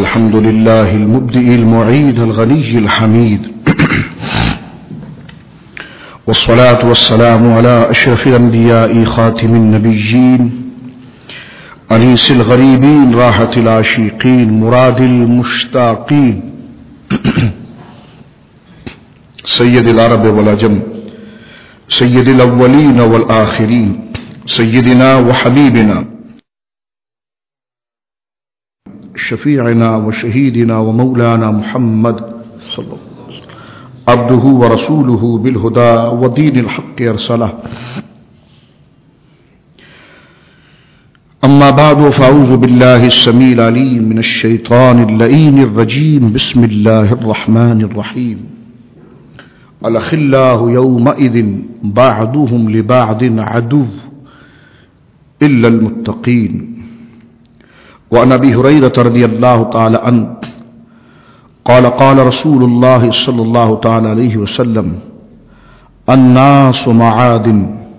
الحمد لله المبدئ المعيد الغني الحميد والصلاة والسلام على أشرف الأنبياء خاتم النبيين أنيس الغريبين راحة العاشقين مراد المشتاقين سيد العرب والعجم سيد الأولين والآخرين سيدنا وحبيبنا شفيعنا وشهيدنا ومولانا محمد صلى الله عليه وسلم عبده ورسوله بالهدى ودين الحق أرسله أما بعد فأعوذ بالله السميع العليم من الشيطان اللئيم الرجيم بسم الله الرحمن الرحيم الأخلاء يومئذ بعضهم لبعض عدو إلا المتقين. وعن أبي هريرة رضي الله تعالى عنه قال قال رسول الله صلى الله تعالى عليه وسلم الناس معادن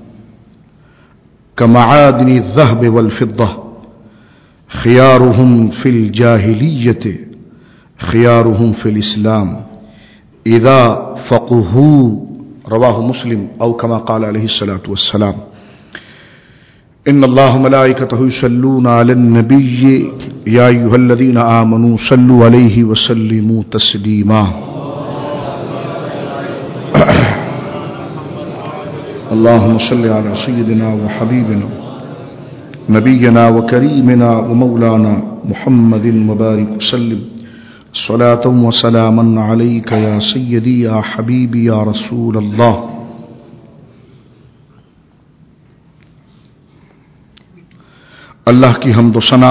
كمعادن الذهب والفضة خيارهم في الجاهلية خيارهم في الإسلام إذا فقهوا رواه مسلم أو كما قال عليه الصلاة والسلام. إن الله ملائكته يصلون على النبي يا أيها الذين آمنوا صلوا عليه وسلموا تسليما. اللهم صل على سيدنا وحبيبنا نبينا وكريمنا ومولانا محمد وبارك وسلم صلاة وسلاما عليك يا سيدي يا حبيبي يا رسول الله. اللہ کی حمد و ثنا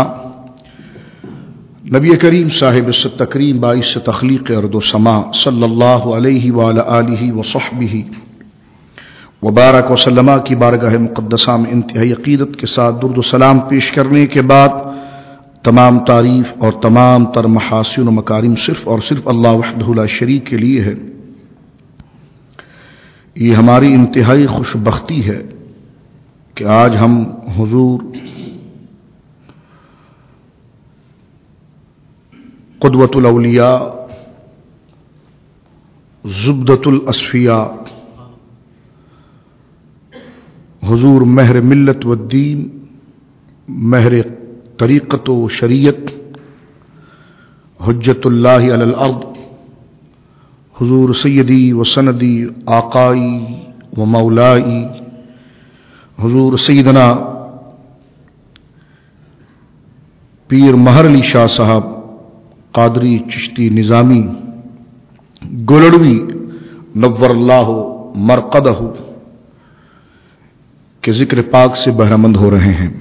نبی کریم صاحب تکریم باعث تخلیق ارض و سما صلی اللہ علیہ وعلی آلہ وصحبہ وبارک وسلم کی بارگاہ مقدسہ میں انتہائی عقیدت کے ساتھ درود و سلام پیش کرنے کے بعد تمام تعریف اور تمام تر محاسن و مکارم صرف اور صرف اللہ وحدہ لا شریک کے لیے ہے. یہ ہماری انتہائی خوش بختی ہے کہ آج ہم حضور قدوۃ الاولیاء زبدۃ الاصفیاء حضور مہر ملت و الدین مہر طریقت و شریعت حجت اللہ علی الارض حضور سیدی و سندی آقائی و مولائی حضور سیدنا پیر مہر علی شاہ صاحب قادری چشتی نظامی گولڑوی نور اللہ مرقدہ کے ذکر پاک سے بہرمند ہو رہے ہیں.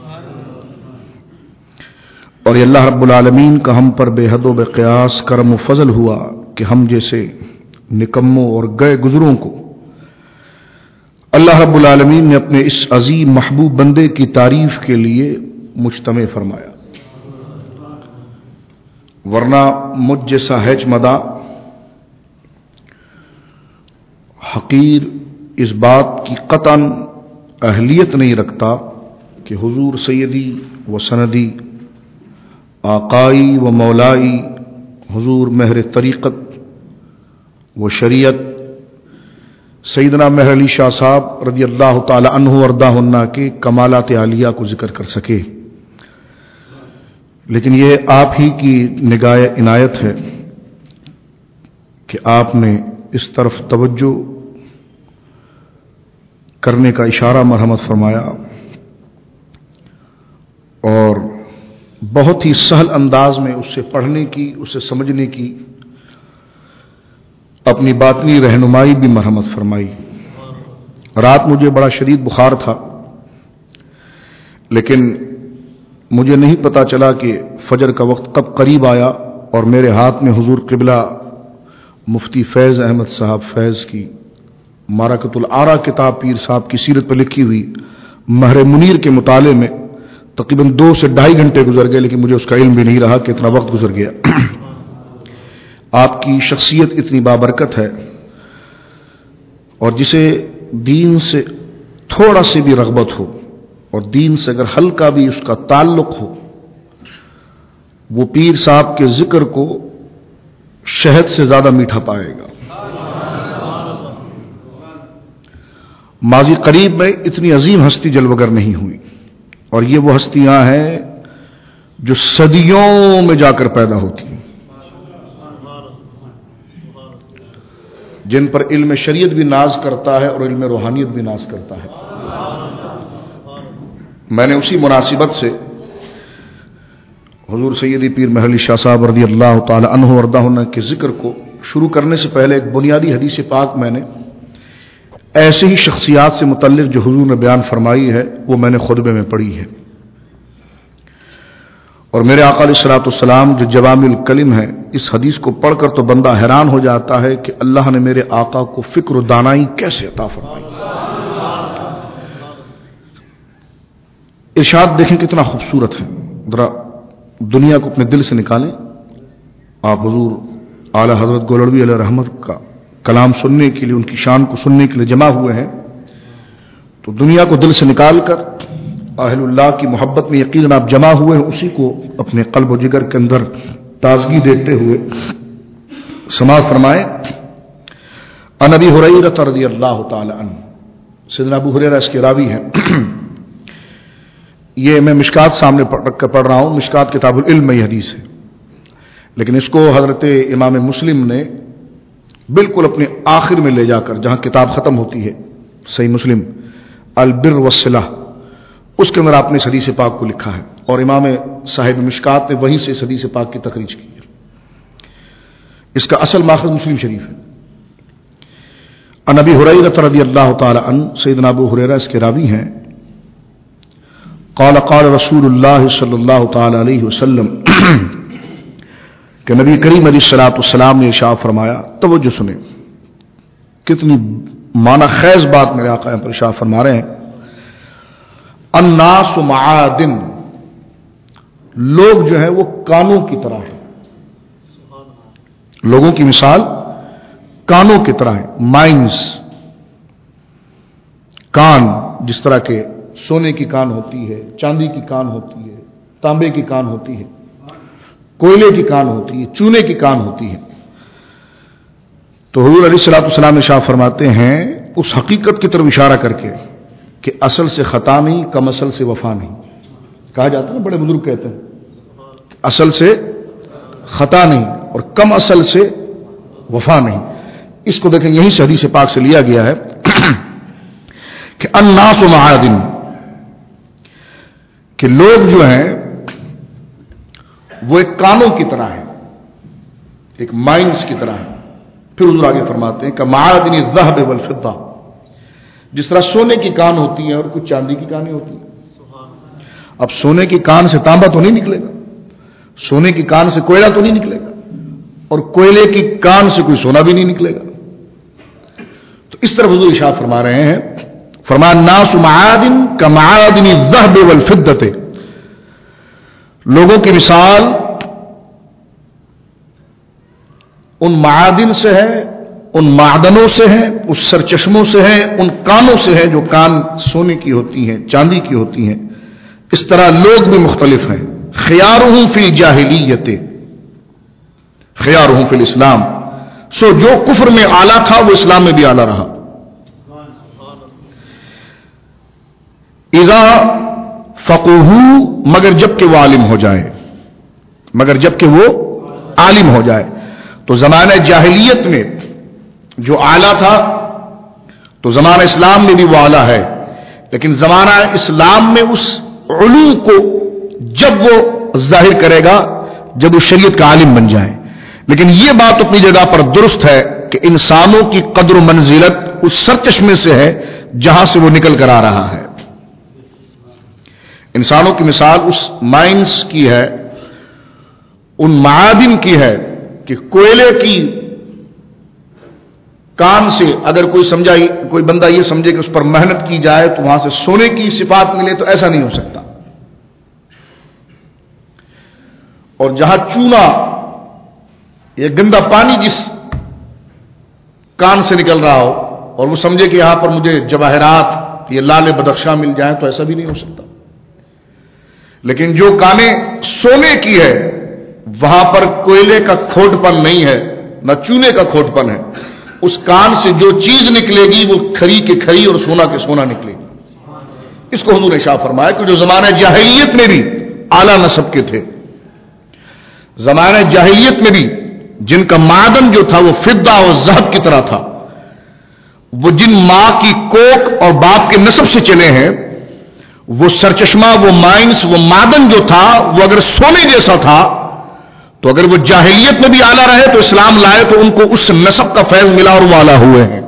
اور یہ اللہ رب العالمین کا ہم پر بے حد و بے قیاس کرم و فضل ہوا کہ ہم جیسے نکموں اور گئے گزروں کو اللہ رب العالمین نے اپنے اس عظیم محبوب بندے کی تعریف کے لیے مجتمع فرمایا. ورنہ مجھ جیسا ہیچ مدہ حقیر اس بات کی قطعاً اہلیت نہیں رکھتا کہ حضور سیدی و سندی آقائی و مولائی حضور مہر طریقت و شریعت سیدنا مہر علی شاہ صاحب رضی اللہ تعالی عنہ وردہ عنہ کے کمالات عالیہ کو ذکر کر سکے. لیکن یہ آپ ہی کی نگاہ عنایت ہے کہ آپ نے اس طرف توجہ کرنے کا اشارہ مرحمت فرمایا اور بہت ہی سہل انداز میں اس سے پڑھنے کی اسے سمجھنے کی اپنی باطنی رہنمائی بھی مرحمت فرمائی. رات مجھے بڑا شدید بخار تھا لیکن مجھے نہیں پتا چلا کہ فجر کا وقت کب قریب آیا اور میرے ہاتھ میں حضور قبلہ مفتی فیض احمد صاحب فیض کی معرکۃ الآرا کتاب پیر صاحب کی سیرت پر لکھی ہوئی مہر منیر کے مطالعے میں تقریباً 2 سے 2.5 گھنٹے گزر گئے لیکن مجھے اس کا علم بھی نہیں رہا کہ اتنا وقت گزر گیا. آپ کی شخصیت اتنی بابرکت ہے اور جسے دین سے تھوڑا سی بھی رغبت ہو اور دین سے اگر ہلکا بھی اس کا تعلق ہو وہ پیر صاحب کے ذکر کو شہد سے زیادہ میٹھا پائے گا. ماضی قریب میں اتنی عظیم ہستی جلوگر نہیں ہوئی، اور یہ وہ ہستیاں ہیں جو صدیوں میں جا کر پیدا ہوتی ہیں، جن پر علم شریعت بھی ناز کرتا ہے اور علم روحانیت بھی ناز کرتا ہے. میں نے اسی مناسبت سے حضور سیدی پیر محلی شاہ صاحب رضی اللہ تعالی عنہ وردہ کے ذکر کو شروع کرنے سے پہلے ایک بنیادی حدیث پاک میں نے ایسے ہی شخصیات سے متعلق جو حضور نے بیان فرمائی ہے وہ میں نے خطبے میں پڑھی ہے. اور میرے آقا علیہ الصلوۃ والسلام جو جوامع الکلم ہے، اس حدیث کو پڑھ کر تو بندہ حیران ہو جاتا ہے کہ اللہ نے میرے آقا کو فکر و دانائی کیسے عطا فرمائی. ارشاد دیکھیں کتنا خوبصورت ہے. ذرا دنیا کو اپنے دل سے نکالیں. آپ حضور اعلی حضرت گولڑوی علیہ رحمت کا کلام سننے کے لیے، ان کی شان کو سننے کے لیے جمع ہوئے ہیں، تو دنیا کو دل سے نکال کر اہل اللہ کی محبت میں یقیناً آپ جمع ہوئے ہیں، اسی کو اپنے قلب و جگر کے اندر تازگی دیتے ہوئے سماعت فرمائیں. عن ابی ہریرہ رضی اللہ تعالی عنہ، سیدنا ابو ہریرہ اس کے راوی ہیں. یہ میں مشکات سامنے رکھ کر پڑھ رہا ہوں، مشکات کتاب العلم میں یہ حدیث ہے، لیکن اس کو حضرت امام مسلم نے بالکل اپنے آخر میں لے جا کر، جہاں کتاب ختم ہوتی ہے صحیح مسلم البر والصلہ، اس کے اندر آپ نے اس حدیث پاک کو لکھا ہے، اور امام صاحب مشکات نے وہیں سے اس حدیث پاک کی تخریج کی ہے. اس کا اصل ماخذ مسلم شریف ہے. عن ابی ہریرہ رضی اللہ تعالی عنہ، سیدنا ابو ہریرہ اس کے راوی ہیں. قال قال رسول اللہ صلی اللہ تعالی علیہ وسلم، کہ نبی کریم علیہ الصلوۃ والسلام نے ارشاد فرمایا. توجہ سنیں، کتنی معنی خیز بات میرے آقا پر ارشاد فرما رہے ہیں. الناس معادن، لوگ جو ہیں وہ کانوں کی طرح ہیں. لوگوں کی مثال کانوں کی طرح ہے. مائنز، کان، جس طرح کے سونے کی کان ہوتی ہے، چاندی کی کان ہوتی ہے، تانبے کی کان ہوتی ہے، کوئلے کی کان ہوتی ہے، چونے کی کان ہوتی ہے. تو حضور علیہ الصلوۃ والسلام ارشاد فرماتے ہیں اس حقیقت کی طرف اشارہ کر کے کہ اصل سے خطا نہیں، کم اصل سے وفا نہیں. کہا جاتا ہے نا، بڑے بزرگ کہتے ہیں اصل سے خطا نہیں اور کم اصل سے وفا نہیں. اس کو دیکھیں، یہیں سے حدیث پاک سے لیا گیا ہے کہ الناس معادن، کہ لوگ جو ہیں وہ ایک کانوں کی طرح ہیں، ایک مائنز کی طرح ہیں. پھر حضور آگے فرماتے ہیں کہ معادن الذهب والفضہ، جس طرح سونے کی کان ہوتی ہیں اور کچھ چاندی کی کانیں ہوتی ہیں. اب سونے کی کان سے تانبا تو نہیں نکلے گا، سونے کی کان سے کوئلہ تو نہیں نکلے گا، اور کوئلے کی کان سے کوئی سونا بھی نہیں نکلے گا. تو اس طرح حضور ارشاد فرما رہے ہیں، فرمایا الناس معادن کمعادن الذهب والفضہ، لوگوں کی مثال ان معادن سے ہے، ان معدنوں سے ہیں، اس سرچشموں سے ہیں، ان کانوں سے ہیں جو کان سونے کی ہوتی ہیں، چاندی کی ہوتی ہیں. اس طرح لوگ بھی مختلف ہیں. خیارہم فی الجاہلیت خیارہم فی الاسلام، سو جو کفر میں اعلیٰ تھا وہ اسلام میں بھی اعلیٰ رہا. اذا فقہوا، مگر جب کہ وہ عالم ہو جائے، مگر جب کہ وہ عالم ہو جائے. تو زمانہ جاہلیت میں جو اعلیٰ تھا تو زمانہ اسلام میں بھی وہ اعلیٰ ہے، لیکن زمانہ اسلام میں اس علو کو جب وہ ظاہر کرے گا جب وہ شریعت کا عالم بن جائے. لیکن یہ بات اپنی جگہ پر درست ہے کہ انسانوں کی قدر و منزلت اس سرچشمے سے ہے جہاں سے وہ نکل کر آ رہا ہے. انسانوں کی مثال اس مائنز کی ہے، ان معادن کی ہے کہ کوئلے کی کان سے اگر کوئی بندہ یہ سمجھے کہ اس پر محنت کی جائے تو وہاں سے سونے کی صفات ملے، تو ایسا نہیں ہو سکتا. اور جہاں چونا یا گندا پانی جس کان سے نکل رہا ہو اور وہ سمجھے کہ یہاں پر مجھے جواہرات یا لال بدخشاں مل جائیں، تو ایسا بھی نہیں ہو سکتا. لیکن جو کانیں سونے کی ہے وہاں پر کوئلے کا کھوٹ پن نہیں ہے، نہ چونے کا کھوٹ پن ہے. اس کان سے جو چیز نکلے گی وہ کھری کے کھری اور سونا کے سونا نکلے گی. اس کو حضور نے شاہ فرمایا کہ جو زمانہ جاہلیت میں بھی اعلیٰ نسب کے تھے، زمانہ جاہلیت میں بھی جن کا معدن جو تھا وہ فضہ اور ذہب کی طرح تھا، وہ جن ماں کی کوک اور باپ کے نسب سے چلے ہیں، وہ سرچشمہ، وہ مائنس، وہ معدن جو تھا وہ اگر سونے جیسا تھا تو اگر وہ جاہلیت میں بھی اعلیٰ رہے تو اسلام لائے تو ان کو اس نسب کا فیض ملا اور وہ اعلیٰ ہوئے ہیں.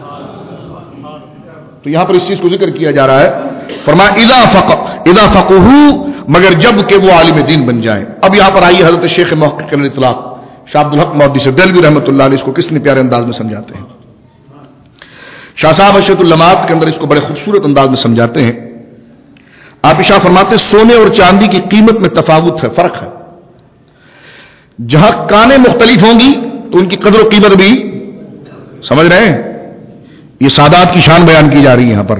تو یہاں پر اس چیز کو ذکر کیا جا رہا ہے، فرمایا اذا فقہوا، مگر جب کہ وہ عالم دین بن جائیں. اب یہاں پر آئیے حضرت شیخ محقق الاطلاق شاہ عبد الحق محدث دہلوی رحمۃ اللہ علیہ اس کو کس نے پیارے انداز میں سمجھاتے ہیں. شاہ صاحب اشرت اللمات کے اندر اس کو بڑے خوبصورت انداز میں سمجھاتے ہیں. آپ شاہ فرماتے ہیں سونے اور چاندی کی قیمت میں تفاوت ہے، فرق ہے. جہاں کانیں مختلف ہوں گی تو ان کی قدر و قیمت بھی، سمجھ رہے ہیں، یہ سادات کی شان بیان کی جا رہی ہے یہاں پر.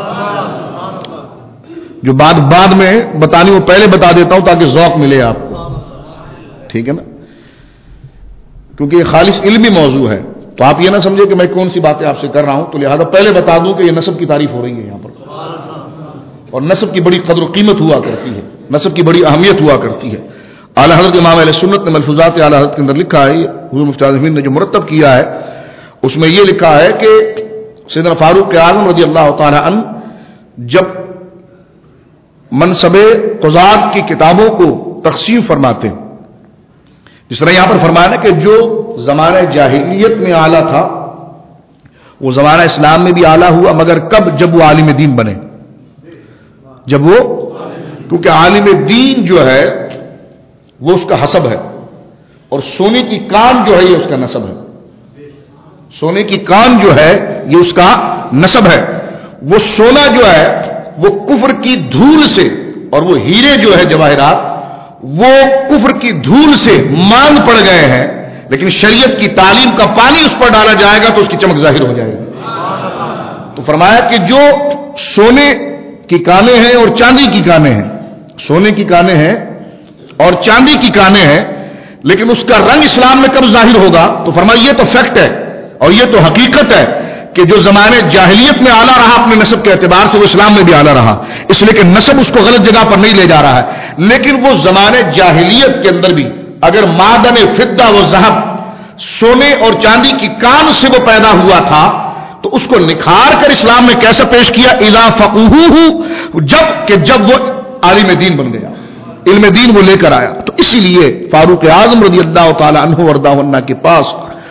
جو بات بعد میں بتانی وہ پہلے بتا دیتا ہوں تاکہ ذوق ملے آپ کو، ٹھیک ہے نا، کیونکہ یہ خالص علمی موضوع ہے. تو آپ یہ نہ سمجھے کہ میں کون سی باتیں آپ سے کر رہا ہوں، تو لہذا پہلے بتا دوں کہ یہ نسب کی تعریف ہو رہی ہے یہاں پر، اور نسب کی بڑی قدر و قیمت ہوا کرتی ہے، نسب کی بڑی اہمیت ہوا کرتی ہے. اعلیٰ حضرت امام اہل سنت نے ملفوظات اعلیٰ حضرت کے اندر لکھا ہے، حضور مفتی اعظم نے جو مرتب کیا ہے اس میں یہ لکھا ہے کہ سیدنا فاروق اعظم رضی اللہ تعالی عنہ جب منصب قضات کی کتابوں کو تقسیم فرماتے، جس طرح یہاں پر فرمایا نا کہ جو زمانہ جاہلیت میں اعلیٰ تھا وہ زمانہ اسلام میں بھی اعلیٰ ہوا، مگر کب؟ جب وہ عالم دین بنے. جب وہ، کیونکہ عالم دین جو ہے وہ اس کا حسب ہے، اور سونے کی کان جو ہے یہ اس کا نسب ہے. سونے کی کان جو ہے یہ اس کا نسب ہے. وہ سونا جو ہے وہ کفر کی دھول سے، اور وہ ہیرے جو ہے جواہرات وہ کفر کی دھول سے ماند پڑ گئے ہیں، لیکن شریعت کی تعلیم کا پانی اس پر ڈالا جائے گا تو اس کی چمک ظاہر ہو جائے گی. تو فرمایا کہ جو سونے کی کانیں ہیں اور چاندی کی کانیں ہیں، سونے کی کانیں ہیں اور چاندی کی کانیں ہیں، لیکن اس کا رنگ اسلام میں کب ظاہر ہوگا؟ تو فرمایا یہ تو فیکٹ ہے اور یہ تو حقیقت ہے کہ جو زمانے جاہلیت میں اعلیٰ رہا اپنے نسب کے اعتبار سے وہ اسلام میں بھی اعلیٰ رہا، اس لیے کہ نسب اس کو غلط جگہ پر نہیں لے جا رہا ہے. لیکن وہ زمانے جاہلیت کے اندر بھی اگر معدن فضہ و ذہب، سونے اور چاندی کی کان سے وہ پیدا ہوا تھا تو اس کو نکھار کر اسلام میں کیسے پیش کیا؟ اذا فقہوا، جب وہ عالم دین بن گیا، علم دین وہ لے کر آیا. تو اسی لیے فاروق اعظم رضی اللہ تعالی عنہ وارضاہ عنہ کے پاس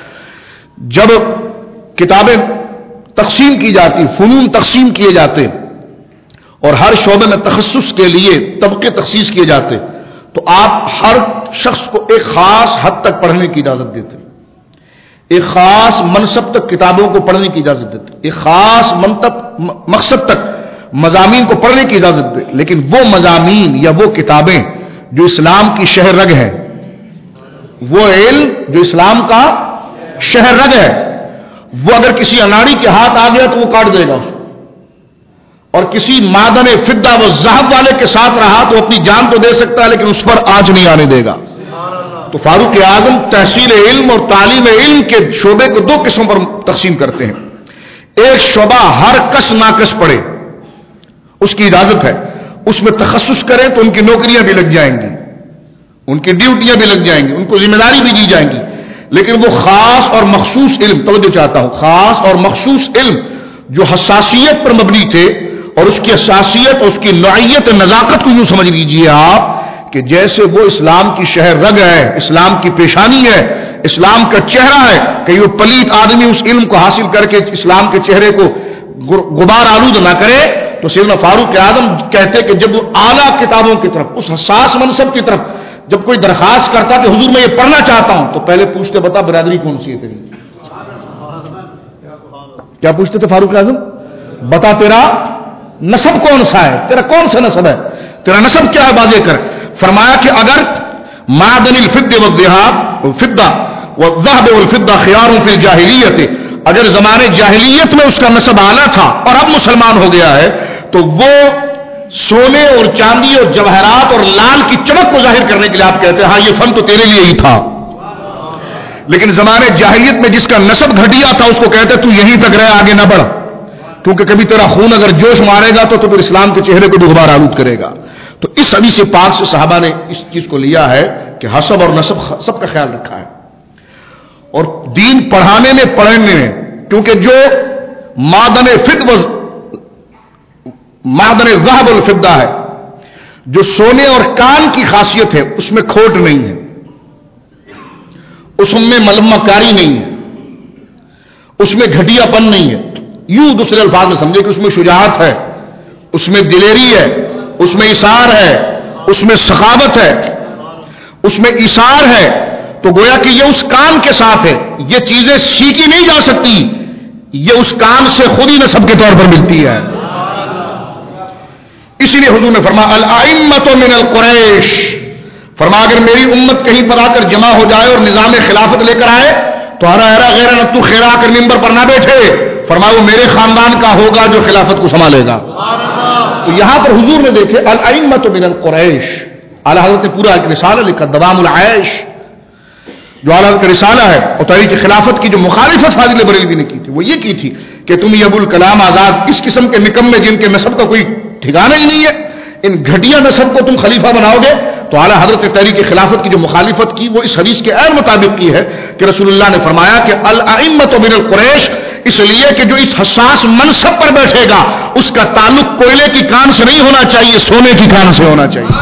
جب کتابیں تقسیم کی جاتی، فنون تقسیم کیے جاتے اور ہر شعبے میں تخصص کے لیے طبقے تخصیص کیے جاتے، تو آپ ہر شخص کو ایک خاص حد تک پڑھنے کی اجازت دیتے، ایک خاص منصب تک کتابوں کو پڑھنے کی اجازت دیتے، ایک خاص مقصد تک مضامین کو پڑھنے کی اجازت دے. لیکن وہ مضامین یا وہ کتابیں جو اسلام کی شہر رگ ہے، وہ علم جو اسلام کا شہر رگ ہے، وہ اگر کسی اناڑی کے ہاتھ آ گیا تو وہ کاٹ دے گا اس کو، اور کسی معدن فضہ و ذہب والے کے ساتھ رہا تو اپنی جان تو دے سکتا ہے لیکن اس پر آنچ نہیں آنے دے گا. تو فاروق اعظم تحصیل علم اور تعلیم علم کے شعبے کو دو قسموں پر تقسیم کرتے ہیں. ایک شعبہ ہر کس ناکس پڑے، اس کی اجازت ہے، اس میں تخصص کریں تو ان کی نوکریاں بھی لگ جائیں گی، ان کی ڈیوٹیاں بھی لگ جائیں گی، ان کو ذمہ داری بھی دی جائیں گی. لیکن وہ خاص اور مخصوص علم، توجہ چاہتا ہوں، خاص اور مخصوص علم جو حساسیت پر مبنی تھے، اور اس کی حساسیت اور اس کی نوعیت نزاکت کو یوں سمجھ لیجئے آپ کہ جیسے وہ اسلام کی شہر رگ ہے، اسلام کی پیشانی ہے، اسلام کا چہرہ ہے، کہ وہ پلیت آدمی اس علم کو حاصل کر کے اسلام کے چہرے کو غبار آلود نہ کرے. تو سیدنا فاروق اعظم کہتے کہ جب وہ اعلیٰ کتابوں کی طرف، اس حساس منصب کی طرف جب کوئی درخواست کرتا کہ حضور میں یہ پڑھنا چاہتا ہوں، تو پہلے پوچھتے بتا برادری کون سی ہے تیری. کیا پوچھتے تھے فاروق اعظم؟ بتا تیرا نسب کون سا ہے، تیرا کون سا نسب ہے، تیرا نسب کیا ہے، واضح کر. فرمایا کہ اگر معدن الفضہ والذهب والفضہ خيار في الجاہلیت، اگر زمانے جاہلیت میں اس کا نسب اعلیٰ تھا اور اب مسلمان ہو گیا ہے تو وہ سونے اور چاندی اور جواہرات اور لال کی چمک کو ظاہر کرنے کے لیے آپ کہتے ہیں ہاں یہ فن تو تیرے لیے ہی تھا. لیکن زمانے جاہلیت میں جس کا نسب گھٹیا تھا اس کو کہتے تو یہیں تک رہے, آگے نہ بڑھ, کیونکہ کبھی تیرا خون اگر جوش مارے گا تو پھر اسلام کے چہرے کو بھی غبار آلود کرے گا. تو اس حدیث پاک سے صحابہ نے اس چیز کو لیا ہے کہ حسب اور نسب سب کا خیال رکھا ہے. اور دین پڑھانے میں پڑھنے میں, کیونکہ جو معدن ذهب الفضہ ہے, جو سونے اور کان کی خاصیت ہے, اس میں کھوٹ نہیں ہے, اس میں ملمہ کاری نہیں ہے, اس میں گھٹیا پن نہیں ہے. یوں دوسرے الفاظ میں سمجھے کہ اس میں شجاعت ہے, اس میں دلیری ہے, اس میں اثار ہے, اس میں سخاوت ہے, اس میں اثار ہے. تو گویا کہ یہ اس کام کے ساتھ ہے, یہ چیزیں سیکھی نہیں جا سکتی, یہ اس کام سے خود ہی نسب کے طور پر ملتی ہے. اسی لیے حضور نے فرمایا الائمۃ من القریش, فرمایا اگر میری امت کہیں پر آ کر جمع ہو جائے اور نظام خلافت لے کر آئے تو ہرا ہرا غیر نتو خیرا کر ممبر پر نہ بیٹھے, فرمایا وہ میرے خاندان کا ہوگا جو خلافت کو سنبھالے گا. تو یہاں پر حضور نے دیکھے الائمۃ من القریش, اعلی حضرت نے پورا ایک رسالہ لکھا دوام العیش, جو اعلی حضرت کا رسالہ ہے. اور تحریک خلافت کی جو مخالفت فاضل بریلوی نے کی تھی وہ یہ کی تھی کہ تم یہ ابوالکلام آزاد اس قسم کے نکمے جن کے نسب کا کوئی ٹھکانہ ہی نہیں ہے, ان گھٹیا نسب کو تم خلیفہ بناؤ گے. تو اعلی حضرت نے تحریک خلافت کی جو مخالفت کی وہ اس حدیث کے عین مطابق کی ہے کہ رسول اللہ نے فرمایا کہ الائمۃ من القریش, اس لیے کہ جو اس حساس منصب پر بیٹھے گا اس کا تعلق کوئلے کی کان سے نہیں ہونا چاہیے, سونے کی کان سے ہونا چاہیے.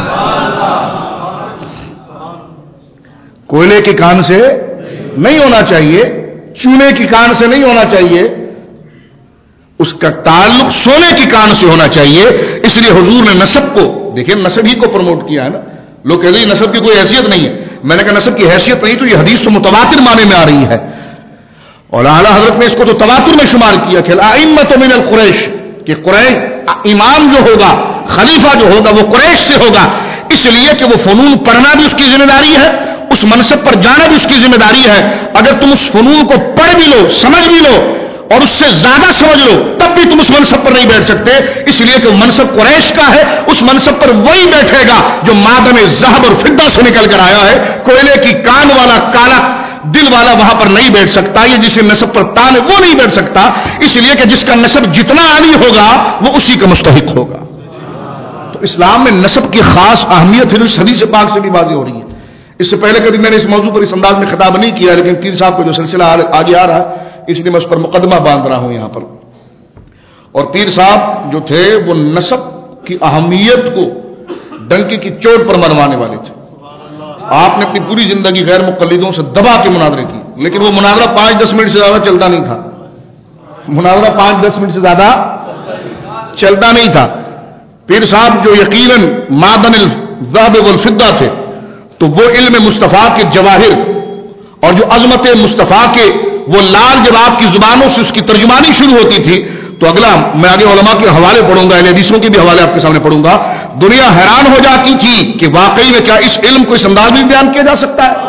کوئلے کی کان سے نہیں ہونا چاہیے, چونے کی کان سے نہیں ہونا چاہیے, اس کا تعلق سونے کی کان سے ہونا چاہیے. اس لیے حضور نے نسب کو, دیکھیں نسب ہی کو پروموٹ کیا ہے نا. لوگ کہتے ہیں نسب کی کوئی حیثیت نہیں ہے, میں نے کہا نسب کی حیثیت نہیں تو یہ حدیث تو متواتر معنی میں آ رہی ہے. اور اعلیٰ حضرت نے اس کو تو تواتر میں شمار کیا کہ الائمۃ من القریش, کہ قریش امام جو ہوگا, خلیفہ جو ہوگا وہ قریش سے ہوگا, اس لیے کہ وہ فنون پڑھنا بھی اس کی ذمہ داری ہے, اس منصب پر جانا بھی اس کی ذمہ داری ہے. اگر تم اس فنون کو پڑھ بھی لو, سمجھ بھی لو اور اس سے زیادہ سمجھ لو, تب بھی تم اس منصب پر نہیں بیٹھ سکتے, اس لیے کہ منصب قریش کا ہے. اس منصب پر وہی بیٹھے گا جو معدن ذهب اور فضہ سے نکل کر آیا ہے. کوئلے کی کان والا کالا دل والا وہاں پر نہیں بیٹھ سکتا, یہ جسے نسب پر تان ہے وہ نہیں بیٹھ سکتا, اس لیے کہ جس کا نسب جتنا عالی ہوگا وہ اسی کا مستحق ہوگا. تو اسلام میں نسب کی خاص اہمیت ہے, اس حدیث پاک سے بھی واضح ہو رہی ہے. اس سے پہلے کبھی میں نے اس موضوع پر اس انداز میں خطاب نہیں کیا, لیکن پیر صاحب کا جو سلسلہ آگے آ رہا ہے اس لیے میں اس پر مقدمہ باندھ رہا ہوں یہاں پر. اور پیر صاحب جو تھے وہ نسب کی اہمیت کو ڈنکی کی چوٹ پر منوانے والے تھے. آپ نے اپنی پوری زندگی غیر مقلدوں سے دبا کے مناظرے کی, لیکن وہ مناظرہ 5-10 منٹ سے زیادہ چلتا نہیں تھا. مناظرہ 5-10 منٹ سے زیادہ چلتا نہیں تھا. پیر صاحب جو یقیناً معدن الذهب والفضہ تھے, تو وہ علم مصطفیٰ کے جواہر اور جو عظمت مصطفیٰ کے وہ لال جب آپ کی زبانوں سے اس کی ترجمانی شروع ہوتی تھی, تو اگلا میں آگے علماء کے حوالے پڑھوں گا, اہل حدیثوں کے بھی حوالے آپ کے سامنے پڑھوں گا. دنیا حیران ہو جاتی تھی کہ واقعی میں کیا اس علم کو اس انداز میں بیان کیا جا سکتا ہے.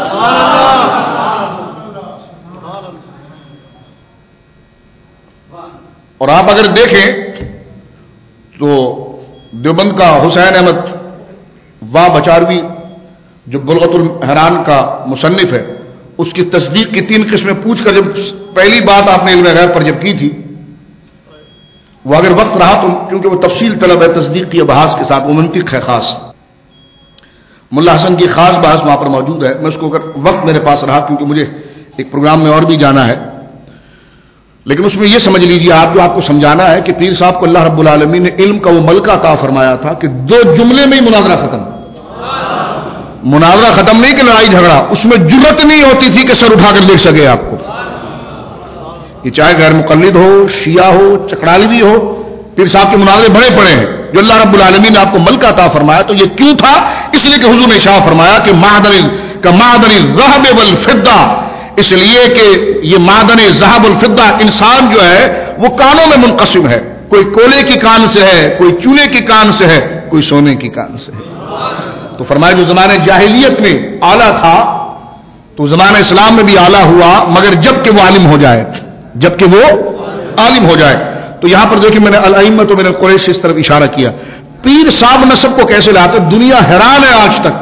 اور آپ اگر دیکھیں تو دیوبند کا حسین احمد وا بچاروی جو بلغت الحران کا مصنف ہے, اس کی تصدیق کی 3 قسمیں پوچھ کر جب پہلی بات آپ نے علم غیب پر جب کی تھی, وہ اگر وقت رہا تو کیونکہ وہ تفصیل طلب ہے, تصدیق کی بحث کے ساتھ, وہ منطق ہے خاص, ملا حسن کی خاص بحث وہاں پر موجود ہے. میں اس کو اگر وقت میرے پاس رہا, کیونکہ مجھے ایک پروگرام میں اور بھی جانا ہے, لیکن اس میں یہ سمجھ لیجیے آپ, جو آپ کو سمجھانا ہے کہ پیر صاحب کو اللہ رب العالمین نے علم کا وہ ملکہ عطا فرمایا تھا کہ 2 جملے میں ہی مناظرہ ختم. مناظرہ ختم نہیں کہ لڑائی جھگڑا, اس میں جرت نہیں ہوتی تھی کہ سر اٹھا کر دیکھ سکے آپ کو. یہ چاہے غیر مقلد ہو, شیعہ ہو, چکڑالوی ہو, پیر صاحب کے مناظرے بڑے پڑے ہیں جو اللہ رب العالمین نے آپ کو ملکہ عطا فرمایا. تو یہ کیوں تھا؟ اس لیے کہ حضور نے ارشاد فرمایا کہ معدن الذهب والفضہ, اس لیے کہ یہ معدن ذهب والفضہ انسان جو ہے وہ کانوں میں منقسم ہے, کوئی کوئلے کی کان سے ہے, کوئی چونے کی کان سے ہے, کوئی سونے کی کان سے ہے. تو فرمایا جو زمانے جاہلیت میں اعلیٰ تھا تو زمانہ اسلام میں بھی اعلیٰ ہوا, مگر جب کہ وہ عالم ہو جائے, جب کہ وہ عالم ہو جائے. تو یہاں پر دیکھیں میں نے الائمۃ من القریش اس طرف اشارہ کیا. پیر صاحب نسب کو کیسے لاتے؟ دنیا حیران ہے آج تک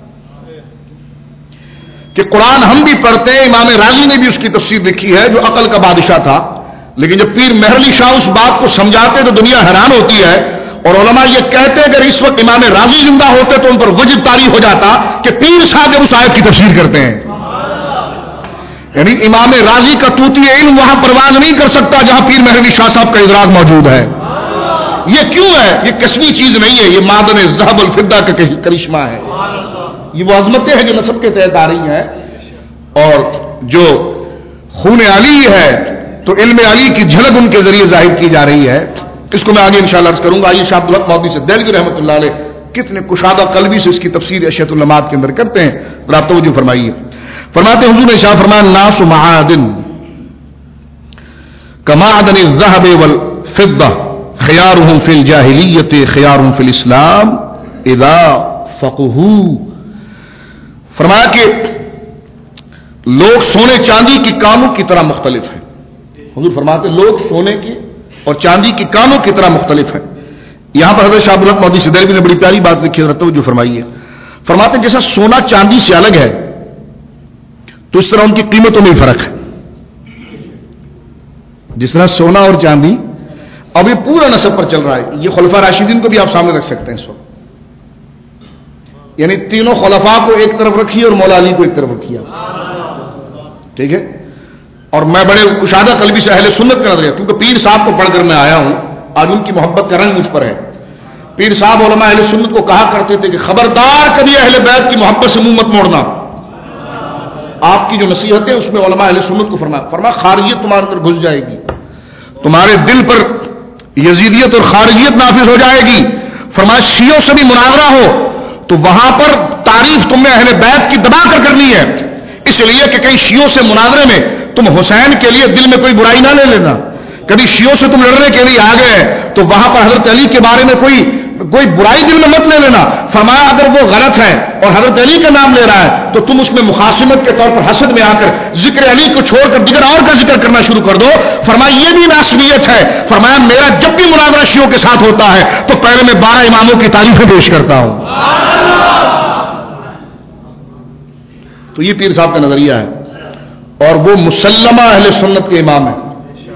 کہ قرآن ہم بھی پڑھتے ہیں، امام راضی نے بھی اس کی تفسیر لکھی ہے، جو عقل کا بادشاہ تھا، لیکن جب پیر مہر علی شاہ اس بات کو سمجھاتے تو دنیا حیران ہوتی ہے، اور علماء یہ کہتے ہیں اگر اس وقت امام راضی زندہ ہوتے تو ان پر وجد طاری ہو جاتا کہ پیر صاحب جب اس آیت کی تفسیر کرتے ہیں، یعنی امام راضی کا طوطی علم وہاں پرواز نہیں کر سکتا جہاں پیر مہر علی شاہ صاحب کا ادراک موجود ہے۔ یہ کیوں ہے؟ یہ کسبی چیز نہیں ہے، یہ معدن ذهب الفضہ کا کرشمہ ہے، یہ وہ عظمتیں ہیں جو نسب کے تحت آ رہی ہیں، اور جو خون علی ہے تو علم علی کی جھلک ان کے ذریعے ظاہر کی جا رہی ہے۔ اس کو میں آگے انشاءاللہ عرض کروں گا۔ آئیے شاہ عبدالحق مودودی سے دہلوی رحمۃ اللہ علیہ کتنے کشادہ قلبی سے اس کی تفسیر اشیاء اللمات کے اندر کرتے ہیں، آپ توجہ فرمائیے۔ فرماتے ہیں حضور نے شاہ فرمایا الناس معادن کمعدن الذهب والفضة خيارهم في الجاهلية خيارهم في الاسلام اذا فقهوا۔ فرمایا کہ لوگ سونے چاندی کی کانوں کی طرح مختلف ہیں۔ حضور فرماتے لوگ سونے کی اور چاندی کی کانوں کی طرح مختلف ہیں۔ یہاں پر حضرت شاہ عبدالحق مودودی سے دہلوی نے بڑی پیاری بات لکھی ہے، توجہ فرمائیے۔ فرماتے ہیں جیسا سونا چاندی سے الگ ہے تو اس طرح ان کی قیمتوں میں فرق ہے۔ جس طرح سونا اور چاندی اب یہ پورا نسب پر چل رہا ہے، یہ خلفاء راشدین کو بھی آپ سامنے رکھ سکتے ہیں اس وقت، یعنی تینوں خلفاء کو ایک طرف رکھیے اور مولا علی کو ایک طرف رکھیے، ٹھیک ہے۔ اور میں بڑے کشادہ قلبی سے اہل سنت کا نظریہ، کیونکہ پیر صاحب کو پڑھ کر میں آیا ہوں، آج ان کی محبت کا رنگ مجھ پر ہے۔ پیر صاحب علماء اہل سنت کو کہا کرتے تھے کہ خبردار کبھی اہل بیت کی محبت سے منہ مت موڑنا۔ آپ کی جو نصیحتیں اس میں علماء اہل سنت کو فرمایا خارجیت تمہارے اندر گھس جائے گی، تمہارے دل پر یزیدیت اور خارجیت نافذ ہو جائے گی۔ فرمایا شیعوں سے بھی مناظرہ ہو تو وہاں پر تعریف تم نے اہل بیت کی دبا کر کرنی ہے، اس لیے کہ کہیں شیعوں سے مناظرے میں تم حسین کے لیے دل میں کوئی برائی نہ لے لینا، کبھی شیعوں سے تم لڑنے کے لیے آ گئے تو وہاں پر حضرت علی کے بارے میں کوئی برائی دل میں مت لے لینا۔ فرمایا اگر وہ غلط ہے اور حضرت علی کا نام لے رہا ہے تو تم اس میں مخاصمت کے طور پر حسد میں آ کر ذکر علی کو چھوڑ کر دیگر اور کا ذکر کرنا شروع کر دو۔ فرمایا یہ بھی ناسبیت ہے۔ فرمایا میرا جب بھی مناظرہ شیعوں کے ساتھ ہوتا ہے تو پہلے میں 12 اماموں کی تعریفیں پیش کرتا ہوں۔ تو یہ پیر صاحب کا نظریہ ہے، اور وہ مسلمہ اہل سنت کے امام ہیں،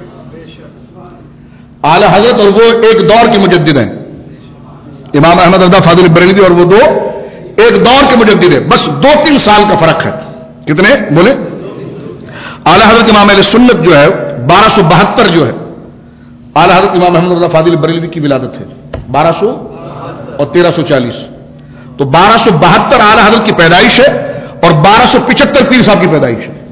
اعلی حضرت، اور وہ ایک دور کے مجدد ہیں، امام احمد رضا فاضل بریلوی، اور وہ دو ایک دور کے مجدد ہیں، بس 2-3 سال کا فرق ہے۔ کتنے بولے؟ اعلی حضرت امام اہل سنت جو ہے 1272 جو ہے، اعلی حضرت امام احمد رضا فاضل بریلوی کی ولادت ہے 1200 اور 1340، تو 1272 اعلی حضرت کی پیدائش ہے اور 1275 پیر صاحب کی پیدائش ہے۔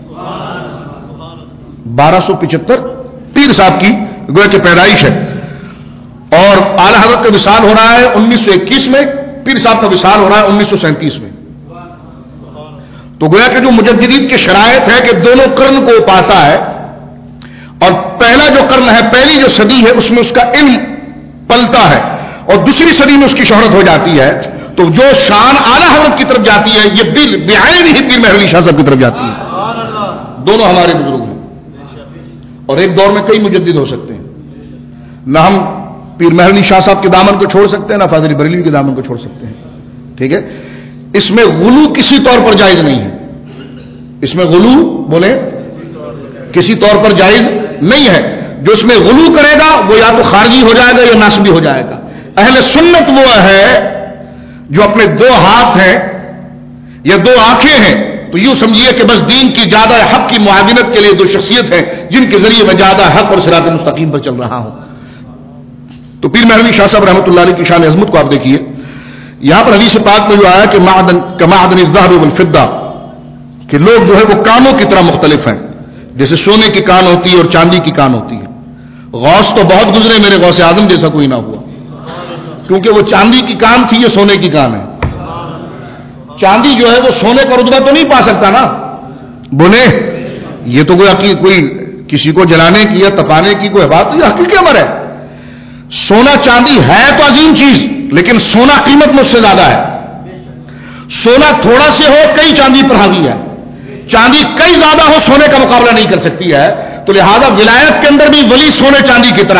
1275 پیر صاحب کی گویا کہ پیدائش ہے، اور اعلی حضرت کا وصال ہو رہا ہے 1921 میں، پیر صاحب کا وصال ہو رہا ہے 1937 میں۔ تو گویا کہ جو مجددین کے شرائط ہے کہ دونوں قرن کو پاتا ہے، اور پہلا جو قرن ہے، پہلی جو صدی ہے اس میں اس کا علم پلتا ہے، اور دوسری صدی میں اس کی شہرت ہو جاتی ہے، تو جو شان اعلی حضرت کی طرف جاتی ہے یہ بعین ہی پیر مہر علی شاہ صاحب کی طرف جاتی ہے۔ دونوں ہمارے بزرگ ہیں، اور ایک دور میں کئی مجدد ہو سکتے ہیں، نہ ہم پیر مہر علی شاہ صاحب کے دامن کو چھوڑ سکتے ہیں نہ فاضل بریلوی کے دامن کو چھوڑ سکتے ہیں، ٹھیک ہے۔ اس میں غلو کسی طور پر جائز نہیں ہے، اس میں غلو بولے کسی طور پر جائز نہیں ہے۔ جو اس میں غلو کرے گا وہ یا تو خارجی ہو جائے گا یا ناسبی ہو جائے گا۔ اہل سنت وہ ہے جو اپنے 2 ہاتھ ہیں یا 2 آنکھیں ہیں، تو یوں سمجھیے کہ بس دین کی زیادہ حق کی معاونت کے لیے 2 شخصیت ہیں جن کے ذریعے میں زیادہ حق اور صراط مستقیم پر چل رہا ہوں۔ تو پیر مہر علی شاہ صاحب رحمۃ اللہ علیہ کی شان عظمت کو آپ دیکھیے، یہاں پر حدیث پاک میں جو آیا کہ معدن الذهب والفضة، کہ لوگ جو ہے وہ کانوں کی طرح مختلف ہیں، جیسے سونے کی کان ہوتی ہے اور چاندی کی کان ہوتی ہے۔ غوث تو بہت گزرے، میرے غوث اعظم جیسا کوئی نہ ہوا، کیونکہ وہ چاندی کی کان تھی، یہ سونے کی کان ہے۔ چاندی جو ہے وہ سونے کا رتبہ تو نہیں پا سکتا نا، بولے یہ تو کوئی کسی کو جلانے کی یا تپانے کی کوئی بات، یہ حقیقی امر ہے۔ سونا چاندی ہے تو عظیم چیز، لیکن سونا قیمت مجھ سے زیادہ ہے۔ سونا تھوڑا سے ہو کئی چاندی پر حاوی ہے، چاندی کئی زیادہ ہو سونے کا مقابلہ نہیں کر سکتی ہے، تو لہذا ولایت کے اندر بھی ولی سونے چاندی کی طرح ہے،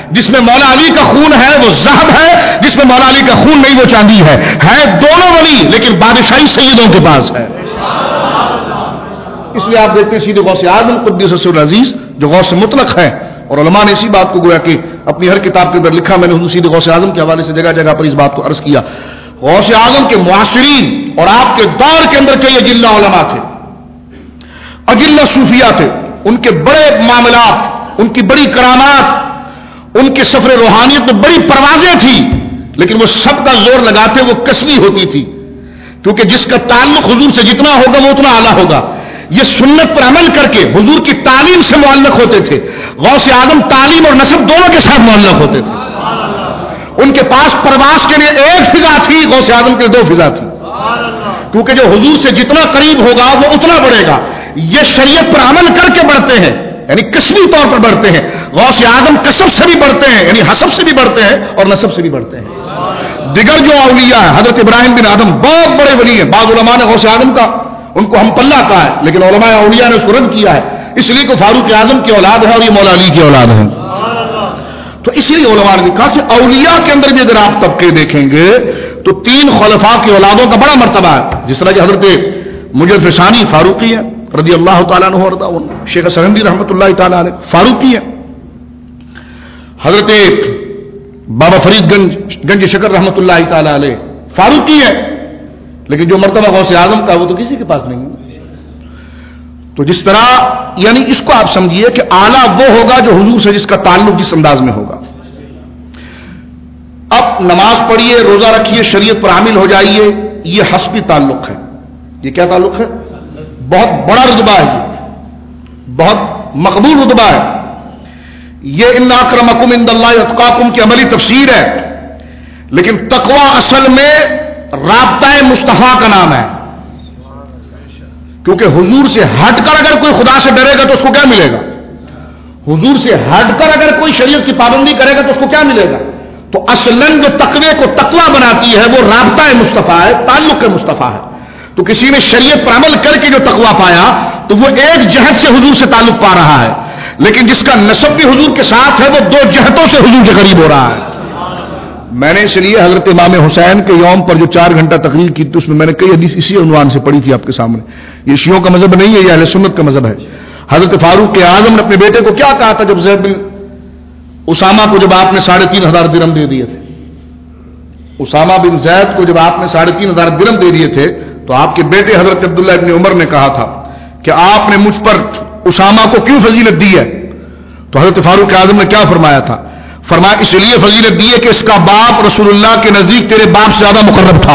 جس میں مولا علی کا خون ہے وہ ذهب ہے، جس میں مولا علی کا خون نہیں وہ چاندی ہے دونوں ولی، لیکن بادشاہی سیدوں کے پاس ہے۔ اس لیے آپ دیکھتے ہیں سیدھے غوث اعظم قدس سر العزیز جو غوث مطلق ہے، اور علماء نے اسی بات کو گویا کہ اپنی ہر کتاب کے اندر لکھا، میں نے حضور سیدھے غوث اعظم کے حوالے سے جگہ جگہ پر اس بات کو عرض کیا۔ غوث اعظم کے معاصرین اور آپ کے دور کے اندر کئی اجلہ علماء تھے، اجلہ صوفیہ تھے، ان کے بڑے معاملات، ان کی بڑی کرامات، ان کے سفر روحانیت میں بڑی پروازیں تھیں، لیکن وہ سب کا زور لگاتے وہ کسبی ہوتی تھی، کیونکہ جس کا تعلق حضور سے جتنا ہوگا وہ اتنا اعلیٰ ہوگا۔ یہ سنت پر عمل کر کے حضور کی تعلیم سے معلق ہوتے تھے۔ غوث اعظم تعلیم اور نسب دونوں کے ساتھ معلق ہوتے تھے۔ ان کے پاس پرواز کے لیے ایک فضا تھی، غوث اعظم کے دو فضا تھی، کیونکہ جو حضور سے جتنا قریب ہوگا وہ اتنا بڑھے گا۔ یہ شریعت پر عمل کر کے بڑھتے ہیں، یعنی قسمی طور پر بڑھتے ہیں۔ غوث اعظم کسب سے بھی بڑھتے ہیں، یعنی حسب سے بھی بڑھتے ہیں اور نسب سے بھی بڑھتے ہیں۔ دیگر جو اولیاء ہیں، حضرت ابراہیم بن آدم بہت بڑے ولی ہیں، بعض علماء نے غوث اعظم کا ان کو ہم پلہ کہا ہے، لیکن علماء اولیاء نے اس کو رد کیا ہے، اس لیے کہ فاروق اعظم کی اولاد ہے اور یہ مولا علی کی اولاد ہے۔ تو اسی لیے علماء نے کہا کہ اولیاء کے اندر بھی اگر آپ طبقے دیکھیں گے تو 3 خلفاء کی اولادوں کا بڑا مرتبہ ہے، جس طرح کہ حضرت مجدد ثانی فاروقی ہے رضی اللہ تعالیٰ عنہ وارضا، شیخ سرہندی رحمۃ اللہ تعالیٰ علیہ فاروقی ہے، حضرت بابا فرید گنج شکر رحمۃ اللہ تعالیٰ علیہ فاروقی ہے، لیکن جو مرتبہ غوث اعظم کا وہ تو کسی کے پاس نہیں ہے۔ تو جس طرح یعنی اس کو آپ سمجھیے کہ اعلیٰ وہ ہوگا جو حضور سے جس کا تعلق جس انداز میں ہوگا۔ اب نماز پڑھیے، روزہ رکھیے، شریعت پر عامل ہو جائیے، یہ حسبی تعلق ہے۔ یہ کیا تعلق ہے؟ بہت بڑا رتبہ ہے، یہ بہت مقبول رتبہ ہے۔ یہ ان اکرمکم عند اللہ اتقاکم کی عملی تفسیر ہے، لیکن تقوی اصل میں رابطہ مصطفیٰ کا نام ہے، کیونکہ حضور سے ہٹ کر اگر کوئی خدا سے ڈرے گا تو اس کو کیا ملے گا؟ حضور سے ہٹ کر اگر کوئی شریعت کی پابندی کرے گا تو اس کو کیا ملے گا؟ تو اصلاً جو تقوی کو تقوی بناتی ہے وہ رابطہ مصطفیٰ ہے، تعلق مصطفیٰ ہے۔ تو کسی نے شریعت پر عمل کر کے جو تقوی پایا تو وہ ایک جہت سے حضور سے تعلق پا رہا ہے، لیکن جس کا نسب بھی حضور کے ساتھ ہے وہ 2 جہتوں سے حضور کے قریب ہو رہا ہے۔ میں نے اس لیے حضرت امام حسین کے یوم پر جو 4 گھنٹہ تقریر کی تھی اس میں میں نے کئی حدیث اسی عنوان سے پڑھی تھی آپ کے سامنے۔ یہ شیعوں کا مذہب نہیں ہے، یہ اہل سنت کا مذہب ہے۔ حضرت فاروق اعظم نے اپنے بیٹے کو کیا کہا تھا جب زید بن اسامہ کو جب آپ نے 3500 درہم دے دیے تھے؟ اسامہ بن زید کو جب آپ نے 3500 درہم دے دیے تھے تو آپ کے بیٹے حضرت عبداللہ ابن عمر نے کہا تھا کہ آپ نے مجھ پر اسامہ کو کیوں فضیلت دی ہے؟ تو حضرت فاروق اعظم نے کیا فرمایا تھا؟ فرمایا اس لیے فضیلت دی ہے کہ اس کا باپ رسول اللہ کے نزدیک تیرے باپ سے زیادہ مقرب تھا،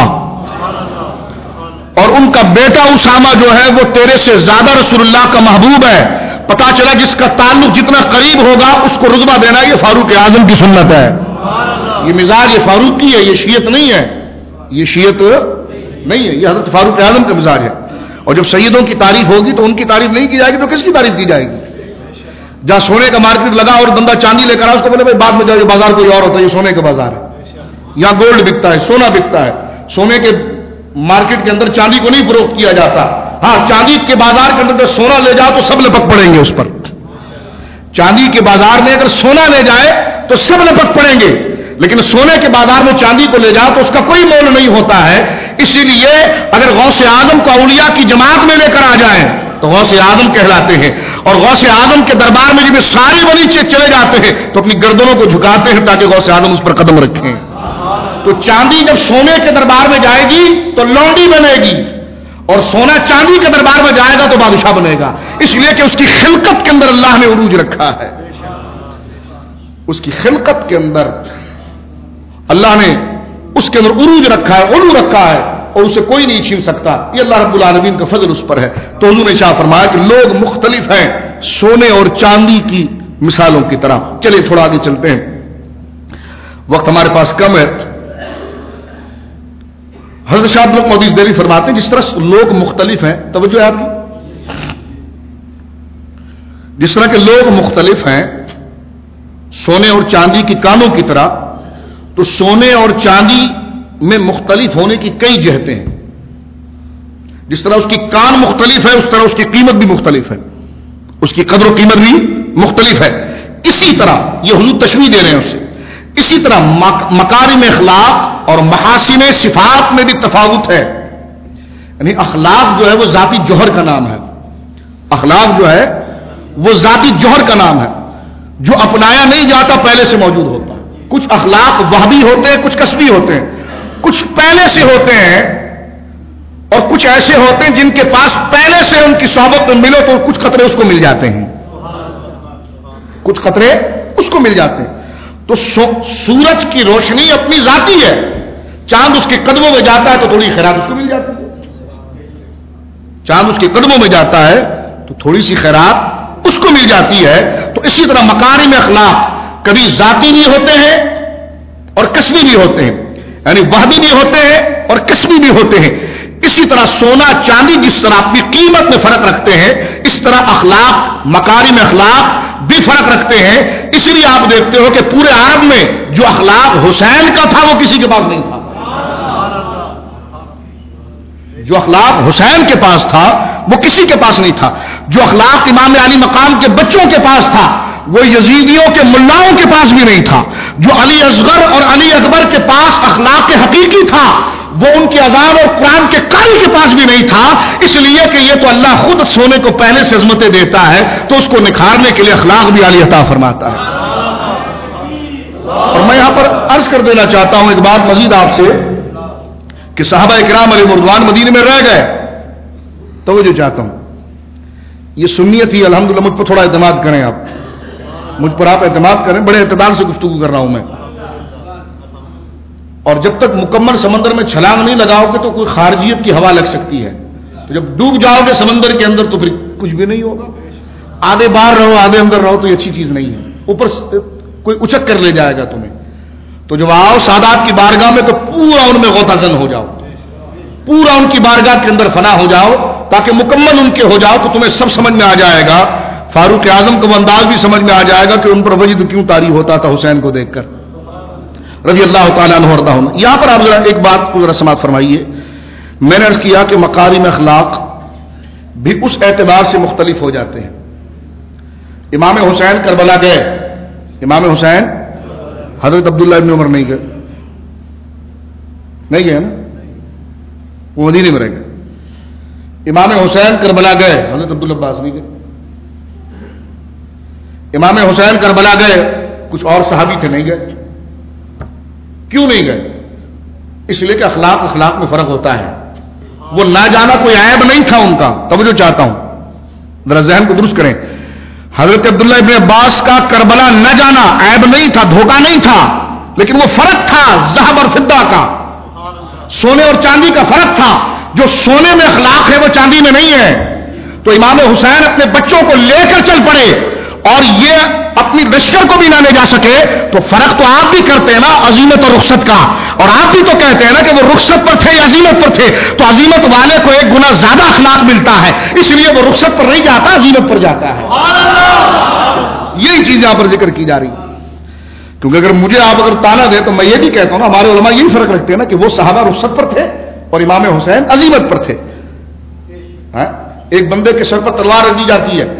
اور ان کا بیٹا اسامہ جو ہے وہ تیرے سے زیادہ رسول اللہ کا محبوب ہے۔ پتا چلا جس کا تعلق جتنا قریب ہوگا اس کو رتبہ دینا، یہ فاروق اعظم کی سنت ہے۔ یہ مزاج یہ فاروق کی ہے، یہ شیعت نہیں ہے، یہ شیعت نہیں ہے، یہ حضرت فاروق اعظم کا مزاج ہے۔ اور جب سیدوں کی تعریف ہوگی تو ان کی تعریف نہیں کی جائے گی تو کس کی تعریف کی جائے گی؟ جہاں سونے کا مارکیٹ لگا اور بندہ چاندی لے کر آئے اس کو بولے بھائی بعد میں جاؤ، یہ بازار کوئی اور ہوتا ہے، یہ سونے کا بازار ہے، یہاں گولڈ بکتا ہے، سونا بکتا ہے، سونے کے مارکیٹ کے اندر چاندی کو نہیں فروخت کیا جاتا۔ ہاں چاندی کے بازار کے اندر سونا لے جاؤ تو سب لپک پڑیں گے اس پر، چاندی کے بازار میں اگر سونا لے جائے تو سب لپک پڑیں گے، لیکن سونے کے بازار میں چاندی کو لے جاؤ تو اس کا کوئی مول نہیں ہوتا ہے۔ اسی لیے اگر غوث اعظم کو اولیاء کی جماعت میں لے کر آ جائیں تو غوث اعظم کہلاتے ہیں، اور غوث اعظم کے دربار میں جب سارے ولی چلے جاتے ہیں تو اپنی گردنوں کو جھکاتے ہیں تاکہ غوث اعظم اس پر قدم رکھیں۔ تو چاندی جب سونے کے دربار میں جائے گی تو لونڈی بنے گی، اور سونا چاندی کے دربار میں جائے گا تو بادشاہ بنے گا، اس لیے کہ اس کی خلقت کے اندر اللہ نے عروج رکھا ہے، اس کی خلقت کے اندر اللہ نے اس کے اندر عروج رکھا ہے، علو رکھا ہے، اور اسے کوئی نہیں چھین سکتا۔ یہ اللہ رب العالمین کا فضل اس پر ہے۔ تو حضور نے شاہ فرمایا کہ لوگ مختلف ہیں سونے اور چاندی کی مثالوں کی طرح۔ چلیے تھوڑا آگے چلتے ہیں، وقت ہمارے پاس کم ہے۔ حضرت شاہ عبد المعزز دہلوی فرماتے ہیں جس طرح لوگ مختلف ہیں، توجہ ہے آپ کی، جس طرح کہ لوگ مختلف ہیں سونے اور چاندی کی کانوں کی طرح، تو سونے اور چاندی میں مختلف ہونے کی کئی جہتیں ہیں۔ جس طرح اس کی کان مختلف ہے اس طرح اس کی قیمت بھی مختلف ہے، اس کی قدر و قیمت بھی مختلف ہے۔ اسی طرح یہ حضور تشریح دے رہے ہیں اسے، اسی طرح مکارم اخلاق اور محاسن صفات میں بھی تفاوت ہے. یعنی اخلاق جو ہے وہ ذاتی جوہر کا نام ہے. اخلاق جو ہے وہ ذاتی جوہر کا نام ہے جو اپنایا نہیں جاتا، پہلے سے موجود ہوتا ہے. کچھ اخلاق وہبی ہوتے ہیں، کچھ کسبی ہوتے ہیں، کچھ پہلے سے ہوتے ہیں اور کچھ ایسے ہوتے ہیں جن کے پاس پہلے سے ان کی صحبت میں ملو تو کچھ خطرے اس کو مل جاتے ہیں، کچھ خطرے اس کو مل جاتے ہیں. تو سورج کی روشنی اپنی ذاتی ہے، چاند اس کے قدموں میں جاتا ہے تو تھوڑی خیرات اس کو مل جاتی ہے. چاند اس کے قدموں میں جاتا ہے تو تھوڑی سی خیرات اس کو مل جاتی ہے. تو اسی طرح مکارم اخلاق کبھی ذاتی بھی ہوتے ہیں اور کسبی بھی ہوتے ہیں، یعنی وحدی بھی ہوتے ہیں اور کسبی بھی ہوتے ہیں. اسی طرح سونا چاندی جس طرح اپنی قیمت میں فرق رکھتے ہیں، اس طرح اخلاق مکارم اخلاق بھی فرق رکھتے ہیں. اس لیے آپ دیکھتے ہو کہ پورے عرب میں جو اخلاق حسین کا تھا وہ کسی کے پاس نہیں تھا. جو اخلاق حسین کے پاس تھا وہ کسی کے پاس نہیں تھا. جو اخلاق امام علی مقام کے بچوں کے پاس تھا وہ یزیدیوں کے ملاؤں کے پاس بھی نہیں تھا. جو علی اصغر اور علی اکبر کے پاس اخلاق حقیقی تھا وہ ان کے اذان اور قرآن کے قاری کے پاس بھی نہیں تھا. اس لیے کہ یہ تو اللہ خود سونے کو پہلے سے عظمتیں دیتا ہے تو اس کو نکھارنے کے لیے اخلاق بھی علی عطا فرماتا ہے. اور میں یہاں پر عرض کر دینا چاہتا ہوں ایک بات مزید آپ سے کہ صحابہ کرام علیہ رضوان مدینے میں رہ گئے. توجہ چاہتا ہوں، یہ سنیت ہی الحمدللہ. مجھ پر تھوڑا اعتماد کریں، آپ مجھ پر آپ اعتماد کریں، بڑے اعتدال سے گفتگو کر رہا ہوں میں. اور جب تک مکمل سمندر میں چھلانگ نہیں لگاؤ گے تو کوئی خارجیت کی ہوا لگ سکتی ہے. تو جب ڈوب جاؤ گے سمندر کے اندر تو پھر کچھ بھی نہیں ہوگا. آدھے باہر رہو آدھے اندر رہو تو یہ اچھی چیز نہیں ہے. اوپر کوئی اچک کر لے جائے گا تمہیں. تو جب آؤ سادات کی بارگاہ میں تو پورا ان میں غوطہ زن ہو جاؤ، پورا ان کی بارگاہ کے اندر فنا ہو جاؤ تاکہ مکمل ان کے ہو جاؤ تو تمہیں سب سمجھ میں آ جائے گا. فاروق اعظم کو وہ انداز بھی سمجھ میں آ جائے گا کہ ان پر وجد کیوں طاری ہوتا تھا حسین کو دیکھ کر رضی اللہ تعالیٰ عنہ وارضاہ. یہاں پر آپ ذرا ایک بات کو ذرا سماعت فرمائیے. میں نے عرض کیا کہ مکارم اخلاق بھی اس اعتبار سے مختلف ہو جاتے ہیں. امام حسین کربلا گئے، امام حسین حضرت عبداللہ ابن عمر نہیں گئے نا، وہ مدینے میں رہ گئے. امام حسین کربلا گئے، حضرت عبداللہ عباس نہیں گئے. امام حسین کربلا گئے، کچھ اور صحابی تھے نہیں گئے. کیوں نہیں گئے؟ اس لیے کہ اخلاق میں فرق ہوتا ہے. وہ نہ جانا کوئی عیب نہیں تھا ان کا. توجہ چاہتا ہوں، ذرا ذہن کو درست کریں. حضرت عبداللہ ابن عباس کا کربلا نہ جانا عیب نہیں تھا، دھوکہ نہیں تھا، لیکن وہ فرق تھا ذہب اور فضہ کا، سونے اور چاندی کا فرق تھا. جو سونے میں اخلاق ہے وہ چاندی میں نہیں ہے. تو امام حسین اپنے بچوں کو لے کر چل پڑے اور یہ اپنی لشکر کو بھی نہ لے جا سکے. تو فرق تو آپ بھی کرتے ہیں نا عزیمت اور رخصت کا، اور آپ بھی تو کہتے ہیں نا کہ وہ رخصت پر تھے یا عزیمت پر تھے. تو عزیمت والے کو ایک گنا زیادہ اخلاق ملتا ہے، اس لیے وہ رخصت پر نہیں جاتا، عزیمت پر جاتا ہے. یہی چیز یہاں پر ذکر کی جا رہی. کیونکہ اگر مجھے آپ اگر تانا دے تو میں یہ بھی کہتا ہوں نا، ہمارے علماء یہی فرق رکھتے ہیں نا کہ وہ صحابہ رخصت پر تھے اور امام حسین عزیمت پر تھے. ایک بندے کے سر پر تلوار رکھ دی جاتی ہے،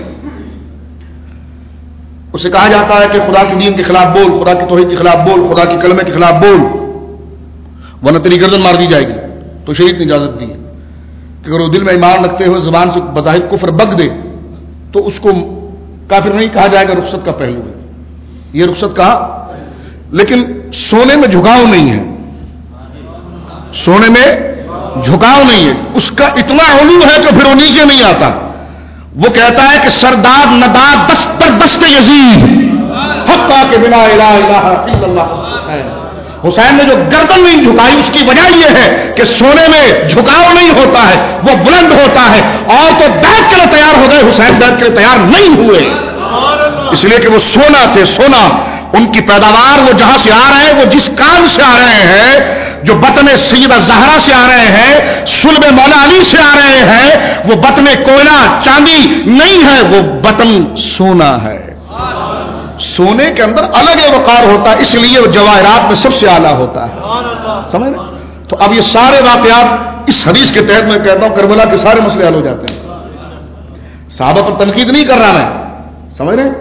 اسے کہا جاتا ہے کہ خدا کے دین کے خلاف بول، خدا کی توحید کے خلاف بول، خدا کے کلمے کے خلاف بول ورنہ تیری گردن مار دی جائے گی. تو شریعت نے اجازت دی کہ اگر وہ دل میں ایمان رکھتے ہوئے زبان سے بظاہر کفر بک دے تو اس کو کافر نہیں کہا جائے گا، رخصت کا پہلو ہے یہ، رخصت کہا. لیکن سونے میں جھکاؤ نہیں ہے، سونے میں جھکاؤ نہیں ہے. اس کا اتنا علو ہے کہ پھر وہ نیچے نہیں آتا. وہ کہتا ہے کہ سرداد نداد دست در دست یزید حقا کے بنا الہ الہ الا اللہ. حسین نے جو گردن نہیں جھکائی اس کی وجہ یہ ہے کہ سونے میں جھکاؤ نہیں ہوتا ہے، وہ بلند ہوتا ہے. اور تو بیٹھ کے لیے تیار ہو گئے، حسین بیٹھ کے لیے تیار نہیں ہوئے، اس لیے کہ وہ سونا تھے. سونا ان کی پیداوار وہ جہاں سے آ رہے ہیں، وہ جس کام سے آ رہے ہیں، جو بطن سیدہ زہرا سے آ رہے ہیں، صلب مولا علی سے آ رہے ہیں، وہ بطن کوئلہ چاندی نہیں ہے، وہ بطن سونا ہے. سونے کے اندر الگ وقار ہوتا ہے، اس لیے وہ جواہرات میں سب سے اعلیٰ ہوتا ہے. سمجھ رہے؟ تو اب یہ سارے واقعات اس حدیث کے تحت میں کہتا ہوں کربلا کے سارے مسئلے حل ہو جاتے ہیں. صحابہ پر تنقید نہیں کر رہا میں، سمجھ رہے؟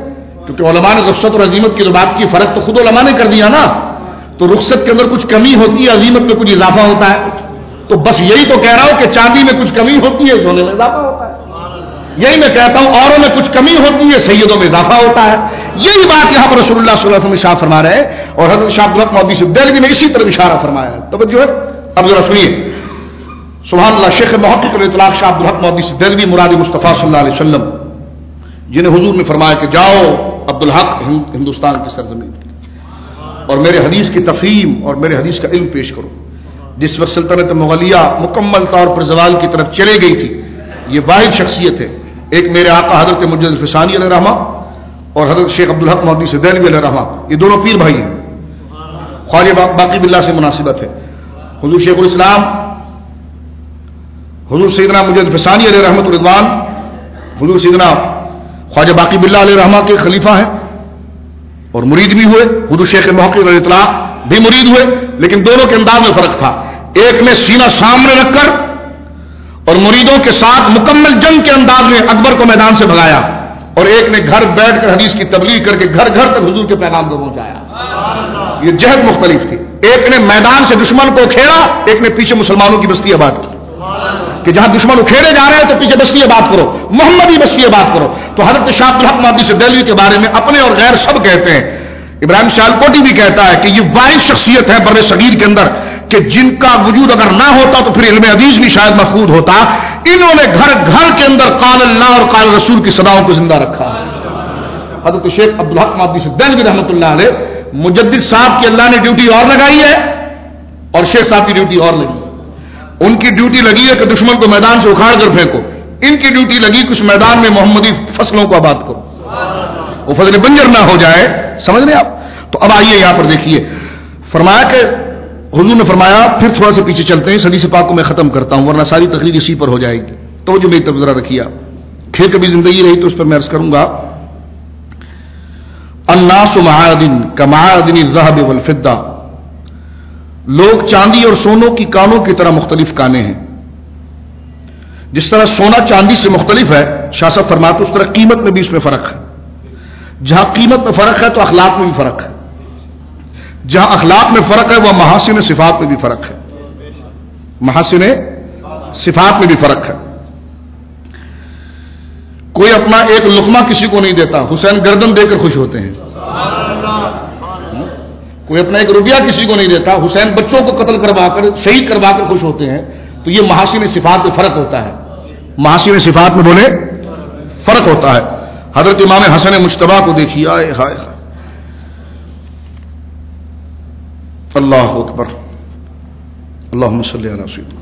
کیونکہ علماء نے رخصت اور عزیمت کی جو بات کی فرق تو خود علماء نے کر دیا نا. تو رخصت کے اندر کچھ کمی ہوتی ہے, عزیمت میں کچھ اضافہ ہوتا ہے. تو بس یہی تو کہہ رہا ہوں کہ چاندی میں کچھ کمی ہوتی ہے, سونے میں اضافہ ہوتا ہے. یہی میں کہتا ہوں اوروں میں کچھ کمی ہوتی ہے, سیدوں میں اضافہ ہوتا ہے. یہی بات یہاں پر رسول اللہ صلی اللہ علیہ وسلم اشارہ فرما رہے ہیں, اور حضرت شاہ عبدالحق مودودی سے دہلوی نے اسی طرح اشارہ فرمایا ہے. توجہ ہے. اب ذرا سنیے, سبحان اللہ, شیخ محقق الاطلاق شاہ عبدالحق مودودی سے دہلوی مراد مصطفیٰ صلی اللہ علیہ وسلم, جنہیں حضور نے فرمایا کہ جاؤ عبدالحق ہندوستان کی سرزمین اور میرے حدیث کی تفہیم اور میرے حدیث کا علم پیش کرو. جس وقت سلطنت مغلیہ مکمل طور پر زوال کی طرف چلے گئی تھی, یہ واحد شخصیت ہے, ایک میرے آقا حضرت مجدد الفسانی علیہ رحمہ اور حضرت شیخ عبدالحق مودودی سے دہلوی علیہ رحمہ, یہ دونوں پیر بھائی ہیں. خواجہ باقی باللہ سے مناسبت ہے. حضور شیخ الاسلام حضور سیدنا مجدد الفسانی علیہ رحمۃ الرضوان حضور سیدنا خواجہ باقی باللہ علیہ رحمہ کے خلیفہ ہیں اور مرید بھی ہوئے. حضور شیخ محقق الاطلاق بھی مرید ہوئے, لیکن دونوں کے انداز میں فرق تھا. ایک نے سینہ سامنے رکھ کر اور مریدوں کے ساتھ مکمل جنگ کے انداز میں اکبر کو میدان سے بھگایا, اور ایک نے گھر بیٹھ کر حدیث کی تبلیغ کر کے گھر گھر تک حضور کے پیغام کو پہنچایا. یہ جہد مختلف تھی. ایک نے میدان سے دشمن کو کھیڑا, ایک نے پیچھے مسلمانوں کی بستی آباد کی, کہ جہاں دشمن اکھیڑے جا رہے ہیں تو پیچھے بستی آباد کرو, محمدی بستی آباد کرو. تو حضرت شاہ عبدالحق مودودی سے دہلوی کے بارے میں اپنے اور غیر سب کہتے ہیں. ابراہیم سیالکوٹی بھی کہتا ہے کہ یہ واحد شخصیت ہے بر صغیر کے اندر کہ جن کا وجود اگر نہ ہوتا تو پھر علم حدیث بھی شاید محفوظ ہوتا. انہوں نے گھر گھر کے اندر قال اللہ اور قال رسول کی صداؤں کو زندہ رکھا. حضرت شیخ عبدالحق مودودی سے دہلوی رحمۃ اللہ علیہ, مجدد صاحب کی اللہ نے ڈیوٹی اور لگائی ہے اور شیخ صاحب کی ڈیوٹی اور لگی. ان کی ڈیوٹی لگی ہے کہ دشمن کو میدان سے اکھاڑ کر پھینکو, ان کی ڈیوٹی لگی کچھ میدان میں محمدی فصلوں کو آباد کرو, وہ فضل بنجر نہ ہو جائے. سمجھ رہے آپ؟ تو اب آئیے یہاں پر دیکھیے, فرمایا کہ حضور نے فرمایا, پھر تھوڑا سا پیچھے چلتے ہیں, حدیث پاک کو میں ختم کرتا ہوں ورنہ ساری تقریر اسی پر ہو جائے گی. تو جو میری طرف ذرا رکھیے آپ, پھر کبھی زندگی رہی تو اس پر میں عرض کروں گا. الناس معادن کمعادن الذهب والفضہ, لوگ چاندی اور سونوں کی کانوں کی طرح مختلف کانے ہیں. جس طرح سونا چاندی سے مختلف ہے, شاہ صاحب فرماتے اس طرح قیمت میں بھی اس میں فرق ہے. جہاں قیمت میں فرق ہے تو اخلاق میں بھی فرق ہے. جہاں اخلاق میں فرق ہے وہ محاسن صفات میں بھی فرق ہے. محاسن صفات میں بھی فرق ہے. کوئی اپنا ایک لقمہ کسی کو نہیں دیتا, حسین گردن دے کر خوش ہوتے ہیں. کوئی اپنا ایک روپیہ کسی کو نہیں دیتا, حسین بچوں کو قتل کروا کر شہید کروا کر خوش ہوتے ہیں. تو یہ محاسن صفات میں فرق ہوتا ہے. محاسن صفات میں بولے فرق ہوتا ہے. حضرت امام حسن مجتبی کو دیکھیے, آئے ہائے اللہ اکبر, اللہم صلی علی سیدنا.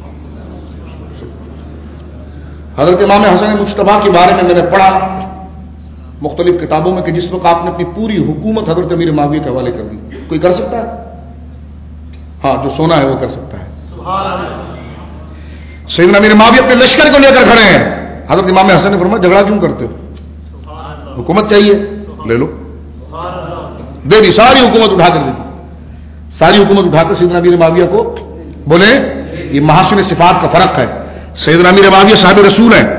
حضرت امام حسن مجتبی کے بارے میں نے پڑھا مختلف کتابوں میں کہ جس وقت آپ نے اپنی پوری حکومت حضرت امیر معاویہ کے حوالے کر دی. کوئی کر سکتا ہے؟ ہاں, جو سونا ہے وہ کر سکتا ہے. سیدنا امیر معاویہ اپنے لشکر کو لے کر کھڑے ہیں. حضرت امام حسن نے فرمایا جھگڑا کیوں کرتے ہو, حکومت چاہیے لے لو. دے دی, ساری حکومت اٹھا کر دے دی. ساری حکومت اٹھا کر سیدنا امیر معاویہ کو بولے. یہ محاسن صفات کا فرق ہے. سیدنا امیر معاویہ صاحب رسول ہیں,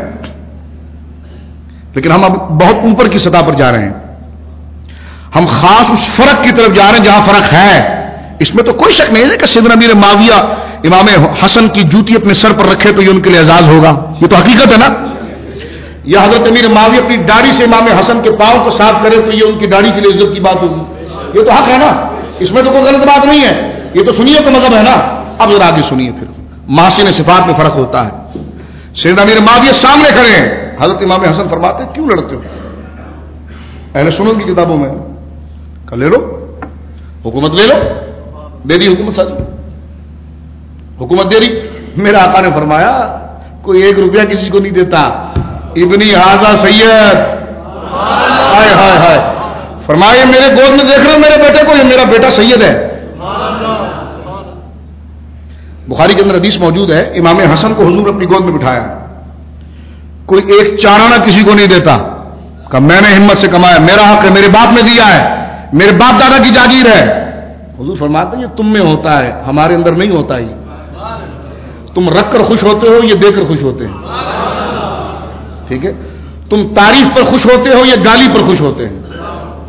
لیکن ہم اب بہت اوپر کی سطح پر جا رہے ہیں. ہم خاص اس فرق کی طرف جا رہے ہیں جہاں فرق ہے. اس میں تو کوئی شک نہیں ہے کہ سیدنا امیر معاویہ امام حسن کی جوتی اپنے سر پر رکھے تو یہ ان کے لیے اعزاز ہوگا. یہ تو حقیقت ہے نا. یا حضرت امیر معاویہ اپنی داڑھی سے امام حسن کے پاؤں کو صاف کرے تو یہ ان کی داڑھی کے لیے عزت کی بات ہوگی. یہ تو حق ہے نا, اس میں تو کوئی غلط بات نہیں ہے. یہ تو سنیے تو مذہب ہے نا. اب ذرا آگے سنیے, پھر محاسن صفات میں فرق ہوتا ہے. سیدنا امیر معاویہ سامنے کھڑے ہیں. حضرت امام حسن فرماتے کیوں لڑتے ہو؟ اہل سنت کی کتابوں میں کہ لے لو حکومت, لے لو. دے دی حکومت, ساری حکومت دے دی. میرے آقا نے فرمایا کوئی ایک روپیہ کسی کو نہیں دیتا. ابنی حاضہ سید, ہائے ہائے ہائے, فرمایا میرے گود میں دیکھ رہے ہو میرے بیٹے کو, یہ میرا بیٹا سید ہے. بخاری کے اندر حدیث موجود ہے, امام حسن کو حضور اپنی گود میں بٹھایا, کوئی ایک چارانہ کسی کو نہیں دیتا. کہ میں نے ہمت سے کمایا, میرا حق ہے, میرے باپ نے دیا ہے, میرے باپ دادا کی جاگیر ہے. حضور فرماتے ہیں یہ تم میں ہوتا ہے, ہمارے اندر نہیں ہوتا. یہ تم رکھ کر خوش ہوتے ہو, یہ دے کر خوش ہوتے ہیں. ٹھیک ہے, تم تعریف پر خوش ہوتے ہو یا گالی پر خوش ہوتے ہیں.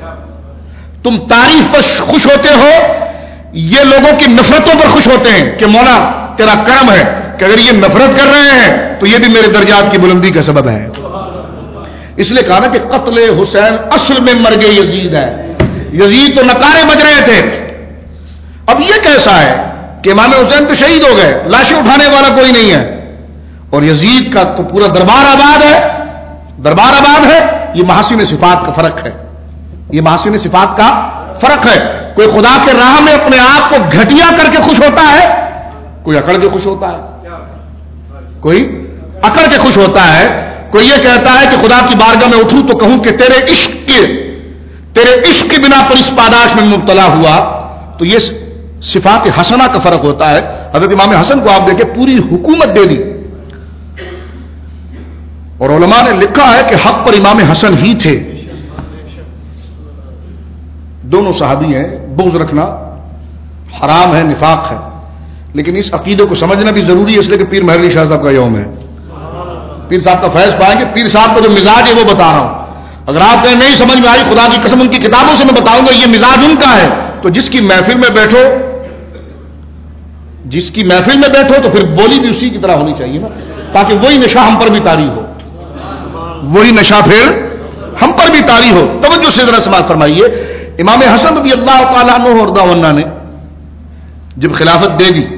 تم تعریف پر خوش ہوتے ہو، یہ لوگوں کی نفرتوں پر خوش ہوتے ہیں کہ مولا تیرا کرم ہے کہ اگر یہ نفرت کر رہے ہیں تو یہ بھی میرے درجات کی بلندی کا سبب ہے. اس لیے کہا نا کہ قتل حسین اصل میں مرگ یزید ہے. یزید تو نکارے بج رہے تھے. اب یہ کیسا ہے کہ امام حسین تو شہید ہو گئے، لاشیں اٹھانے والا کوئی نہیں ہے، اور یزید کا تو پورا دربار آباد ہے. دربار آباد ہے. یہ محاسن صفات کا فرق ہے. یہ محاسن صفات کا فرق ہے. کوئی خدا کے راہ میں اپنے آپ کو گھٹیا کر کے خوش ہوتا ہے، کوئی اکڑ کے خوش ہوتا ہے. کوئی اکڑ کے خوش ہوتا ہے. کوئی یہ کہتا ہے کہ خدا کی بارگاہ میں اٹھوں تو کہوں کہ تیرے عشق کی بنا پر اس پاداش میں مبتلا ہوا. تو یہ صفات حسنہ کا فرق ہوتا ہے. حضرت امام حسن کو آپ دیکھیں پوری حکومت دے دی، اور علماء نے لکھا ہے کہ حق پر امام حسن ہی تھے. دونوں صحابی ہیں. بغض رکھنا حرام ہے، نفاق ہے، لیکن اس عقیدے کو سمجھنا بھی ضروری ہے، اس لیے کہ پیر مہر علی شاہ صاحب کا یوم ہے. پیر صاحب کا فیض پائیں گے. پیر صاحب کا جو مزاج ہے وہ بتا رہا ہوں. اگر آپ کہیں نہیں سمجھ میں آئی، خدا کی قسم ان کی کتابوں سے میں بتاؤں گا یہ مزاج ان کا ہے، تو جس کی محفل میں بیٹھو تو پھر بولی بھی اسی کی طرح ہونی چاہیے نا، تاکہ وہی نشہ ہم پر بھی طاری ہو. وہی نشہ پھر ہم پر بھی طاری ہو. توجہ سے ذرا سماعت فرمائیے. امام حسن رضی اللہ تعالیٰ عنہ اور عنہ نے جب خلافت دے دی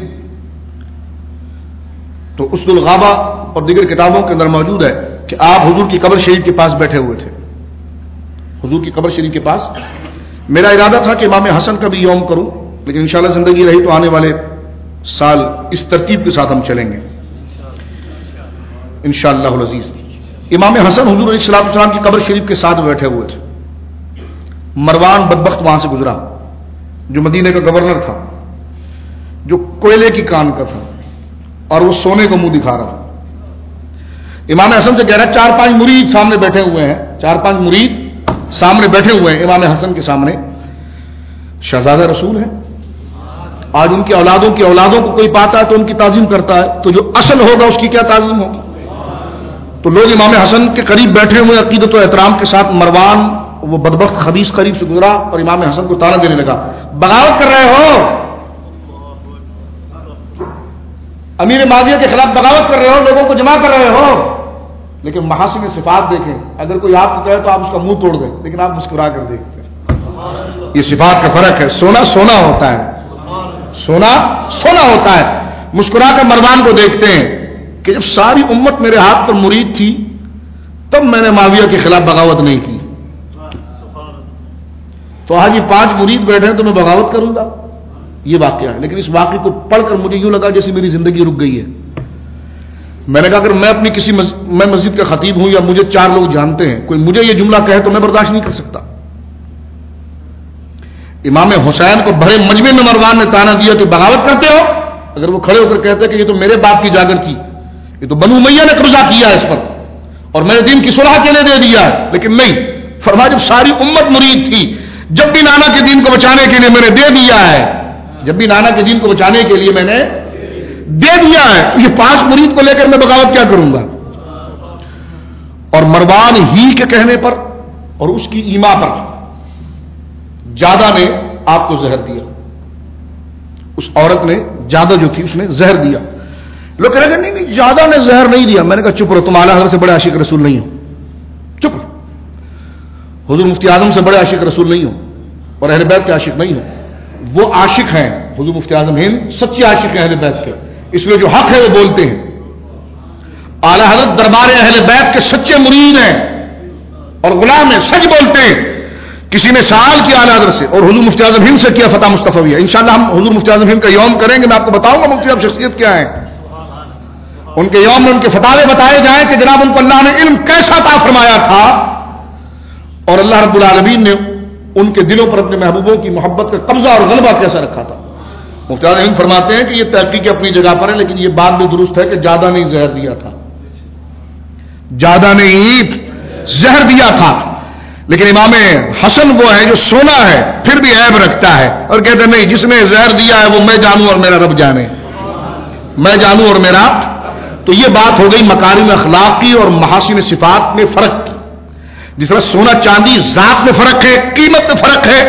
تو اسد الغابہ اور دیگر کتابوں کے اندر موجود ہے کہ آپ حضور کی قبر شریف کے پاس بیٹھے ہوئے تھے. حضور کی قبر شریف کے پاس. میرا ارادہ تھا کہ امام حسن کا بھی یوم کروں، لیکن انشاءاللہ زندگی رہی تو آنے والے سال اس ترتیب کے ساتھ ہم چلیں گے انشاءاللہ العزیز. امام حسن حضور علیہ السلام کی قبر شریف کے ساتھ بیٹھے ہوئے تھے. مروان بدبخت وہاں سے گزرا، جو مدینے کا گورنر تھا، جو کوئلے کی کان کا تھا، اور وہ سونے کو منہ دکھا رہا تھا. امام حسن سے کہہ رہا ہے 4-5 مرید سامنے بیٹھے ہوئے ہیں، 4-5 مرید سامنے بیٹھے ہوئے ہیں امام حسن کے سامنے. شہزادہ رسول ہیں. آج ان کی اولادوں کو کوئی پاتا ہے تو ان کی تعظیم کرتا ہے، تو جو اصل ہوگا اس کی کیا تعظیم ہوگی. تو لوگ امام حسن کے قریب بیٹھے ہوئے عقیدت و احترام کے ساتھ. مروان وہ بدبخت خبیث قریب سے گزرا اور امام حسن کو تانا دینے لگا، بغاوت کر رہے ہو، امیر معاویہ کے خلاف بغاوت کر رہے ہو، لوگوں کو جمع کر رہے ہو. لیکن محاسن صفات دیکھیں. اگر کوئی آپ کو کہے تو آپ اس کا منہ توڑ دیں، لیکن آپ مسکرا کر دیکھتے ہیں. یہ صفات کا فرق ہے. سونا سونا ہوتا ہے، سونا ہوتا ہے. مسکرا کر مروان کو دیکھتے ہیں کہ جب ساری امت میرے ہاتھ پر مرید تھی تب میں نے معاویہ کے خلاف بغاوت نہیں کی. تو آج یہ 5 مرید بیٹھے ہیں تو میں بغاوت کروں گا. یہ واقعہ ہے. لیکن اس واقعے کو پڑھ کر مجھے یوں لگا جیسے میری زندگی رک گئی ہے. میں نے کہا اگر میں اپنی میں مسجد کا خطیب ہوں یا مجھے 4 لوگ جانتے ہیں، کوئی مجھے یہ جملہ کہے تو میں برداشت نہیں کر سکتا. امام حسین کو بھرے مجمع میں مروان نے تانا دیا کہ بغاوت کرتے ہو. اگر وہ کھڑے ہو کر کہتے کہ یہ تو میرے باپ کی جاگر تھی، یہ تو بنو امیہ نے قبضہ کیا ہے اس پر اور میں نے دین کی صلح کے لیے دے دیا ہے. لیکن نہیں، فرمایا جب ساری امت مرید تھی، جب بھی نانا کے دین کو بچانے کے لیے میں نے دے دیا ہے، جب بھی نانا کے دین کو بچانے کے لیے میں نے دے دیا ہے، تو یہ 5 مرید کو لے کر میں بغاوت کیا کروں گا. اور مروان ہی کے کہنے پر اور اس کی ایما پر جادہ نے آپ کو زہر دیا. اس عورت نے، جادہ جو تھی، اس نے زہر دیا. لوگ کہہ رہے نہیں جادہ نے زہر نہیں دیا. میں نے کہا چپ رہو، تم اعلیٰ حضرت سے بڑے عاشق رسول نہیں ہو. چپ رہو. حضور مفتی اعظم سے بڑے عاشق رسول نہیں ہو اور اہل بیت کے عاشق نہیں ہو. وہ عاشق ہیں حضور مفتی اعظم ہند، سچے عاشق ہیں اہل بیت کے، اس لیے جو حق ہے وہ بولتے ہیں. اعلیٰ حضرت دربار اہل بیت کے سچے مرید ہیں اور غلام ہیں، سچ بولتے ہیں. کسی نے سوال کیا اعلیٰ حضرت سے اور حضور مفتی اعظم ہند سے کیا فتح مصطفیہ. انشاءاللہ ہم حضور مفتی اعظم ہند کا یوم کریں گے. میں آپ کو بتاؤں گا مفتی صاحب شخصیت کیا ہے. ان کے یوم میں ان کے فتاوے بتائے جائیں کہ جناب ان کو اللہ نے علم کیسا عطا فرمایا تھا اور اللہ رب العالمین نے ان کے دلوں پر اپنے محبوبوں کی محبت کا قبضہ اور غلبہ کیسا رکھا تھا. مفتی اعظم ہند فرماتے ہیں کہ یہ تحقیق اپنی جگہ پر ہے، لیکن یہ بات بھی درست ہے کہ جادہ نے زہر دیا تھا. جادہ نے زہر دیا تھا. لیکن امام حسن وہ ہے جو سونا ہے پھر بھی عیب رکھتا ہے اور کہتے ہیں نہیں، جس نے زہر دیا ہے وہ میں جانوں اور میرا رب جانے، میں جانوں اور میرا. تو یہ بات ہو گئی مکارم اخلاق کی اور محاسن صفات میں فرق. جس طرح سونا چاندی ذات میں فرق ہے، قیمت میں فرق ہے،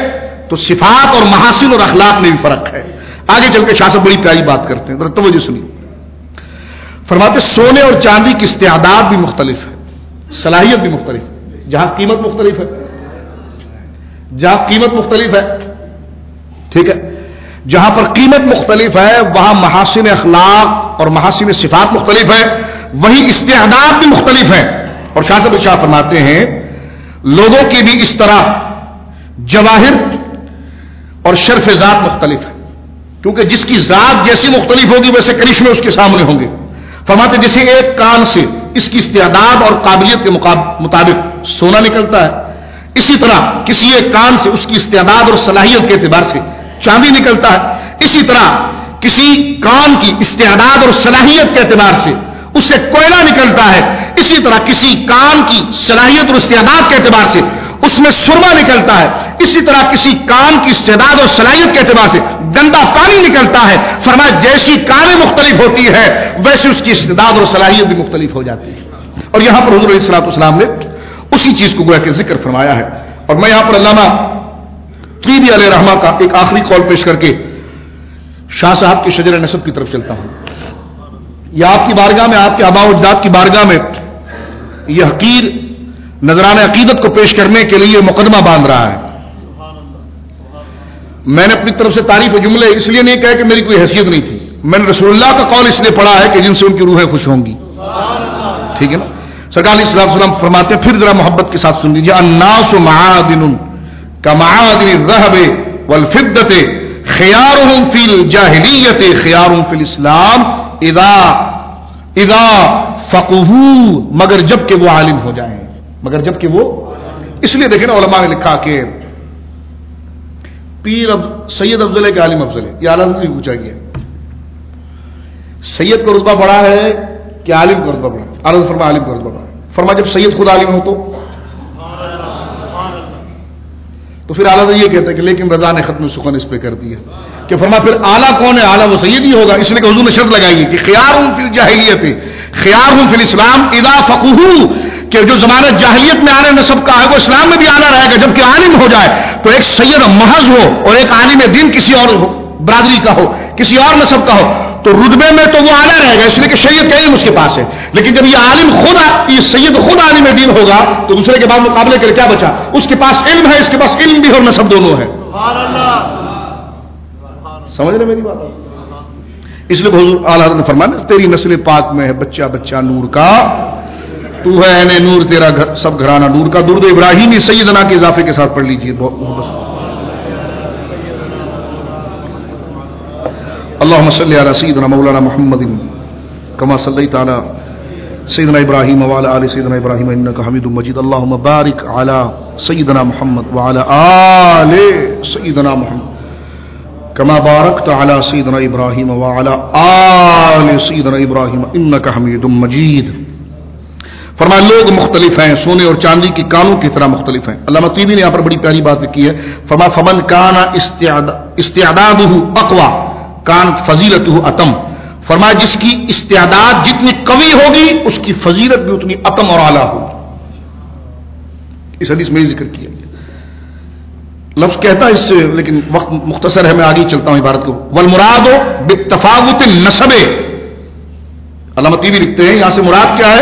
تو صفات اور محاسن اور اخلاق میں بھی فرق ہے. آگے چل کے شاہ صاحب بڑی پیاری بات کرتے ہیں, ذرا توجہ سنیے. فرماتے سونے اور چاندی کی استعداد بھی مختلف ہے, صلاحیت بھی مختلف ہے. جہاں قیمت مختلف ہے, جہاں قیمت مختلف ہے, ٹھیک ہے, جہاں پر قیمت مختلف ہے وہاں محاسن اخلاق اور محاسن صفات مختلف ہے, وہی استعداد بھی مختلف ہے. اور شاہ صاحب ارشاد فرماتے ہیں لوگوں کی بھی اس طرح جواہر اور شرف ذات مختلف ہے, کیونکہ جس کی ذات جیسی مختلف ہوگی ویسے کرشمے اس کے سامنے ہوں گے. فرماتے جیسے ایک کان سے اس کی استعداد اور قابلیت کے مطابق سونا نکلتا ہے, اسی طرح کسی ایک کان سے اس کی استعداد اور صلاحیت کے اعتبار سے چاندی نکلتا ہے. اسی طرح کسی کان کی استعداد اور صلاحیت کے اعتبار سے اس سے کوئلہ نکلتا ہے. اسی طرح کسی کان کی صلاحیت اور استعداد کے اعتبار سے اس میں سرما نکلتا ہے. اسی طرح کسی کان کی استعداد اور صلاحیت کے اعتبار سے گندا پانی نکلتا ہے. فرمایا جیسی کانیں مختلف ہوتی ہے ویسے اس کی استعداد اور صلاحیت بھی مختلف ہو جاتی ہے. اور یہاں پر حضور علیہ الصلوۃ والسلام نے اسی چیز کو گویا کہ ذکر فرمایا ہے. اور میں یہاں پر علامہ طیبی علیہ رحمہ کا ایک آخری قول پیش کر کے شاہ صاحب کے شجر نسب کی طرف چلتا ہوں. یہ آپ کی بارگاہ میں, آپ کے آباء و اجداد کی بارگاہ میں یہ حقیر نذرانہ عقیدت کو پیش کرنے کے لیے مقدمہ باندھ رہا ہے. میں نے اپنی طرف سے تعریف جملے اس لیے نہیں کہا کہ میری کوئی حیثیت نہیں تھی, میں نے رسول اللہ کا قول اس لیے پڑھا ہے کہ جن سے ان کی روحیں خوش ہوں گی. ٹھیک ہے نا. سرکار علیہ الصلوۃ والسلام فرماتے ہیں, پھر ذرا محبت کے ساتھ سن لیجیے, الناس معادن کمعادن الذهب والفضة خيارهم في الجاهلية خيارهم في الاسلام اذا فقهوا, مگر جب کہ وہ عالم ہو جائیں, مگر جب کہ وہ, اس لیے دیکھیں نا علماء نے لکھا کہ پیر سید افضل ہے کہ عالم افضل ہے, یہ اعلیٰ سے پوچھا گیا. سید کا رتبہ بڑا ہے کہ عالم کا رتبہ بڑا ہے؟ اعلیٰ فرما عالم کا رتبہ بڑا ہے. فرما جب سید خود عالم ہو تو پھر اعلیٰ یہ کہتا ہے کہ لیکن رضا نے ختم سخن اس پہ کر دیا کہ فرما پھر اعلیٰ کون ہے؟ اعلیٰ وہ سید ہی ہوگا. اس لیے کہ حضور نے شرط لگائی کہ خیارہم فی الجاہلیت خیارہم فی الاسلام اذا فقہوا, کہ جو زمانہ جاہلیت میں اعلیٰ نسب کا ہے وہ اسلام میں بھی اعلیٰ رہے گا جبکہ عالم ہو جائے. تو ایک سید محض ہو اور ایک عالم دین کسی اور برادری کا ہو, کسی اور نسب کا ہو, تو رتبے میں تو وہ اعلیٰ رہے گا اس لیے کہ شریعت کا علم اس کے پاس ہے. لیکن جب یہ عالم خود, یہ سید خود عالم دین ہوگا تو دوسرے کے بعد مقابلے کر کیا بچا؟ اس کے پاس علم ہے, اس کے پاس علم بھی اور نسب دونوں ہے. سمجھ رہے میری بات؟ اس لیے حضور اعلیٰ حضرت نے فرمایا تیری نسل پاک میں ہے بچہ بچہ نور کا, تو ہے اے نور تیرا سب گھرانہ نور کا. درود ابراہیمی سیدنا کے اضافے کے ساتھ پڑھ لیجیے. اللهم صل على سيدنا مولانا محمد كما صليت على سيدنا ابراهيم وعلى ال سيدنا ابراهيم انك حميد مجيد. اللهم بارك على سيدنا محمد وعلى ال سيدنا محمد كما باركت على سيدنا ابراهيم وعلى ال سيدنا ابراهيم انك حميد مجيد. فرمایا لوگ مختلف ہیں, سونے اور چاندی کی کانوں کی طرح مختلف ہیں. علامہ طیبی نے یہاں پر بڑی پیاری بات کی ہے. فرمایا فمن کان استعداده اقوى کانت فضیلتہ اتم. فرمایا جس کی استعداد جتنی قوی ہوگی اس کی فضیلت بھی اتنی اتم اور اعلیٰ ہوگی. اس حدیث میں ذکر کیا گیا. لفظ کہتا ہے اس سے, لیکن وقت مختصر ہے, میں آگے چلتا ہوں عبارت کو. والمراد بالتفاوت النسب, علامہ طیبی لکھتے ہیں یہاں سے مراد کیا ہے؟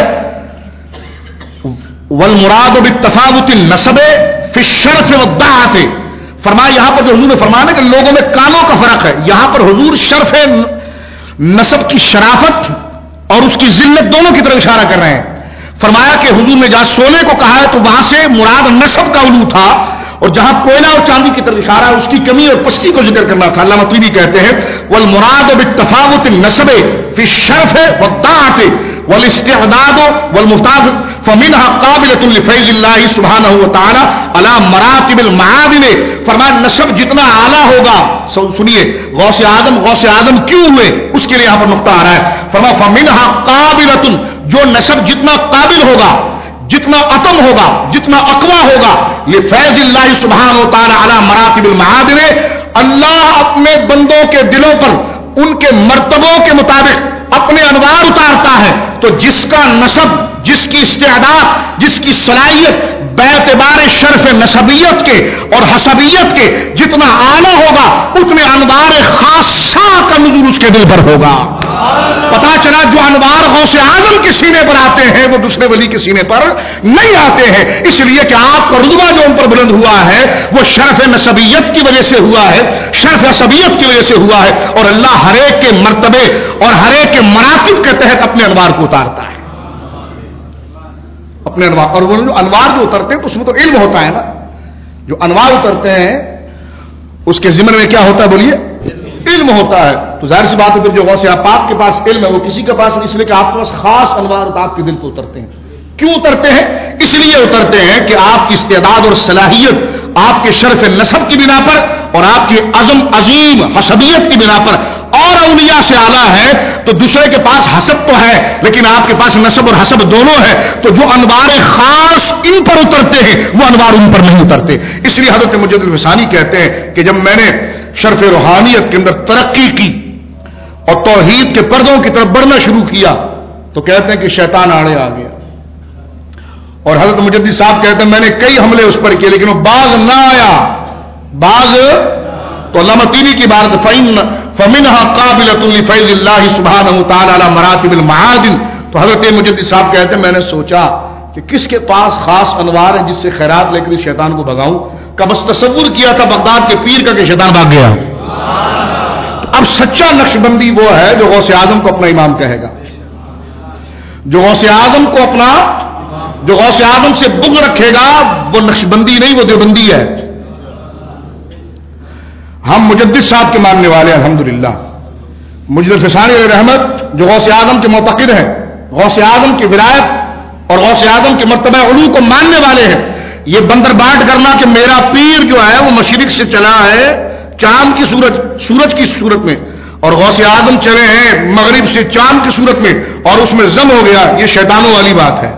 والمراد بالتفاوت النسب فی الشرف والدعوۃ. فرمایا یہاں پر جو حضور نے فرمایا کہ لوگوں میں کانوں کا فرق ہے, یہاں پر حضور شرف نسب کی شرافت اور اس کی ذلت دونوں کی طرف اشارہ کر رہے ہیں. فرمایا کہ حضور نے جہاں سونے کو کہا ہے تو وہاں سے مراد نسب کا علو تھا, اور جہاں کوئلہ اور چاندی کی طرف اشارہ ہے اس کی کمی اور پستی کو ذکر کرنا تھا. علامہ طیبی کہتے ہیں والمراد بالتفاوت النسب فی الشرف والطاعت والاستعداد والمحتاج فمنها قابلۃ لفیض اللہ سبحانہ وتعالی علی مراتب المعادن. فرمایا نسب جتنا اعلیٰ ہوگا, سنیے غوث اعظم کیوں ہوئے اس کے لیے یہاں پر نقطہ آ رہا ہے. فرمایا فمنها قابلۃ, جو نسب جتنا قابل ہوگا, جتنا اتم ہوگا, جتنا اقوا ہوگا, لفیض اللہ سبحانہ وتعالی علی مراتب المعادن, اللہ اپنے بندوں کے دلوں پر ان کے مرتبوں کے مطابق اپنے انوار اتارتا ہے. تو جس کا نسب, جس کی استعداد, جس کی صلاحیت بیعتبار شرف نسبیت کے اور حسبیت کے جتنا اعلیٰ ہوگا اتنے انوار خاصہ کا نزول اس کے دل پر ہوگا. پتا چلا جو انوار غوث اعظم کے سینے پر آتے ہیں وہ دوسرے ولی کے سینے پر نہیں آتے ہیں، اس لیے کہ آپ کا رتبہ جو ان پر بلند ہوا ہے وہ شرف نسبیت کی وجہ سے ہوا ہے، شرف حسبیت کی وجہ سے ہوا ہے، اور اللہ ہر ایک کے مرتبے اور ہر ایک کے مراتب کے تحت اپنے انوار کو اتارتا ہے. اپنے انوار، اور وہ جو انوار جو اترتے ہیں تو اس میں تو علم ہوتا ہے نا. جو انوار اترتے ہیں اس کے ضمن میں کیا ہوتا ہے بولیے؟ علم ہوتا ہے. تو ظاہر سی بات ہے پھر جو غوث پاک کے پاس علم ہے وہ کسی کے پاس نہیں، اس لیے کہ آپ کے پاس خاص انوار آپ کے دل کو اترتے ہیں. کیوں اترتے ہیں؟ اس لیے اترتے ہیں کہ آپ کی استعداد اور صلاحیت آپ کے شرف نسب کی بنا پر اور آپ کی عزم عظیم حسبیت کی بنا پر اور اولیاء سے اعلیٰ ہے. تو دوسرے کے پاس حسب تو ہے لیکن آپ کے پاس نسب اور حسب دونوں ہے، تو جو انوار خاص ان پر اترتے ہیں وہ انوار ان پر نہیں اترتے. اس لیے حضرت مجدد الفسانی کہتے ہیں کہ جب میں نے شرف روحانیت کے اندر ترقی کی اور توحید کے پردوں کی طرف بڑھنا شروع کیا تو کہتے ہیں کہ شیطان آڑے آ گیا. اور حضرت مجدد صاحب کہتے ہیں میں نے کئی حملے اس پر کیے لیکن وہ باز نہ آیا. باز تو علامہ طیبی کی بات فمنها قابلۃ لفیض اللہ سبحانہ وتعالی علی مراتب المعادن. تو حضرت مجدد صاحب کہتے ہیں میں نے سوچا کہ کس کے پاس خاص انوار ہیں جس سے خیرات لے کر شیطان کو بھگاؤں. کا بس تصور کیا تھا بغداد کے پیر کا کہ شیطان بھاگ گیا. اب سچا نقشبندی وہ ہے جو غوث اعظم کو اپنا امام کہے گا، جو غوث اعظم کو اپنا، جو غوث اعظم سے بغض رکھے گا وہ نقشبندی نہیں، وہ دیوبندی ہے. ہم مجدد صاحب کے ماننے والے ہیں الحمدللہ. مجدد الفسانی علیہ رحمت جو غوث اعظم کے معتقد ہیں، غوث اعظم کی ولایت اور غوث اعظم کے مرتبہ علو کو ماننے والے ہیں. یہ بندر بانٹ کرنا کہ میرا پیر جو ہے وہ مشرق سے چلا ہے چاند کی سورج کی صورت میں، اور غوث اعظم چلے ہیں مغرب سے چاند کی صورت میں اور اس میں ضم ہو گیا، یہ شیطانوں والی بات ہے.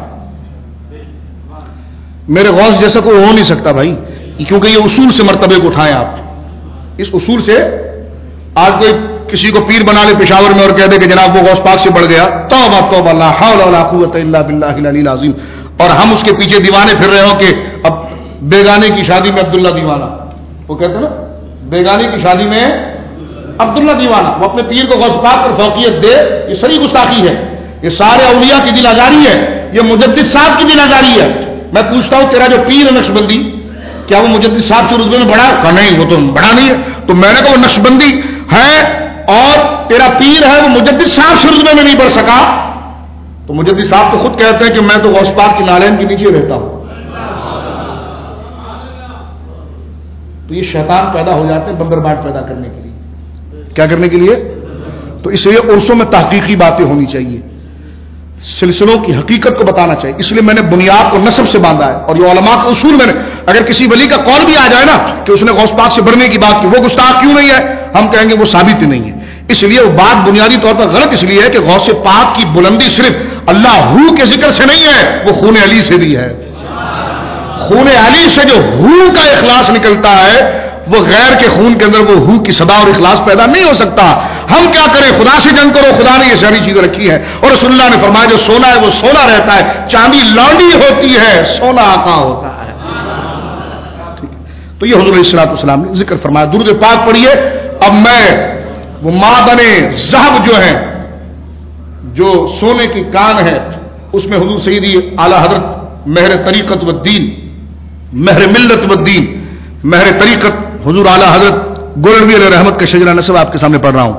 میرے غوث جیسا کوئی ہو نہیں سکتا بھائی، کیونکہ یہ اصول سے مرتبے کو اٹھائیں آپ. اس اصول سے آج کوئی کسی کو پیر بنا لے پشاور میں اور کہہ دے کہ جناب وہ غوث پاک سے بڑھ گیا، توبہ توبہ لا حول ولا قوت الا باللہ العلی العظیم. اور ہم اس کے پیچھے دیوانے پھر رہے ہوں کہ اب بیگانے کی شادی میں عبداللہ دیوانہ، وہ کہتے ہیں نا بیگانے کی شادی میں عبداللہ دیوانہ، وہ اپنے پیر کو غوث پاک پر فوقیت دے، یہ سری گستاخی ہے. یہ سارے اولیاء کی دل آزاری ہے، یہ مجدد صاحب کی دل آزاری ہے. میں پوچھتا ہوں تیرا جو پیر ہے نقشبندی، کیا وہ مجدد صاحب سے رتبے میں بڑھا؟ کہا نہیں، وہ تو بڑھا نہیں ہے. تو میں نے کہا وہ نقشبندی ہے اور تیرا پیر ہے وہ مجدد صاحب سے رتبے میں نہیں بڑھ سکا. تو مجدد صاحب تو خود کہتے ہیں کہ میں تو غوث پاک کی نالین کے نیچے رہتا ہوں. تو یہ شیطان پیدا ہو جاتے ہیں بندر باٹ پیدا کرنے کے لیے. کیا کرنے کے لیے؟ تو اس لیے عرصوں میں تحقیقی باتیں ہونی چاہیے، سلسلوں کی حقیقت کو بتانا چاہیے. اس لیے میں نے بنیاد کو نسب سے باندھا ہے، اور یہ علماء کا اصول میں نے، اگر کسی ولی کا قول بھی آ جائے نا کہ اس نے غوث پاک سے بڑھنے کی بات کی، وہ گستاخ کیوں نہیں ہے؟ ہم کہیں گے وہ ثابت ہی نہیں ہے. اس لیے وہ بات بنیادی طور پر غلط اس لیے ہے کہ غوث پاک کی بلندی صرف اللہ ہو کے ذکر سے نہیں ہے، وہ خون علی سے بھی ہے. خون علی سے جو ہو کا اخلاص نکلتا ہے وہ غیر کے خون کے اندر وہ ہو کی صدا اور اخلاص پیدا نہیں ہو سکتا. ہم کیا کریں؟ خدا سے جنگ کرو، خدا نے یہ ساری چیزیں رکھی ہے. اور رسول اللہ نے فرمایا جو سونا ہے وہ سونا رہتا ہے، چاندی لانڈی ہوتی ہے، سونا آقا ہوتا ہے. ٹھیک ہے، تو یہ حضور علیہ الصلوۃ والسلام نے ذکر فرمایا. درود پاک پڑھیے. اب میں وہ معدن ذهب جو ہے، جو سونے کی کان ہے، اس میں حضور سیدی اعلی حضرت مہر طریقت و دین، مہر ملت و دین، مہر طریقت حضور اعلی حضرت گولڑوی علیہ رحمت کا شجرہ نسب آپ کے سامنے پڑھ رہا ہوں.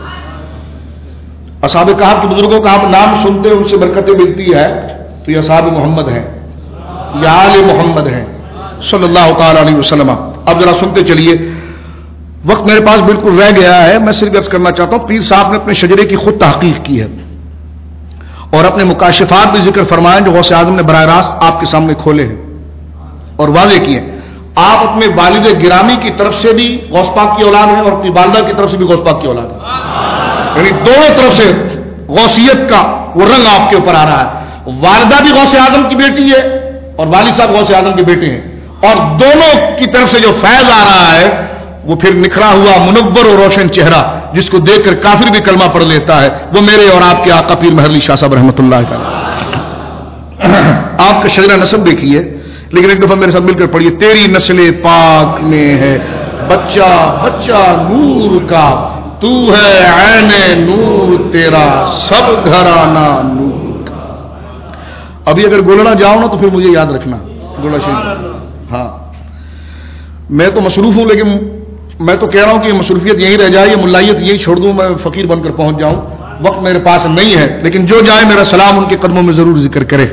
اصحاب کہف کے بزرگوں کا آپ نام سنتے ہیں، ان سے برکتیں ملتی ہے، تو یہ اصحاب محمد ہیں، یہ آل محمد ہیں صلی اللہ تعالی علیہ وسلم. اب ذرا سنتے چلیے، وقت میرے پاس بالکل رہ گیا ہے. میں صرف عرض کرنا چاہتا ہوں، پیر صاحب نے اپنے شجرے کی خود تحقیق کی ہے اور اپنے مکاشفات بھی ذکر فرمائے جو غوث اعظم نے براہ راست آپ کے سامنے کھولے ہیں اور واضح کیے. آپ اپنے والد گرامی کی طرف سے بھی غوث پاک کی اولاد ہیں اور اپنی والدہ کی طرف سے بھی غوث پاک کی اولاد ہے، یعنی دونوں طرف سے غوثیت کا وہ رنگ آپ کے اوپر آ رہا ہے. والدہ بھی غوث اعظم کی بیٹی ہے اور والد صاحب غوث اعظم کے بیٹے ہیں، اور دونوں کی طرف سے جو فیض آ رہا ہے وہ پھر نکھرا ہوا منور اور روشن چہرہ جس کو دیکھ کر کافر بھی کلمہ پڑھ لیتا ہے، وہ میرے اور آپ کے آقا پیر مہر علی شاہ صاحب رحمۃ اللہ تعالی. آپ کا شجرہ نسب دیکھیے، لیکن ایک دفعہ میرے ساتھ مل کر پڑھیے، تیری نسل پاک میں ہے بچہ بچہ نور کا، تو ہے عین نور تیرا سب گھرانہ نور کا۔ ابھی اگر گولڑا جاؤ نا تو پھر مجھے یاد رکھنا گولڑا شریف۔ ہاں میں تو مصروف ہوں، لیکن میں تو کہہ رہا ہوں کہ مصروفیت یہیں رہ جائے، ملائیت یہی چھوڑ دوں، میں فقیر بن کر پہنچ جاؤں، وقت میرے پاس نہیں ہے، لیکن جو جائے میرا سلام ان کے قدموں میں ضرور ذکر کرے۔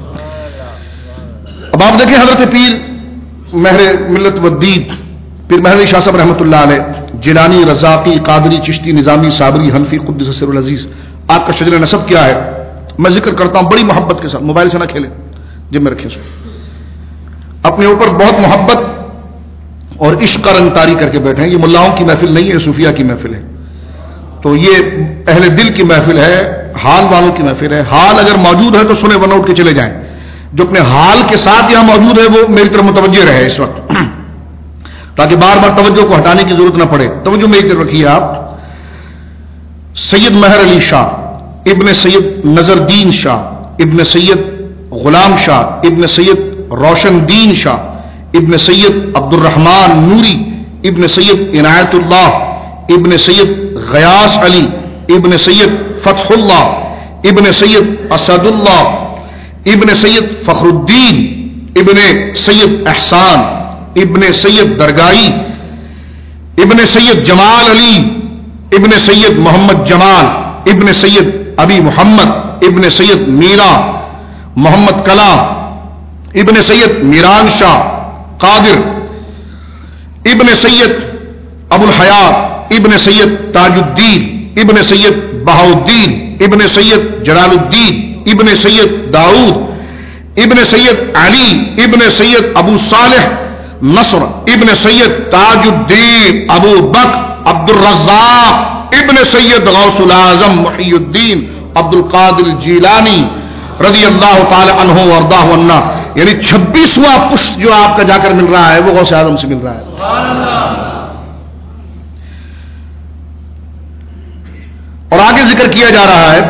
اب آپ دیکھیں حضرت پیر مہر ملت والدین پیر مہر علی شاہ صاحب رحمۃ اللہ علیہ، جیلانی، رزاقی، قادری، چشتی، نظامی، صابری، حنفی، قدس سر العزیز، آپ کا شجر نسب کیا ہے میں ذکر کرتا ہوں بڑی محبت کے ساتھ، موبائل سے نہ کھیلیں، جب میں رکھیں اپنے اوپر بہت محبت اور عشق کا رنگ طاری کر کے بیٹھے ہیں۔ یہ ملاؤں کی محفل نہیں ہے، صوفیہ کی محفل ہے، تو یہ اہل دل کی محفل ہے، حال والوں کی محفل ہے۔ حال اگر موجود ہے تو سنیں، ورنہ اٹھ کے چلے جائیں۔ جو اپنے حال کے ساتھ یہاں موجود ہے وہ میری طرف متوجہ رہے اس وقت، تاکہ بار بار توجہ کو ہٹانے کی ضرورت نہ پڑے۔ توجہ میری طرف رکھیے آپ۔ سید مہر علی شاہ ابن سید نظر الدین شاہ ابن سید غلام شاہ ابن سید روشن دین شاہ ابن سید عبد الرحمن نوری ابن سید عنایت اللہ ابن سید غیاث علی ابن سید فتح اللہ ابن سید اسد اللہ ابن سید فخر الدین ابن سید احسان ابن سید درگائی ابن سید جمال علی ابن سید محمد جمال ابن سید ابی محمد ابن سید میرا محمد کلام ابن سید میران شاہ قادر ابن سید ابو الحیات ابن سید تاج الدین ابن سید بہاؤدین ابن سید جلال الدین ابن سید داؤد ابن سید علی ابن سید ابو صالح نصر ابن سید تاج الدین ابو بکر عبد الرزاق ابن سید غوث العظم محی الدین عبد القادر الجیلانی رضی اللہ تعالی عنہ وارضاہ عنا، یعنی 26واں پشت جو آپ کا جا کر مل رہا ہے وہ غوث اعظم سے مل رہا ہے۔ اور آگے ذکر کیا جا رہا ہے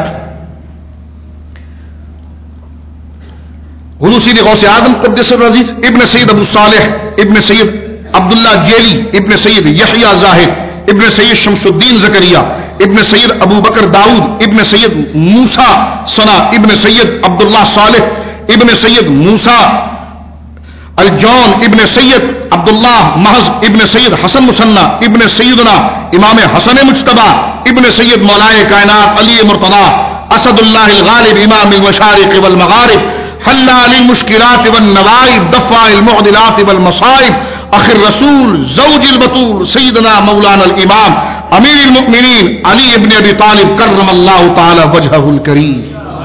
حضور سید غوث اعظم قدس العزیز ابن سید ابو صالح ابن سید عبداللہ جیلی ابن سید یحییٰ زاہد ابن سید شمس الدین زکریا ابن سید ابو بکر داؤد ابن سید موسیٰ ثنا ابن سید عبداللہ صالح ابن سید موسیٰ الجون ابن سید عبداللہ محض ابن سید حسن مثنى ابن سیدنا امام حسن مجتبی ابن سید مولائے کائنات علی مرتضی اسد اللہ الغالب امام المشارق والمغارب حلال المشکلات والنوائب دفع المعضلات والمصائب اخ الرسول زوج البطول سیدنا مولانا الامام امیر المؤمنین علی ابن ابی طالب کرم اللہ تعالی وجہہ الکریم۔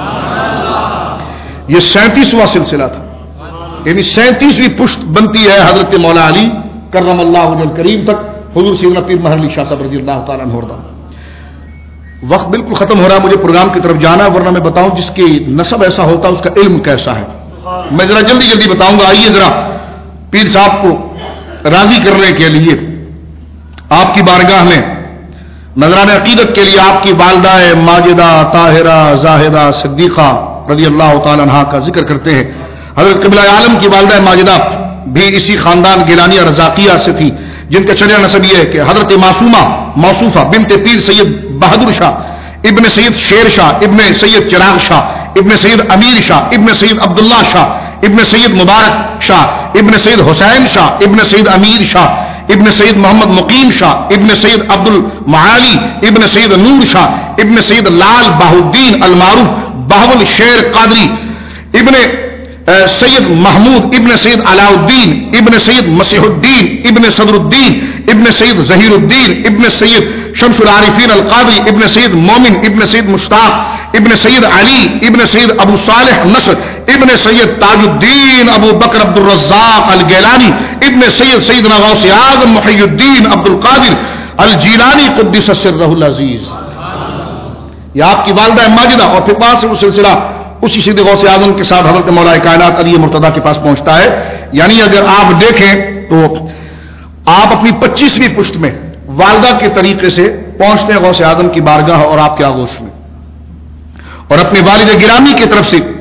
یہ 37واں سلسلہ تھا، یعنی 37ویں پشت بنتی ہے حضرت مولا علی کرم اللہ وجہہ الکریم تک، حضور سیدنا پیر مہر علی شاہ صاحب رضی اللہ تعالیٰ عنہ وارضاہ۔ وقت بالکل ختم ہو رہا ہے، مجھے پروگرام کی طرف جانا ہے، ورنہ میں بتاؤں جس کی نسب ایسا ہوتا ہے اس کا علم کیسا ہے، میں ذرا جلدی جلدی بتاؤں گا۔ آئیے ذرا پیر صاحب کو راضی کرنے کے لیے آپ کی بارگاہ میں نذران عقیدت کے لیے آپ کی والدہ ماجدہ طاہرہ زاہدہ صدیقہ رضی اللہ تعالی عنہا کا ذکر کرتے ہیں۔ حضرت قبلہ عالم کی والدہ ماجدہ بھی اسی خاندان گیلانیہ رزاقیہ سے تھی، جن کا چریا نسب یہ ہے کہ حضرت معصومہ موصوفہ بنت پیر سید بہادر شاہ ابن سید شیر شاہ ابن سید چراغ شاہ ابن سید امیر شاہ ابن سید عبداللہ شاہ ابن سید مبارک شاہ ابن سید حسین شاہ ابن سید امیر شاہ ابن سید محمد مقیم شاہ ابن سید عبد المعالی ابن سید نور شاہ ابن سید لال بہاؤدین المعروف بہول شیر قادری ابن سید محمود ابن سید علاء الدین ابن سید مسیح الدین ابن صدر الدین ابن سید ظہیر الدین ابن سید شمس العارفین القادری ابن سید مومن ابن سید مشتاق ابن سید علی ابن سید ابو صالح نصر ابن سید تاج الدین ابو بکر عبد الرزاق الگیلانی ابن سید سیدنا غوث اعظم محی الدین عبد القادر الجیلانی قدس سرہ العزیز۔ یہ آپ کی والدہ ماجدہ، اور پھر وہاں سے وہ سلسلہ اسی سید غوث اعظم کے ساتھ حضرت مولا کائنات علی مرتضیٰ کے پاس پہنچتا ہے۔ یعنی اگر آپ دیکھیں تو آپ اپنی 25ویں پشت میں والدہ کے طریقے سے پہنچتے ہیں غوث اعظم کی بارگاہ اور آپ کے آغوش میں، اور اپنے والد گرامی کی طرف سے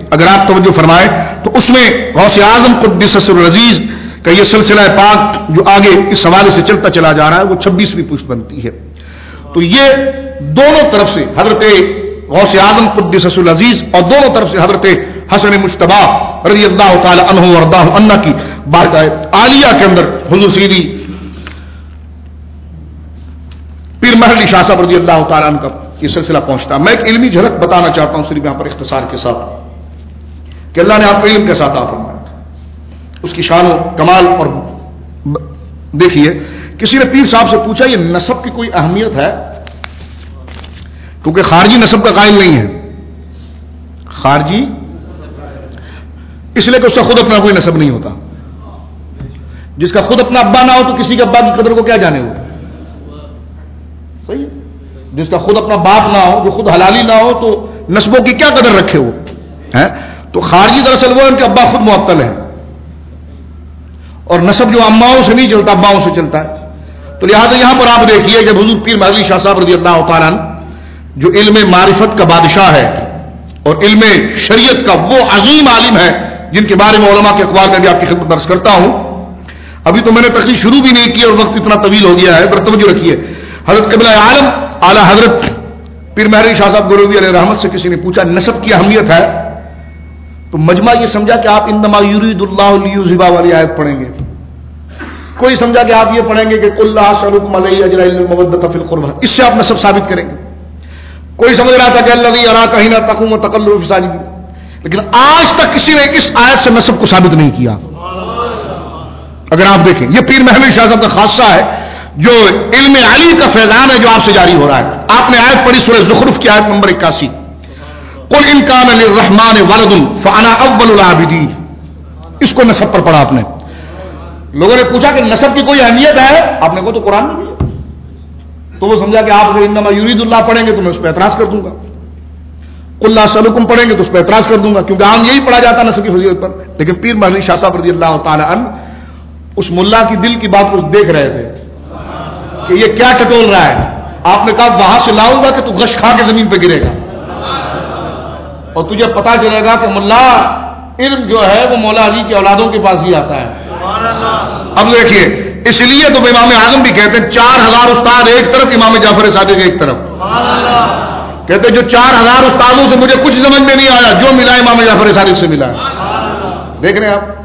اگر آپ توجہ فرمائیں تو اس میں غوث اعظم قدس سر العزیز کا یہ سلسلہ پاک جو آگے اس حوالے سے چلتا چلا جا رہا ہے وہ 26ویں پشت بنتی ہے. تو یہ دونوں طرف سے حضرت غوث اعظم قدس سر العزیز اور دونوں طرف سے حضرت حسن مجتبی رضی اللہ تعالی عنہ وارضاہ عنہ کی بارگاہ عالیہ کے اندر حضور سیدی پیر محل شاہ صاحب رضی اللہ تعالی عنہ کا یہ سلسلہ پہنچتا. میں ایک علمی جھلک بتانا چاہتا ہوں صرف یہاں پر اختصار کے ساتھ کہ اللہ نے آپ کو علم کے ساتھ فرمایا, اس کی شان و کمال. اور دیکھیے کسی نے پیر صاحب سے پوچھا یہ نسب کی کوئی اہمیت ہے, کیونکہ خارجی نسب کا قائل نہیں ہے. خارجی اس لیے کہ اس کا خود اپنا کوئی نسب نہیں ہوتا. جس کا خود اپنا ابا نہ ہو تو کسی کے ابا کی قدر کو کیا جانے ہو. صحیح ہے. جس کا خود اپنا باپ نہ ہو, جو خود حلالی نہ ہو, تو نسبوں کی کیا قدر رکھے وہ ہے. تو خارجی دراصل وہ ان کے ابا خود معطل ہے, اور نسب جو اماؤں سے نہیں چلتا اباؤں سے چلتا ہے. تو لہٰذا یہاں پر آپ دیکھیے کہ حضور پیر محل شاہ صاحب رضی اللہ تعالیٰ عنہ جو علم معرفت کا بادشاہ ہے اور علم شریعت کا وہ عظیم عالم ہے جن کے بارے میں علماء کے اقوال کا بھی آپ کی خدمت درج کرتا ہوں. ابھی تو میں نے تقریر شروع بھی نہیں کی اور وقت اتنا طویل ہو گیا ہے, پر توجہ رکھیے. حضرت قبلہ عالم اعلی حضرت پیر محل شاہ صاحب گولوی علیہ رحمت سے کسی نے پوچھا نسب کی اہمیت ہے, تو مجمع یہ سمجھا کہ آپ انما یرید اللہ لیذھب والی آیت پڑھیں گے. کوئی سمجھا کہ آپ یہ پڑھیں گے کہ قل لا اسألکم علیہ اجرا الا المودۃ فی القربى, اس سے آپ نسب ثابت کریں گے. کوئی سمجھ رہا تھا کہ الذی یراک حین تقوم وتقلب فی الساجدین, لیکن آج تک کسی نے اس آیت سے نسب کو ثابت نہیں کیا. اگر آپ دیکھیں یہ پیر محل شاہ صاحب کا خاصہ ہے جو علم علی کا فیضان ہے جو آپ سے جاری ہو رہا ہے. آپ نے آیت پڑھی سورہ زخرف کی آیت نمبر 81, قل ان کان للرحمن ولد فانا اول العابدین. اس کو نسب پر پڑھا آپ نے. لوگوں نے پوچھا کہ نسب کی کوئی اہمیت ہے, آپ نے کہا تو قرآن میں بھی ہے. تو وہ سمجھا کہ آپ انما یرید اللہ پڑھیں گے تو میں اس پہ اعتراض کر دوں گا, قل لا اسألکم پڑھیں گے تو اس پہ اعتراض کر دوں گا, کیونکہ عام یہی پڑھا جاتا نسب کی فضیلت پر. لیکن پیر محل شاہ صاحب رضی اللہ تعالی عنہ اس ملا کی دل کی بات کو دیکھ رہے تھے کہ یہ کیا ٹٹول رہا ہے. آپ نے کہا وہاں سے لاؤں گا کہ تو غش کھا کے زمین پہ گرے گا اور تجھے پتا چلے گا کہ ملا علم جو ہے وہ مولا علی کی اولادوں کے پاس ہی آتا ہے. اب دیکھیے اس لیے تو امام اعظم بھی کہتے ہیں 4000 استاد ایک طرف, امام جعفر صادق ایک طرف. کہتے جو 4000 استادوں سے مجھے کچھ سمجھ میں نہیں آیا, جو ملا امام جعفر صادق سے ملا. دیکھ رہے ہیں آپ.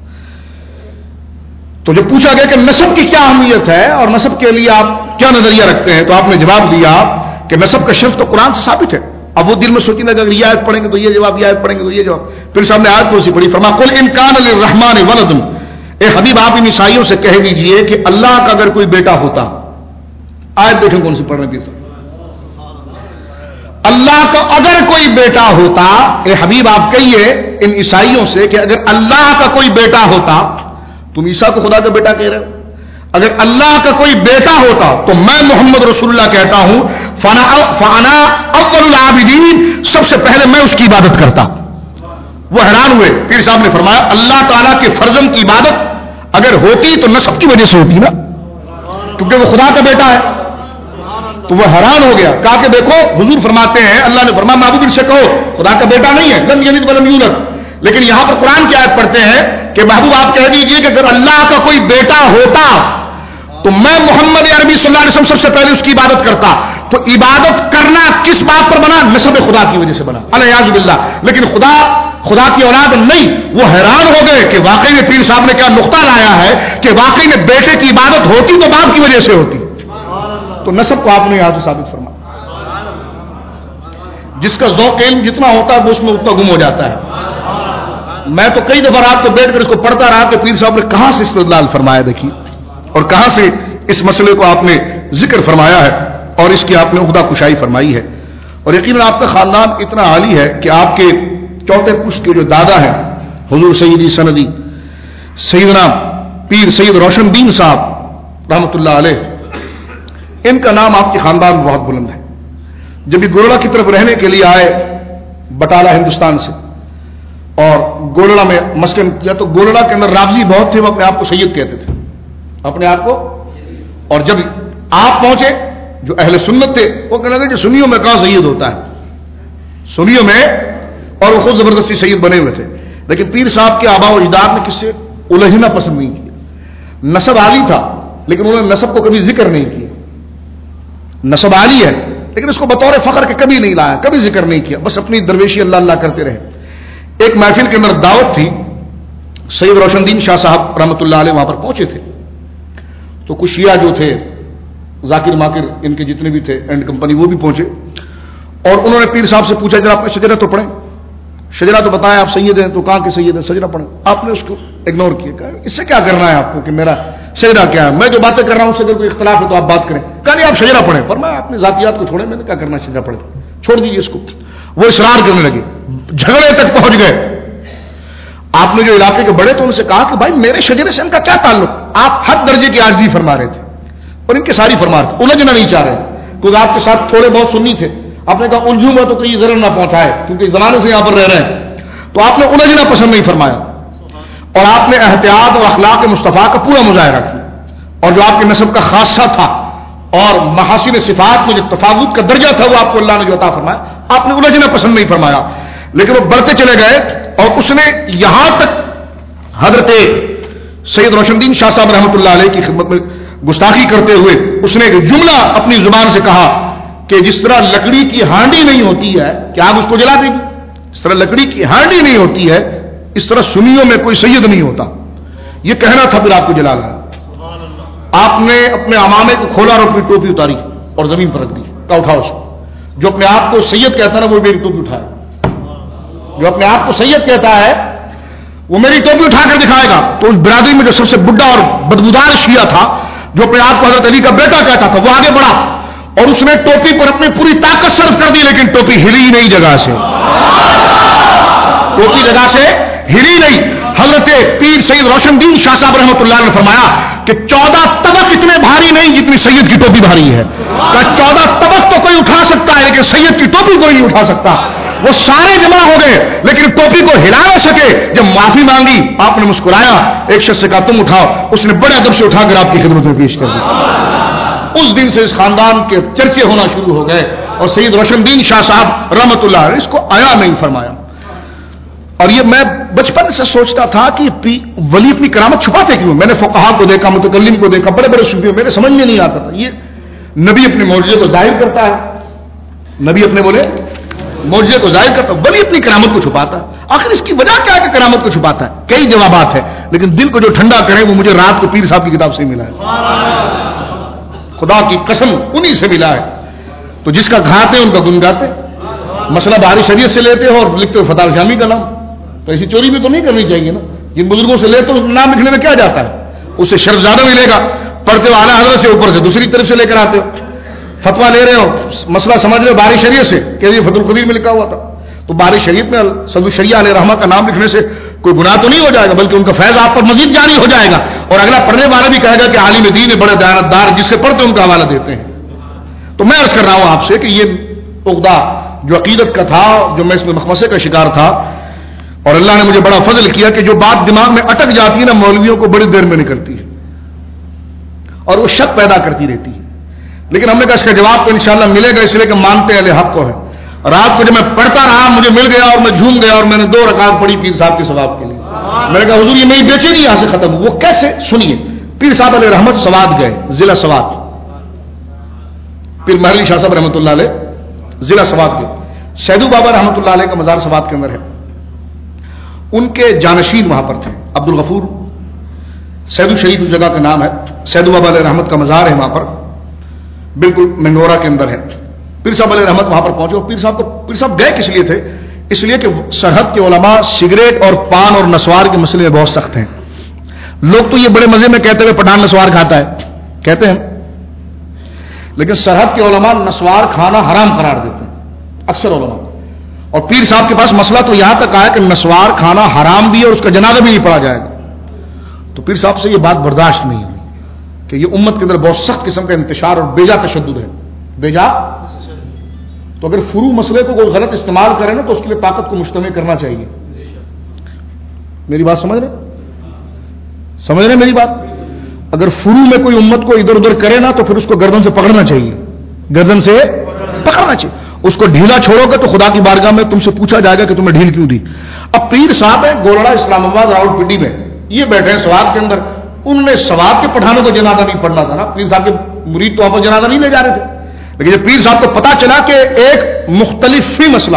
تو جب پوچھا گیا کہ نسب کی کیا اہمیت ہے اور نسب کے لیے آپ کیا نظریہ رکھتے ہیں, تو آپ نے جواب دیا کہ نسب کا شرف تو قرآن سے ثابت ہے. اب وہ دل میں سوچنے لگا کہ یہ آیت پڑھیں گے تو یہ جواب, یہ آیت پڑھیں گے تو یہ جواب. پھر سامنے آیت کو اسی پڑھی, فرمایا قل ان کان للرحمن ولد. اے حبیب آپ ان عیسائیوں سے کہہ دیجئے کہ اللہ کا اگر کوئی بیٹا ہوتا. آیت دیکھیں کون سی پڑھ رہے ہیں. اللہ کا اگر کوئی بیٹا ہوتا, اے حبیب آپ کہیے ان عیسائیوں سے کہ اگر اللہ کا کوئی بیٹا ہوتا. تم عیسیٰ کو خدا کا بیٹا کہہ رہے ہو. اگر اللہ کا کوئی بیٹا ہوتا تو میں محمد رسول اللہ کہتا ہوں فانا اول العابدین, سب سے پہلے میں اس کی عبادت کرتا. وہ حیران ہوئے. پیر صاحب نے فرمایا اللہ تعالیٰ کے فرزند کی عبادت اگر ہوتی تو نسب کی وجہ سے ہوتی نا, کیونکہ وہ خدا کا بیٹا ہے. تو وہ حیران ہو گیا. کہا کہ دیکھو حضور فرماتے ہیں, اللہ نے فرمایا محبوب سے کہو خدا کا بیٹا نہیں ہے, لم یلد ولم یولد. لیکن یہاں پر قرآن کی آیت پڑھتے ہیں کہ محبوب آپ کہہ دیجئے کہ اگر اللہ کا کوئی بیٹا ہوتا تو میں محمد عربی صلی اللہ علیہ وسلم سب سے پہلے اس کی عبادت کرتا. تو عبادت کرنا کس بات پر بنا؟ نسب خدا کی وجہ سے بنا, الیاذ باللہ. لیکن خدا کی اولاد نہیں. وہ حیران ہو گئے کہ واقعی میں پیر صاحب نے کیا نقطہ لایا ہے کہ واقعی میں بیٹے کی عبادت ہوتی تو باپ کی وجہ سے ہوتی. تو نسب کو آپ نے یہاں سے ثابت فرمایا. جس کا ذوق علم جتنا ہوتا ہے وہ اس میں اتنا گم ہو جاتا ہے. میں تو کئی دفعہ رات کو بیٹھ کر اس کو پڑھتا رہا کہ پیر صاحب نے کہاں سے استدلال فرمایا, دیکھیے, اور کہاں سے اس مسئلے کو آپ نے ذکر فرمایا ہے اور اس کی آپ نے عہدہ کشائی فرمائی ہے. اور یقیناً آپ کا خاندان اتنا عالی ہے کہ آپ کے چوتھے پشت کے جو دادا ہیں حضور سیدی سندی سیدنا پیر سید روشن دین صاحب رحمۃ اللہ علیہ, ان کا نام آپ کے خاندان میں بہت بلند ہے. جب یہ گولڑا کی طرف رہنے کے لیے آئے بٹالہ ہندوستان سے اور گولڑا میں مسکن کیا, تو گولڑا کے اندر رافضی بہت تھے, وہ اپنے آپ کو سید کہتے تھے اپنے آپ کو. اور جب آپ پہنچے جو اہل سنت تھے وہ کہنے لگے کہ سنیوں میں کہاں سید ہوتا ہے, سنیوں میں اور وہ خود زبردستی سید بنے ہوئے تھے. لیکن پیر صاحب کے آبا و اجداد نے کس سے الجھنا پسند نہیں کیا. نسب عالی تھا لیکن انہوں نے نسب کو کبھی ذکر نہیں کیا. نسب عالی ہے لیکن اس کو بطور فخر کے کبھی نہیں لایا, کبھی ذکر نہیں کیا, بس اپنی درویشی اللہ اللہ کرتے رہے. ایک محفل کے اندر دعوت تھی, سید روشن الدین شاہ صاحب رحمۃ اللہ علیہ وہاں پر پہنچے تھے. تو کچھ شیعہ جو تھے, ذاکر ماکر ان کے جتنے بھی تھے اینڈ کمپنی, وہ بھی پہنچے اور انہوں نے پیر صاحب سے پوچھا جناب آپ نے شجرہ تو پڑھیں, شجرہ تو بتائیں آپ سید ہیں. تو کہاں کہ سید ہیں, شجرہ پڑھیں. آپ نے اس کو اگنور کیا, کہا اس سے کیا کرنا ہے آپ کو کہ میرا شجرہ کیا ہے, میں جو باتیں کر رہا ہوں اس سے اگر کوئی اختلاف ہے تو آپ بات کریں. کہا نہیں آپ شجرہ پڑھیں. فرمایا اپنے ذاتیات کو چھوڑیں, میں نے کیا کرنا شجرہ پڑھ کے, چھوڑ دیجیے اس کو. وہ اصرار کرنے لگے, جھگڑے تک پہنچ گئے. آپ نے جو علاقے کے بڑے تو ان سے کہا کہ بھائی میرے شجرے سے ان کا کیا تعلق. آپ حد درجے کی عاجزی فرما رہے تھے اور ان کے ساری فرما رہے تھے, الجھنا نہیں چاہ رہے تھے کیونکہ آپ کے ساتھ تھوڑے بہت سنی تھے. آپ نے کہا الجھوں گا تو کوئی ضرر نہ پہنچائے کیونکہ زمانے سے یہاں پر رہ رہے ہیں. تو آپ نے الجھنا پسند نہیں فرمایا اور آپ نے احتیاط اور اخلاق مصطفیٰ کا پورا مظاہرہ کیا. اور جو آپ کے نسب کا خاصہ تھا اور محاسن صفات میں جو تفاوت کا درجہ تھا وہ آپ کو اللہ نے جو عطا فرمایا, آپ نے الجھنا پسند نہیں فرمایا. لیکن وہ بڑھتے چلے گئے اور اس نے یہاں تک حضرت سید روشن الدین شاہ صاحب رحمۃ اللہ علیہ کی خدمت میں گستاخی کرتے ہوئے اس نے ایک جملہ اپنی زبان سے کہا کہ جس طرح لکڑی کی ہانڈی نہیں ہوتی ہے کہ آپ اس کو جلا دیں گے, اس طرح لکڑی کی ہانڈی نہیں ہوتی ہے, اس طرح سنیوں میں کوئی سید نہیں ہوتا. یہ کہنا تھا, پھر آپ کو جلا لایا. آپ نے اپنے امامے کو کھولا اور اپنی ٹوپی اتاری اور زمین پر رکھ دی. کہا اٹھاؤ اس کو. جو اپنے آپ کو سید کہتا ہے نا وہ میری ٹوپی اٹھائے. جو اپنے آپ کو سید کہتا ہے وہ میری ٹوپی اٹھا کر دکھائے گا. تو اس برادری میں جو سب سے بڈھا اور بدبودار شیعہ تھا جو اپنے آپ کو حضرت علی کا بیٹا کہتا تھا, وہ آگے بڑھا اور اس نے ٹوپی پر اپنی پوری طاقت صرف کر دی لیکن ٹوپی ہلی نہیں جگہ سے. ٹوپی جگہ سے ہلی نہیں. حضرت پیر سید روشن الدین شاہ صاحب رحمۃ اللہ نے فرمایا کہ 14 طبق اتنے بھاری نہیں جتنی سید کی ٹوپی بھاری ہے. 14 طبق تو کوئی اٹھا سکتا ہے لیکن سید کی ٹوپی کوئی نہیں اٹھا سکتا. وہ سارے جمع ہو گئے لیکن ٹوپی کو ہلا نہ سکے. جب معافی مانگی آپ نے مسکرایا, ایک شخص سے کہا تم اٹھاؤ, اس نے بڑے ادب سے اٹھا کر آپ کی خدمت میں پیش کر دی. اس دن سے اس خاندان کے چرچے ہونا شروع ہو گئے اور سید روشن الدین شاہ صاحب رحمۃ اللہ علیہ اس کو آیا نہیں فرمایا. اور یہ میں بچپن سے سوچتا تھا کہ ولی اپنی کرامت چھپاتے کیوں. میں نے فقہا کو دیکھا, متکلم کو دیکھا, بڑے بڑے صوفیوں, میرے سمجھ میں نہیں آتا تھا. یہ نبی اپنے معجزے کو ظاہر کرتا ہے, نبی اپنے بولے معجزے کو ظاہر کرتا ہے, ولی اپنی کرامت کو چھپاتا ہے. آخر اس کی وجہ کیا ہے کہ کرامت کو چھپاتا ہے؟ کئی جوابات ہیں لیکن دل کو جو ٹھنڈا کرے وہ مجھے رات کو پیر صاحب کی کتاب سے ملا ہے. خدا کی قسم انہی سے ملا ہے. تو جس کا گھاتے ان کا گنگاتے. مسئلہ بہاری شریعت سے لیتے ہو اور لکھتے ہو فتح شامی کا نام, تو ایسی چوری بھی تو نہیں کرنی چاہیے نا. جن بزرگوں سے لیتے ہو نام لکھنے میں کیا جاتا ہے, اس سے شرف زیادہ ملے گا. پڑھتے ہو اعلیٰ حضرت سے, اوپر سے دوسری طرف سے لے کر آتے ہو. فتوا لے رہے ہو, مسئلہ سمجھ رہے ہو بہاری شریعت سے کہ یہ فتح القدیر میں لکھا ہوا تھا. تو بہاری شریعت میں صدر الشریعہ علیہ رحمہ کا نام لکھنے سے کوئی گناہ تو نہیں ہو جائے گا بلکہ ان کا فیض آپ پر مزید جاری ہو جائے گا. اور اگلا پڑھنے والا بھی کہے گا کہ عالم دین بڑے دیانتدار, جس سے پڑھتے ان کا حوالہ دیتے ہیں. تو میں عرض کر رہا ہوں آپ سے کہ یہ عقدہ جو عقیدت کا تھا, جو میں اس میں مخمصے کا شکار تھا, اور اللہ نے مجھے بڑا فضل کیا کہ جو بات دماغ میں اٹک جاتی ہے نا مولویوں کو بڑی دیر میں نکلتی ہے اور وہ شک پیدا کرتی رہتی ہے. لیکن ہم نے کہا اس کا جواب تو انشاءاللہ ملے گا, اس لیے کہ مانتے اہل حق کو ہے. رات کو جب میں پڑھتا رہا مجھے مل گیا اور میں جھوم گیا اور میں نے 2 رکعت پڑھی پیر صاحب کے ثواب کے لیے. میں نے کہا حضور یہ میری بےچینی یہاں سے ختم. وہ کیسے؟ سنیے. پیر صاحب علیہ رحمت سوات گئے, ضلع سوات. پیر محلی شاہ صاحب رحمۃ اللہ علیہ ضلع سوات گئے. سیدو بابا رحمۃ اللہ علیہ کا مزار سوات کے اندر ہے. ان کے جانشین وہاں پر تھے عبد الغفور. سیدو شریف اس جگہ کا نام ہے. سیدو بابا علیہ رحمت کا مزار ہے وہاں پر, بالکل منگورا کے اندر ہے. پیر صاحب علیہ رحمت وہاں پر پہنچے. پیر صاحب گئے کس لیے تھے؟ اس لیے کہ سرحد کے علماء سگریٹ اور پان اور نسوار کے مسئلے میں بہت سخت ہیں. لوگ تو یہ بڑے مزے میں کہتے ہوئے پٹھان نسوار کھاتا ہے کہتے ہیں, لیکن سرحد کے علماء نسوار کھانا حرام قرار دیتے ہیں اکثر علماء. اور پیر صاحب کے پاس مسئلہ تو یہاں تک آیا کہ نسوار کھانا حرام بھی ہے اور اس کا جنازہ بھی نہیں پڑھا جائے گا. تو پیر صاحب سے یہ بات برداشت نہیں ہوئی کہ یہ امت کے اندر بہت سخت قسم کا انتشار اور بیجا تشدد ہے. بیجا تو اگر فرو مسئلے کو کوئی غلط استعمال کرے نا تو اس کے لیے طاقت کو مجتمع کرنا چاہیے. میری بات سمجھ رہے میری بات؟ اگر فرو میں کوئی امت کو ادھر ادھر کرے نا تو پھر اس کو گردن سے پکڑنا چاہیے, گردن سے پکڑنا چاہیے. اس کو ڈھیلا چھوڑو گے تو خدا کی بارگاہ میں تم سے پوچھا جائے گا کہ تمہیں ڈھیل کیوں دی. اب پیر صاحب ہیں گولڑا اسلام آباد راول پنڈی میں، یہ بیٹھے ہیں سوات کے اندر، انہوں نے سوات کے پٹھانوں کو جنازہ نہیں پڑھنا تھا نا، پیر صاحب کے مرید تو وہاں پر جنازہ نہیں لے جا رہے تھے. لیکن جب پیر صاحب کو پتا چلا کہ ایک مختلف فی مسئلہ،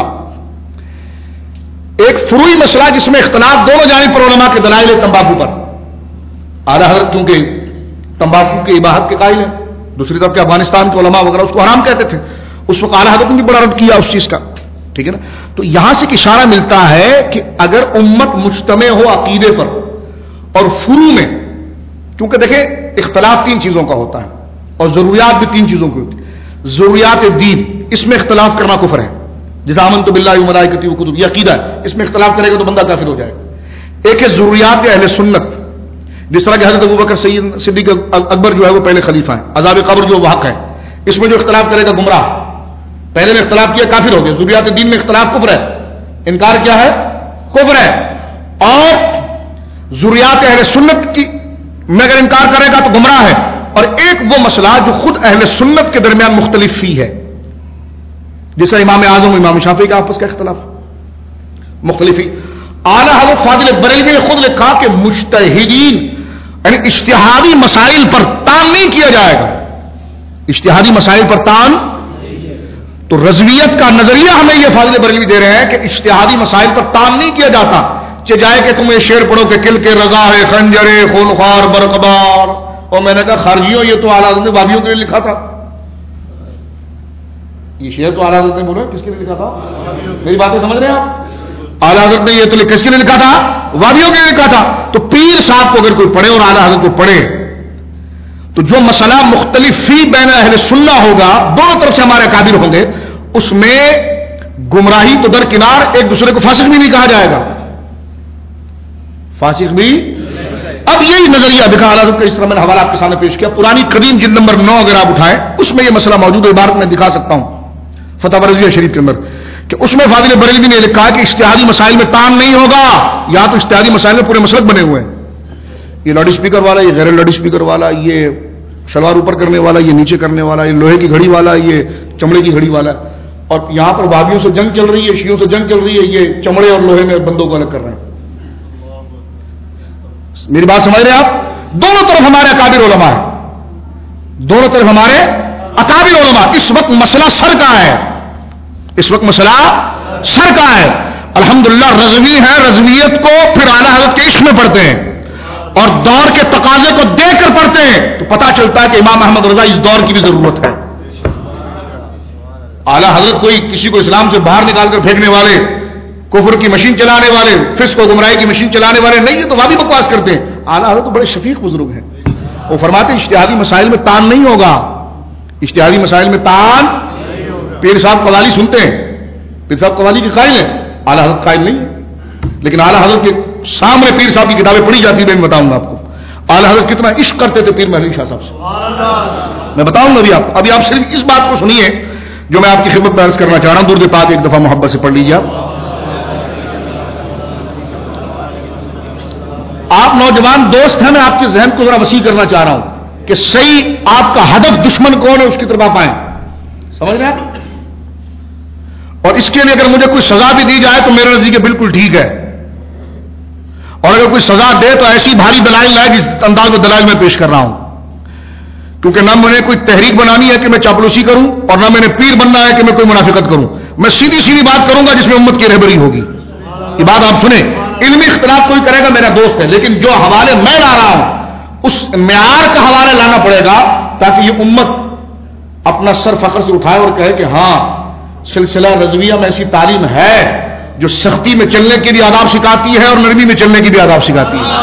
ایک فروئی مسئلہ جس میں اختلاف دونوں جانب پر علماء کے دلائل ہے تمباکو پر، اعلیٰ حضرت کیونکہ تمباکو کے اباحت کے قائل ہیں، دوسری طرف کے افغانستان کے علماء وغیرہ اس کو حرام کہتے تھے، اس وقت اعلیٰ حضرت نے بھی بڑا رد کیا اس چیز کا، ٹھیک ہے نا. تو یہاں سے اشارہ ملتا ہے کہ اگر امت مجتمع ہو عقیدے پر اور فروع میں، کیونکہ دیکھیں اختلاف تین چیزوں کا ہوتا ہے اور ضروریات بھی تین چیزوں کی ہوتی ہے. ضروریات دین، اس میں اختلاف کرنا کفر ہے، جیسا آمنت باللہ و ملائکتہ و کتبہ، یہ عقیدہ ہے، اس میں اختلاف کرے گا تو بندہ کافر ہو جائے گا. ایک ہے ضروریات اہل سنت، جس طرح کہ حضرت ابوبکر سید صدیق اکبر جو ہے وہ پہلے خلیفہ ہیں، عذاب قبر جو وہ حق ہے، اس میں جو اختلاف کرے گا گمراہ، پہلے میں اختلاف کیا کافر ہو گیا. ضروریات دین میں اختلاف کفر ہے، انکار کیا ہے کفر ہے. اور ضروریات اہل سنت کی میں اگر انکار کرے گا تو گمراہ ہے. اور ایک وہ مسئلہ جو خود اہل سنت کے درمیان مختلف فی ہے، جس کا امام اعظم امام شافعی کا آپس کا اختلاف مختلف ہی. اعلیٰ حضرت فاضل بریلوی نے خود لکھا کہ مجتہدین یعنی اجتہادی مسائل پر تان نہیں کیا جائے گا، اجتہادی مسائل پر تان. تو رضویت کا نظریہ ہمیں یہ فاضل بریلوی دے رہے ہیں کہ اجتہادی مسائل پر تان نہیں کیا جاتا. جائے کہ تم یہ شعر پڑھو کہ کل کے رضا ہے خنجر خونخوار برقبار، اور میں نے کہا خارجیوں یہ تو اعلیٰ حضرت نے وابیوں کے لیے لکھا تھا. یہ شعر تو اعلیٰ حضرت نے بولا کس کے لیے لکھا تھا؟ میری باتیں سمجھ رہے ہیں آپ؟ اعلیٰ حضرت نے یہ تو کس کے لیے لکھا تھا؟ وابیوں کے لیے لکھا تھا. تو پیر صاحب کو اگر کوئی پڑھے اور اعلیٰ حضرت کو پڑھے تو جو مسئلہ مختلف فی بین اہل سنہ ہوگا، دونوں طرف سے ہمارے قابل ہوں گے، اس میں گمراہی تو درکنار، ایک دوسرے کو فاسق بھی نہیں کہا جائے گا، فاسق بھی. اب یہی نظریہ دکھا اعلیٰ حضرت کا، اس طرح میں نے حوالہ آپ کے سامنے پیش کیا، پرانی قدیم جلد نمبر 9 اگر آپ اٹھائیں اس میں یہ مسئلہ موجود ہے، عبارت میں دکھا سکتا ہوں فتح رضویہ شریف کے اندر، کہ اس میں فاضل بریلوی نے لکھا کہ اجتہادی مسائل میں تان نہیں ہوگا. یا تو اجتہادی مسائل میں پورے مسلک بنے ہوئے ہیں، یہ لاؤڈ اسپیکر والا، یہ غیر لاؤڈ اسپیکر والا، یہ شلوار اوپر کرنے والا، یہ نیچے کرنے والا، یہ لوہے کی گھڑی والا، یہ چمڑے کی گھڑی والا. اور یہاں پر وابیوں سے جنگ چل رہی ہے، شیعوں سے جنگ چل رہی ہے، یہ چمڑے اور لوہے میں بندوں کو الگ کر رہے ہیں. میری بات سمجھ رہے ہیں آپ؟ دونوں طرف ہمارے اکابر علماء ہیں، دونوں طرف ہمارے اکابر علماء. اس وقت مسئلہ سر کا ہے، اس وقت مسئلہ سر کا ہے. الحمدللہ رضوی ہیں، رضویت کو پھر اعلیٰ حضرت کے عشق میں پڑھتے ہیں اور دور کے تقاضے کو دیکھ کر پڑھتے ہیں، تو پتہ چلتا ہے کہ امام احمد رضا اس دور کی بھی ضرورت ہے. اعلیٰ حضرت کوئی کسی کو اسلام سے باہر نکال کر پھینکنے والے، کفر کی مشین چلانے والے، فسق و گمراہی کی مشین چلانے والے نہیں، یہ تو وہاں بھی بکواس کرتے ہیں. اعلیٰ حضرت تو بڑے شفیق بزرگ ہیں، وہ فرماتے ہیں اجتہادی مسائل میں تان نہیں ہوگا، اجتہادی مسائل میں تان. پیر صاحب قوالی سنتے ہیں، پیر صاحب قوالی کے قائل ہیں، اعلیٰ حضرت قائل نہیں ہے. لیکن اعلیٰ حضرت کے سامنے پیر صاحب کی کتابیں پڑھی جاتی ہیں، میں بتاؤں گا آپ کو اعلیٰ حضرت کتنا عشق کرتے تھے پیر محمد شاہ صاحب سے، میں بتاؤں گا. ابھی آپ صرف اس بات کو سنیے جو میں آپ کی خدمت میں عرض کرنا چاہ رہا ہوں. درود پاک ایک دفعہ محبت سے پڑھ لیجیے. آپ نوجوان دوست ہیں، میں آپ کے ذہن کو ذرا وسیع کرنا چاہ رہا ہوں کہ صحیح آپ کا ہدف دشمن کون ہے اس کی طرف آپ آئیں، سمجھ رہے ہیں؟ اور اس کے لیے اگر مجھے کوئی سزا بھی دی جائے تو میرے نزدیک بالکل ٹھیک ہے، اور اگر کوئی سزا دے تو ایسی بھاری دلائل لائے جس انداز میں دلائل میں پیش کر رہا ہوں. کیونکہ نہ میں نے کوئی تحریک بنانی ہے کہ میں چاپلوسی کروں، اور نہ میں نے پیر بننا ہے کہ میں کوئی منافقت کروں. میں سیدھی سیدھی بات کروں گا جس میں امت کی رہبری ہوگی. یہ بات آپ سنیں، علمی اختلاف کوئی کرے گا میرا دوست ہے، لیکن جو حوالے میں لا رہا ہوں اس معیار کا حوالہ لانا پڑے گا تاکہ یہ امت اپنا سر فخر سے اٹھائے اور کہے کہ ہاں سلسلہ رضویہ میں ایسی تعلیم ہے جو سختی میں چلنے کے لیے آداب سکھاتی ہے اور نرمی میں چلنے کی بھی آداب سکھاتی ہے.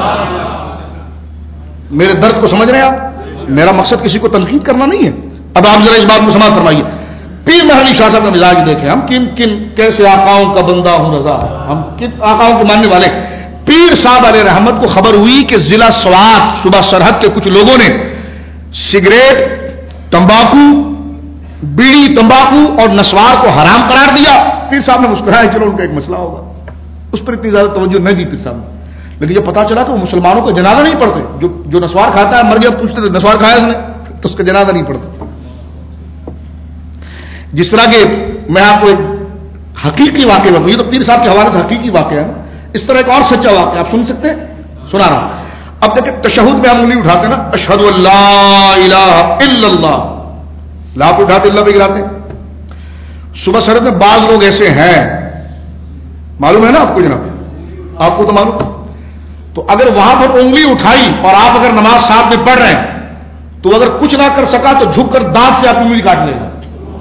میرے درد کو سمجھ رہے ہیں آپ؟ میرا مقصد کسی کو تنقید کرنا نہیں ہے. اب آپ ذرا اس بات کو سماعت فرمائیے. پیر محمد شاہ صاحب کا مزاج دیکھیں، ہم کن کن کیسے آقاؤں کا بندہ ہوں رضا، ہم کن آقاؤں کو ماننے والے. پیر صاحب علیہ رحمت کو خبر ہوئی کہ ضلع سوات صوبہ سرحد کے کچھ لوگوں نے سگریٹ، تمباکو، بیڑی، تمباکو اور نسوار کو حرام قرار دیا. پیر صاحب نے مسکرایا، چلو ان کا ایک مسئلہ ہوگا، اس پر اتنی زیادہ توجہ نہیں دی پیر صاحب نے. لیکن جب پتا چلا کہ وہ مسلمانوں کو جنازہ نہیں پڑھتے، جو نسوار کھاتا ہے مر گیا، پوچھتے تھے نسوار کھایا اس نے، تو اس کا جنازہ نہیں پڑھتا. جس طرح کے میں آپ کو ایک حقیقی واقعہ بتاؤں، یہ تو پیر صاحب کے حوالے سے حقیقی واقعہ ہے نا، اس طرح ایک اور سچا واقعہ آپ سن سکتے ہیں، سنا رہا ہوں۔ اب دیکھیں تشہد میں ہم انگلی اٹھاتے ہیں نا، اشہد ان لا الہ الا اللہ، لا پہ اٹھاتے اللہ پہ گراتے ہیں۔ صبح سرد میں بعض لوگ ایسے ہیں، معلوم ہے نا آپ کو جناب، آپ کو تو معلوم، تو اگر وہاں پر انگلی اٹھائی اور آپ اگر نماز ساتھ میں پڑھ رہے ہیں تو اگر کچھ نہ کر سکا تو جھک کر دانت سے آپ کی انگلی کاٹ لے گا،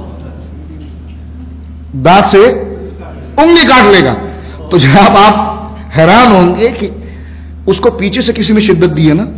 دانت سے انگلی کاٹ لے گا۔ تو جناب آپ حیران ہوں گے کہ اس کو پیچھے سے کسی نے شدت دی ہے نا،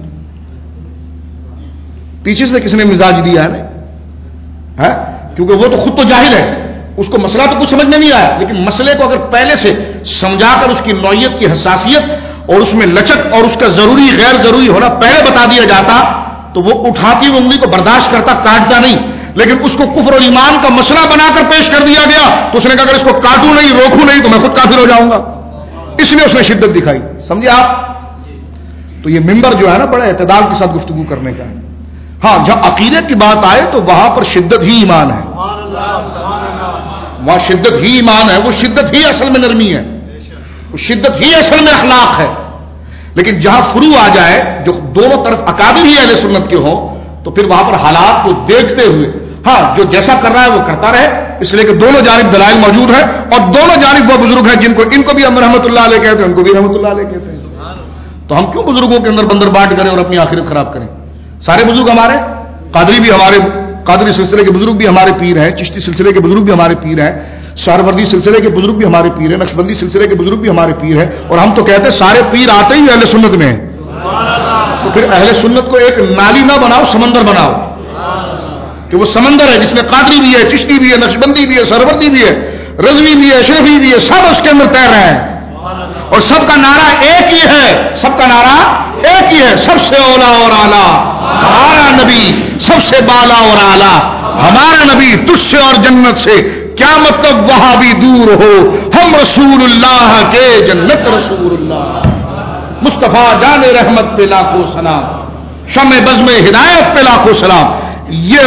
پیچھے سے کسی نے مزاج دیا ہے نا، کیونکہ وہ تو خود تو جاہل ہے، اس کو مسئلہ تو کچھ سمجھ میں نہیں آیا، لیکن مسئلے کو اگر پہلے سے سمجھا کر اس کی نوعیت کی حساسیت اور اس میں لچک اور اس کا ضروری غیر ضروری ہونا پہلے بتا دیا جاتا تو وہ اٹھاتی ہوئی انگلی کو برداشت کرتا، کاٹتا نہیں، لیکن اس کو کفر اور ایمان کا مسئلہ بنا کر پیش کر دیا گیا تو اس نے کہا اگر اس کو کاٹوں نہیں روکوں نہیں تو میں خود کافر ہو جاؤں گا، اس لیے اس نے شدت دکھائی، سمجھے آپ؟ تو یہ ممبر جو ہے نا بڑے اعتدال کے ساتھ گفتگو کرنے کا ہے۔ ہاں جہاں عقیدے کی بات آئے تو وہاں پر شدت ہی ایمان ہے، وہاں شدت ہی ایمان ہے، وہ شدت ہی اصل میں نرمی ہے، وہ شدت ہی اصل میں اخلاق ہے۔ لیکن جہاں فروع آ جائے جو دونوں طرف اکابر ہی اہل سنت کے ہوں تو پھر وہاں پر حالات کو دیکھتے ہوئے ہاں جو جیسا کر رہا ہے وہ کرتا رہے، اس لیے کہ دونوں جانب دلائل موجود ہیں اور دونوں جانب وہ بزرگ ہیں جن کو ان کو بھی ہم رحمۃ اللہ علیہ کہتے ہیں، ان کو بھی رحمۃ اللہ علیہ کہتے ہیں، تو ہم کیوں بزرگوں کے اندر بندر بانٹ کریں اور اپنی آخرت خراب کریں؟ سارے بزرگ ہمارے، قادری بھی ہمارے، قادری سلسلے کے بزرگ بھی ہمارے پیر ہیں، چشتی سلسلے کے بزرگ بھی ہمارے پیر ہیں، سہروردی سلسلے کے بزرگ بھی ہمارے پیر ہیں، نقشبندی سلسلے کے بزرگ بھی ہمارے پیر ہیں، اور ہم تو کہتے ہیں سارے پیر آتے ہی اہل سنت میں ہیں، تو پھر اہل سنت کو ایک نالی نہ بناؤ، سمندر بناؤ کہ وہ سمندر ہے جس میں قادری بھی ہے، چشتی بھی ہے، نقشبندی بھی ہے، سہروردی بھی ہے، رضوی بھی ہے، اشرفی بھی ہے، سب اس کے اندر تیر رہے ہیں اور سب کا نعرہ ایک ہی ہے، سب کا نعرہ ایک ہی ہے، سب سے اولا اور اعلیٰ ہمارا نبی، سب سے بالا اور اعلیٰ ہمارا نبی، تجھ سے اور جنت سے کیا مطلب وہاں بھی دور ہو، ہم رسول اللہ کے جنت رسول اللہ، مصطفیٰ جان رحمت پہ لاکھوں سلام، شمع بزم ہدایت پہ لاکھوں سلام۔ یہ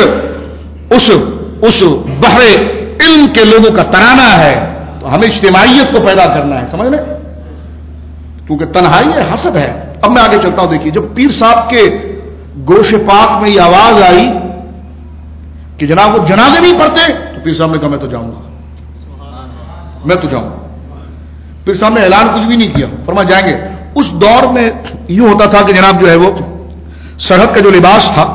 اس بحر علم کے لوگوں کا ترانہ ہے، تو ہمیں اجتماعیت کو پیدا کرنا ہے، سمجھ لیں، کیونکہ تنہائی ہے، حسد ہے۔ اب میں آگے چلتا ہوں، دیکھیے جب پیر صاحب کے گوش پاک میں یہ آواز آئی کہ جناب وہ جنازے نہیں پڑھتے تو پیر صاحب نے کہا میں تو جاؤں گا، میں تو جاؤں گا۔ پیر صاحب نے اعلان کچھ بھی نہیں کیا، فرما جائیں گے۔ اس دور میں یوں ہوتا تھا کہ جناب جو ہے وہ سرحد کا جو لباس تھا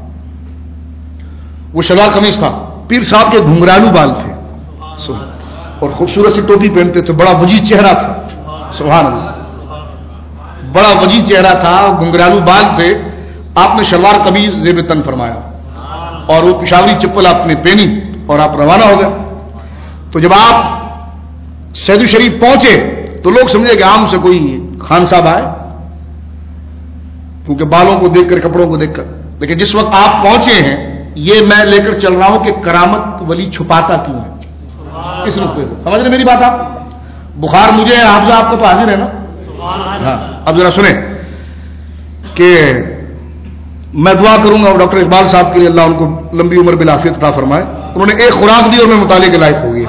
وہ شلوار قمیص تھا، پیر صاحب کے گھنگرالو بال تھے اور خوبصورت سی ٹوپی پہنتے تھے، بڑا وجیح چہرہ تھا، سبحان اللہ، بڑا وجیح چہرہ تھا، گھنگرالو بال تھے۔ آپ نے شلوار قمیص زیب تن فرمایا اور وہ پشاوری چپل آپ نے پہنی اور آپ روانہ ہو گئے۔ تو جب آپ سید شریف پہنچے تو لوگ سمجھے کہ عام سے کوئی خان صاحب آئے، کیونکہ بالوں کو دیکھ کر، کپڑوں کو دیکھ کر، لیکن جس وقت آپ پہنچے ہیں یہ میں لے کر چل رہا ہوں کہ کرامت ولی چھپاتا کیوں ہے، کس نقطے سے، سمجھ رہے میری بات آپ؟ بخار مجھے ہے، حافظہ آپ کو تو حاضر ہے نا؟ ہاں، اب ذرا سنیں کہ میں دعا کروں گا اور ڈاکٹر اقبال صاحب کے لیے اللہ ان کو لمبی عمر بالعافیت عطا فرمائے، انہوں نے ایک خوراک دی اور میں مطالعے کے لائق ہو گیا۔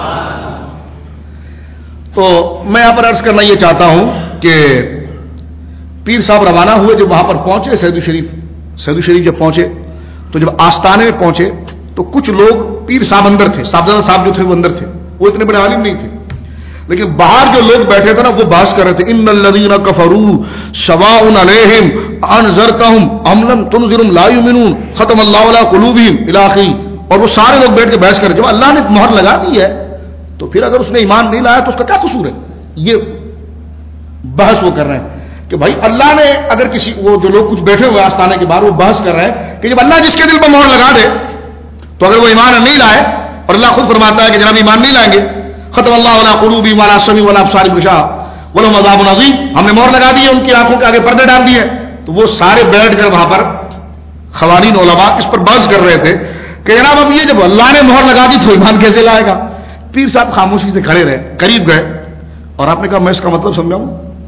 تو میں یہاں پر عرض کرنا یہ چاہتا ہوں کہ پیر صاحب روانہ ہوئے، جب وہاں پر پہنچے سید شریف جب پہنچے تو جب آستانے میں پہنچے تو کچھ لوگ، پیر صاحب اندر تھے، صاحبزادہ صاحب جو تھے وہ اندر تھے، وہ اتنے بڑے عالم نہیں تھے، لیکن باہر جو لوگ بیٹھے تھے نا وہ بحث کر رہے تھے، ان الذین کفروا سواء علیہم انذرتہم ام لم تنذرہم لا یؤمنون ختم اللہ علی قلوبہم الی آخر، اور وہ سارے لوگ بیٹھ کے بحث کر رہے، جب اللہ نے مہر لگا دی ہے تو پھر اگر اس نے ایمان نہیں لایا تو اس کا کیا قصور ہے؟ یہ بحث وہ کر رہے ہیں کہ بھائی اللہ نے اگر کسی، وہ جو لوگ کچھ بیٹھے ہوئے آستانے کے باہر وہ بحث کر رہے ہیں کہ جب اللہ جس کے دل پر مہر لگا دے تو اگر وہ ایمان نہیں لائے، اور اللہ خود فرماتا ہے کہ جناب ایمان نہیں لائیں گے، ختم اللہ علی قلوبہم وعلی سمعہم وعلی ابصارہم غشاوۃ ولہم عذاب عظیم، ہم نے مہر لگا دی ہے، ان کی آنکھوں کے آگے پردے ڈال دیے۔ تو وہ سارے بیٹھ کر وہاں پر خوانین علماء اس پر بحث کر رہے تھے کہ جناب اب یہ جب اللہ نے مہر لگا دی تو ایمان کیسے لائے گا؟ پیر صاحب خاموشی سے کھڑے رہے، قریب گئے اور آپ نے کہا میں اس کا مطلب سمجھاؤں؟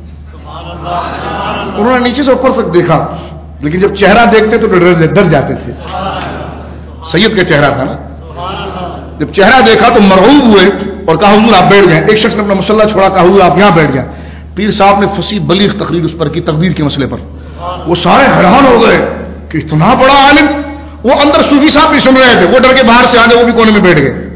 انہوں نے نیچے سے اوپر تک دیکھا، لیکن جب چہرہ دیکھتے تو ڈر جاتے تھے، سید کا چہرہ تھا نا، جب چہرہ دیکھا تو مرعوب ہوئے اور کہا حضور آپ بیٹھ گئے. ایک شخص نے اپنا مسلح چھوڑا, کہا حضور آپ یہاں بیٹھ گئے. پیر صاحب نے فصیح بلیغ تقریر اس پر کی, تقدیر کے مسئلے پر. وہ سارے حیران ہو گئے کہ اتنا بڑا عالم. وہ اندر صوفی صاحب بھی سن رہے تھے, وہ ڈر کے باہر سے آ گئے, وہ بھی کونے میں بیٹھ گئے.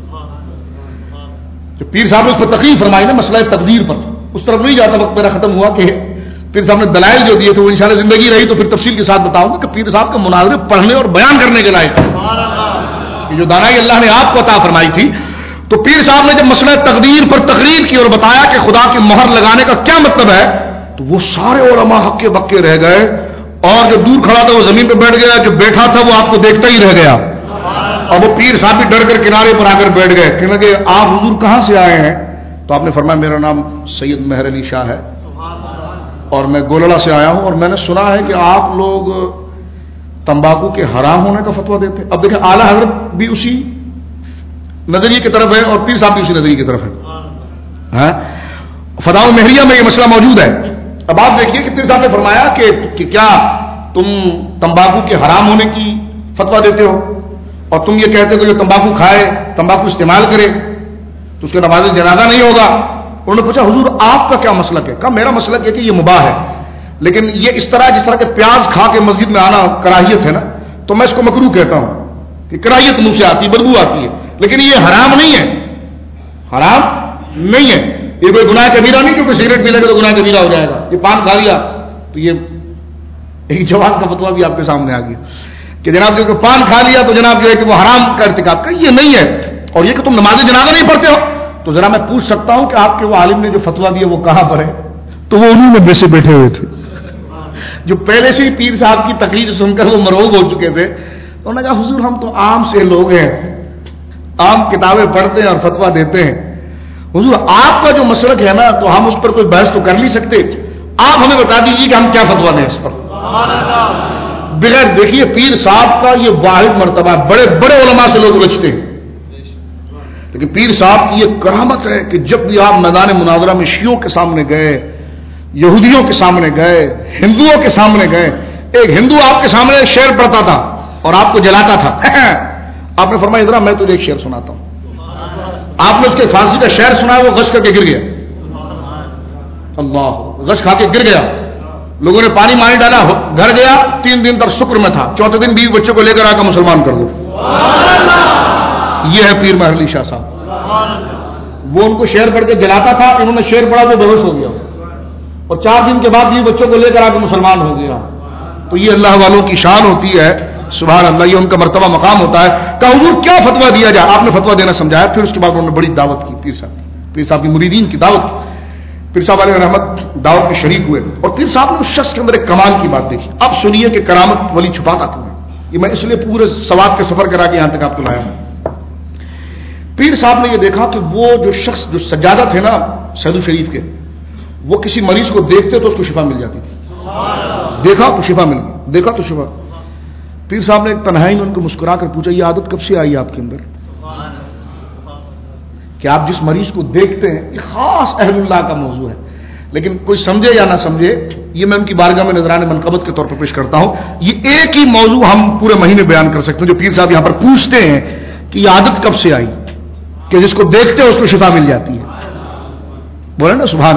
جو پیر صاحب نے اس پر تقریر فرمائی نا مسئلہ تقدیر پر, اس طرف نہیں جاتا, وقت میرا ختم ہوا. کہ پیر صاحب نے دلائل جو دیے تھے وہ انشاءاللہ زندگی رہی تو پھر تفصیل کے ساتھ بتاؤں گا کہ پیر صاحب کے مناظرے پڑھنے اور بیان کرنے کے لائق کہ جو دانائی اللہ نے آپ کو عطا فرمائی تھی. تو پیر صاحب نے جب مسئلہ تقدیر پر تقریر کی اور بتایا کہ خدا کی مہر لگانے کا کیا مطلب ہے, تو وہ سارے علماء ہکے بکے رہ گئے, اور جو دور کھڑا تھا وہ زمین پہ بیٹھ گیا, جو بیٹھا تھا وہ آپ کو دیکھتا ہی رہ گیا. اور وہ پیر صاحب بھی ڈر کر کنارے پر آ کر بیٹھ گئے. کہنے لگے آپ حضور کہاں سے آئے ہیں؟ تو آپ نے فرمایا میرا نام سید مہر علی شاہ ہے اور میں گولڑا سے آیا ہوں, اور میں نے سنا ہے کہ آپ لوگ تمباکو کے حرام ہونے کا فتویٰ دیتے ہیں. اب دیکھیں اعلیٰ حضرت بھی اسی نظریے کی طرف ہے اور پیر صاحب بھی اسی نظریے کی طرف ہے. فتاوی مہریہ میں یہ مسئلہ موجود ہے. اب آپ دیکھیے کہ پیر صاحب نے فرمایا کہ کیا تم تمباکو کے حرام ہونے کی فتویٰ دیتے ہو, اور تم یہ کہتے ہو کہ جو تمباکو کھائے, تمباکو استعمال کرے تو اس کا نماز جنازہ نہیں ہوگا. انہوں نے پوچھا حضور آپ کا کیا مسلک ہے؟ کہا میرا مسلک ہے کہ یہ مباح ہے, لیکن یہ اس طرح جس طرح کے پیاز کھا کے مسجد میں آنا کراہیت ہے نا, تو میں اس کو مکروہ کہتا ہوں کہ کراہیت منہ سے آتی ہے, بدبو آتی ہے, لیکن یہ حرام نہیں ہے, حرام نہیں ہے. یہ کوئی گناہ کبیرہ نہیں, کیونکہ سگریٹ پی لے گا تو گناہ کبیرہ ہو جائے گا. یہ پان کھا لیا تو یہ ایک جواز کا فتویٰ بھی آپ کے سامنے آ گیا کہ جناب جو کہ پان کھا لیا تو جناب جو ہے کہ وہ حرام کا ارتکاب کا, یہ نہیں ہے. اور یہ کہ تم نماز جنازہ نہیں پڑھتے ہو, تو ذرا میں پوچھ سکتا ہوں کہ آپ کے وہ عالم نے جو فتویٰ دیا وہ کہاں پر ہے؟ تو وہ انہوں میں ویسے بیٹھے ہوئے تھے جو پہلے سے ہی پیر صاحب کی تقریر سن کر وہ مرعوب ہو چکے تھے. انہوں نے کہا حضور ہم تو عام سے لوگ ہیں, عام کتابیں پڑھتے ہیں اور فتویٰ دیتے ہیں. حضور آپ کا جو مسلک ہے نا تو ہم اس پر کوئی بحث تو کر نہیں سکتے, آپ ہمیں بتا دیجیے کہ ہم کیا فتویٰ دیں اس پر. بغیر دیکھیے پیر صاحب کا یہ واحد مرتبہ ہے, بڑے بڑے علماء سے لوگ رچتے ہیں, لیکن پیر صاحب کی یہ کرامت ہے کہ جب بھی آپ میدان مناظرہ میں شیعوں کے سامنے گئے, یہودیوں کے سامنے گئے, ہندوؤں کے سامنے گئے, ایک ہندو آپ کے سامنے شعر پڑھتا تھا اور آپ کو جلاتا تھا, آپ نے فرمایا ادھر میں تجھے ایک شعر سناتا ہوں. آپ نے اس کے فارسی کا شعر سنا, وہ غش کر کے گر گیا, اللہ غش کھا کے گر گیا. لوگوں نے پانی مانی ڈالا, گھر گیا, 3 دن تک شکر میں تھا, 4تھے دن بیوی بچوں کو لے کر آ کر مسلمان کر دو. یہ ہے پیر مہر علی شاہ صاحب. وہ ان کو شعر پڑھ کے جلاتا تھا, انہوں نے شعر پڑھا تو بے ہوش ہو گیا, اور 4 دن کے بعد بیوی بچوں کو لے کر آ کے مسلمان ہو گیا. تو یہ اللہ والوں کی شان ہوتی ہے, سبحان اللہ, یہ ان کا مرتبہ مقام ہوتا ہے. کہ حضور کیا فتویٰ دیا جائے؟ آپ نے فتویٰ دینا سمجھایا. پھر اس کے بعد انہوں نے بڑی دعوت کی, پیر صاحب کی مریدین کی دعوت کی. پیر صاحب علیہ رحمت دعوت میں شریک ہوئے, اور پیر صاحب نے اس شخص کے اندر ایک کمال کی بات دیکھی. اب سنیے کہ کرامت ولی چھپاتا کیوں ہے. یہ میں اس لیے پورے سواد کے سفر کرا کے یہاں تک آپ کو لایا ہوں. پیر صاحب نے یہ دیکھا کہ وہ جو شخص جو سجادہ تھے نا سیدو شریف کے, وہ کسی مریض کو دیکھتے تو اس کو شفا مل جاتی تھی. دیکھا تو شفا مل گئی, دیکھا تو شفا. پیر صاحب نے ایک تنہائی میں ان کو مسکرا کر پوچھا یہ عادت کب سے آئی آپ کے اندر کہ آپ جس مریض کو دیکھتے ہیں؟ یہ خاص اہل اللہ کا موضوع ہے, لیکن کوئی سمجھے یا نہ سمجھے یہ میں ان کی بارگاہ میں نذران منقبت کے طور پر پیش کرتا ہوں. یہ ایک ہی موضوع ہم پورے مہینے بیان کر سکتے ہیں جو پیر صاحب یہاں پر پوچھتے ہیں کہ یہ عادت کب سے آئی کہ جس کو دیکھتے ہیں اس کو شفا مل جاتی ہے. بولے نا سبحان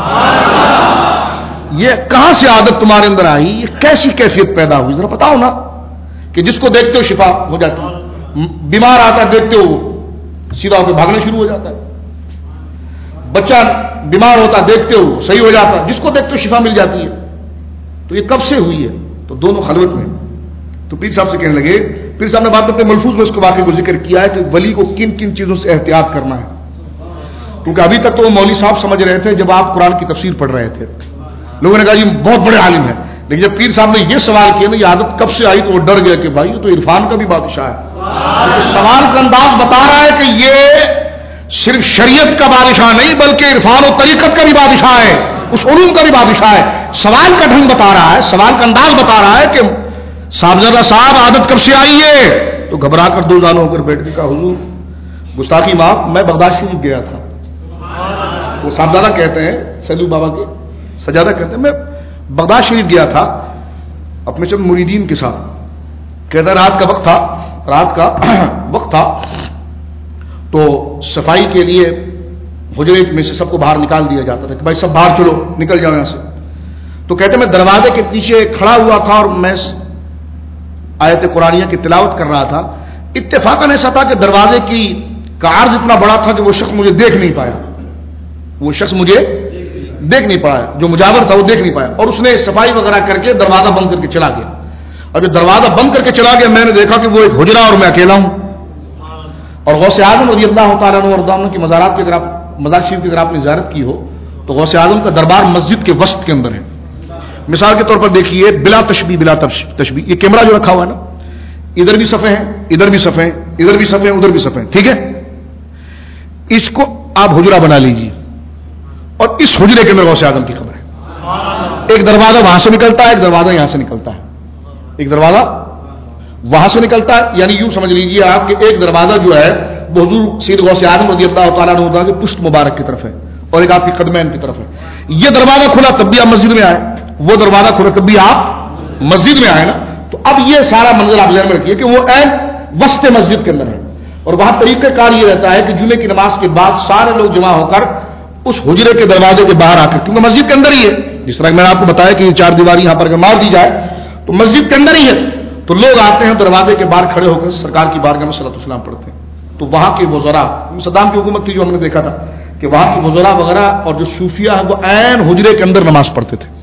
اللہ. یہ کہاں سے عادت تمہارے اندر آئی, یہ کیسی کیفیت پیدا ہوئی, ذرا بتاؤ نا. کہ جس کو دیکھتے ہو شفا ہو جاتی ہے, بیمار آتا ہے دیکھتے ہو سیدھا ہو کے بھاگنا شروع ہو جاتا ہے, بچہ بیمار ہوتا دیکھتے ہو صحیح ہو جاتا ہے, جس کو دیکھتے ہو شفا مل جاتی ہے. تو یہ کب سے ہوئی ہے؟ تو دونوں خلوت میں. تو پیر صاحب سے کہنے لگے, پیر صاحب نے بات اپنے ملفوظ میں اس کو واقعے کو ذکر کیا ہے کہ ولی کو کن کن چیزوں سے احتیاط کرنا ہے, کیونکہ ابھی تک تو وہ مولوی صاحب سمجھ رہے تھے جب آپ قرآن کی تفسیر پڑھ رہے تھے, لوگوں نے کہا یہ بہت بڑے عالم ہیں, لیکن جب پیر صاحب نے یہ سوال کیا نا یہ عادت کب سے آئی تو وہ ڈر گیا کہ بھائی یہ تو عرفان کا بھی بادشاہ ہے. سوال کا انداز بتا رہا ہے کہ یہ صرف شریعت کا بادشاہ نہیں بلکہ عرفان و طریقت کا بھی بادشاہ ہے, اس علوم کا بھی بادشاہ ہے. سوال کا ڈھنگ بتا رہا ہے, سوال کا انداز بتا رہا ہے کہ صاحبزادہ صاحب عادت کب سے آئی ہے؟ تو گھبرا کر 2 دانوں ہو کر بیٹھ کے کہا حضور گستاخی معاف, میں بغداد شریف گیا تھا. وہ صاحبزادہ کہتے ہیں سیدو بابا کے سجادہ کہتے ہیں میں بغداد شریف گیا تھا اپنے چند مریدین کے ساتھ. کہتا رات کا وقت تھا تو صفائی کے لیے حجرے میں سے سب کو باہر نکال دیا جاتا تھا کہ بھائی سب باہر چلو، نکل جاؤ یہاں سے. تو کہتے میں دروازے کے پیچھے کھڑا ہوا تھا اور میں آیت قرآنیہ کی تلاوت کر رہا تھا. اتفاقاً ایسا تھا کہ دروازے کا عرض اتنا بڑا تھا کہ وہ شخص مجھے دیکھ نہیں پایا، جو مجاور تھا وہ دیکھ نہیں پایا، اور اس نے صفائی وغیرہ کر کے دروازہ بند کر کے چلا گیا. اور جو دروازہ بند کر کے چلا گیا میں نے دیکھا کہ وہ ایک حجرہ اور میں اکیلا ہوں. اور غوث اعظم رضی اللہ تعالیٰ عنہ کی مزارات کے مزار شریف کی اگر آپ نے زیارت کی ہو تو غوث اعظم کا دربار مسجد کے وسط کے اندر ہے. مثال کے طور پر دیکھیے، بلا تشبیہ یہ کیمرہ جو رکھا ہوا ہے نا، ادھر بھی صفحے ہیں، ادھر بھی صفحے ہیں، ادھر بھی صفحے ہیں، ادھر بھی صفحے ہیں، ٹھیک ہے. اس کو آپ حجرہ بنا لیجیے اور اس حجرے کے اندر غوث اعظم کی خبر ہے. ایک دروازہ وہاں سے نکلتا ہے، ایک دروازہ یہاں سے نکلتا ہے، ایک دروازہ وہاں سے نکلتا ہے. یعنی یوں سمجھ لیجیے آپ کہ ایک دروازہ جو ہے وہ حضور سید غوث اعظم رضی اللہ تعالیٰ عنہ کے پشت مبارک کی طرف ہے اور ایک آپ کی قدمین کی طرف ہے. یہ دروازہ کھلا تب بھی آپ مسجد میں آئے، وہ دروازہ کھلا تب بھی آپ مسجد میں آئے نا. تو اب یہ سارا منظر آپ ذہن میں رکھیے کہ وہ عین وسط مسجد کے اندر ہے. اور وہاں طریقہ کار یہ رہتا ہے کہ جمعے کی نماز کے بعد سارے لوگ جمع ہو کر اس حجرے کے دروازے کے باہر آ کر، کیونکہ مسجد کے اندر ہی ہے، جس طرح میں نے آپ کو بتایا کہ یہ چار دیواری یہاں پر مار دی جائے تو مسجد کے اندر ہی ہے، تو لوگ آتے ہیں دروازے کے باہر کھڑے ہو کر سرکار کی بارگاہ میں صلاۃ والسلام پڑھتے ہیں. تو وہاں کے وزراء، صدام کی حکومت تھی جو ہم نے دیکھا تھا کہ وہاں کے وزراء وغیرہ اور جو صوفیہ ہیں وہ عین حجرے کے اندر نماز پڑھتے تھے،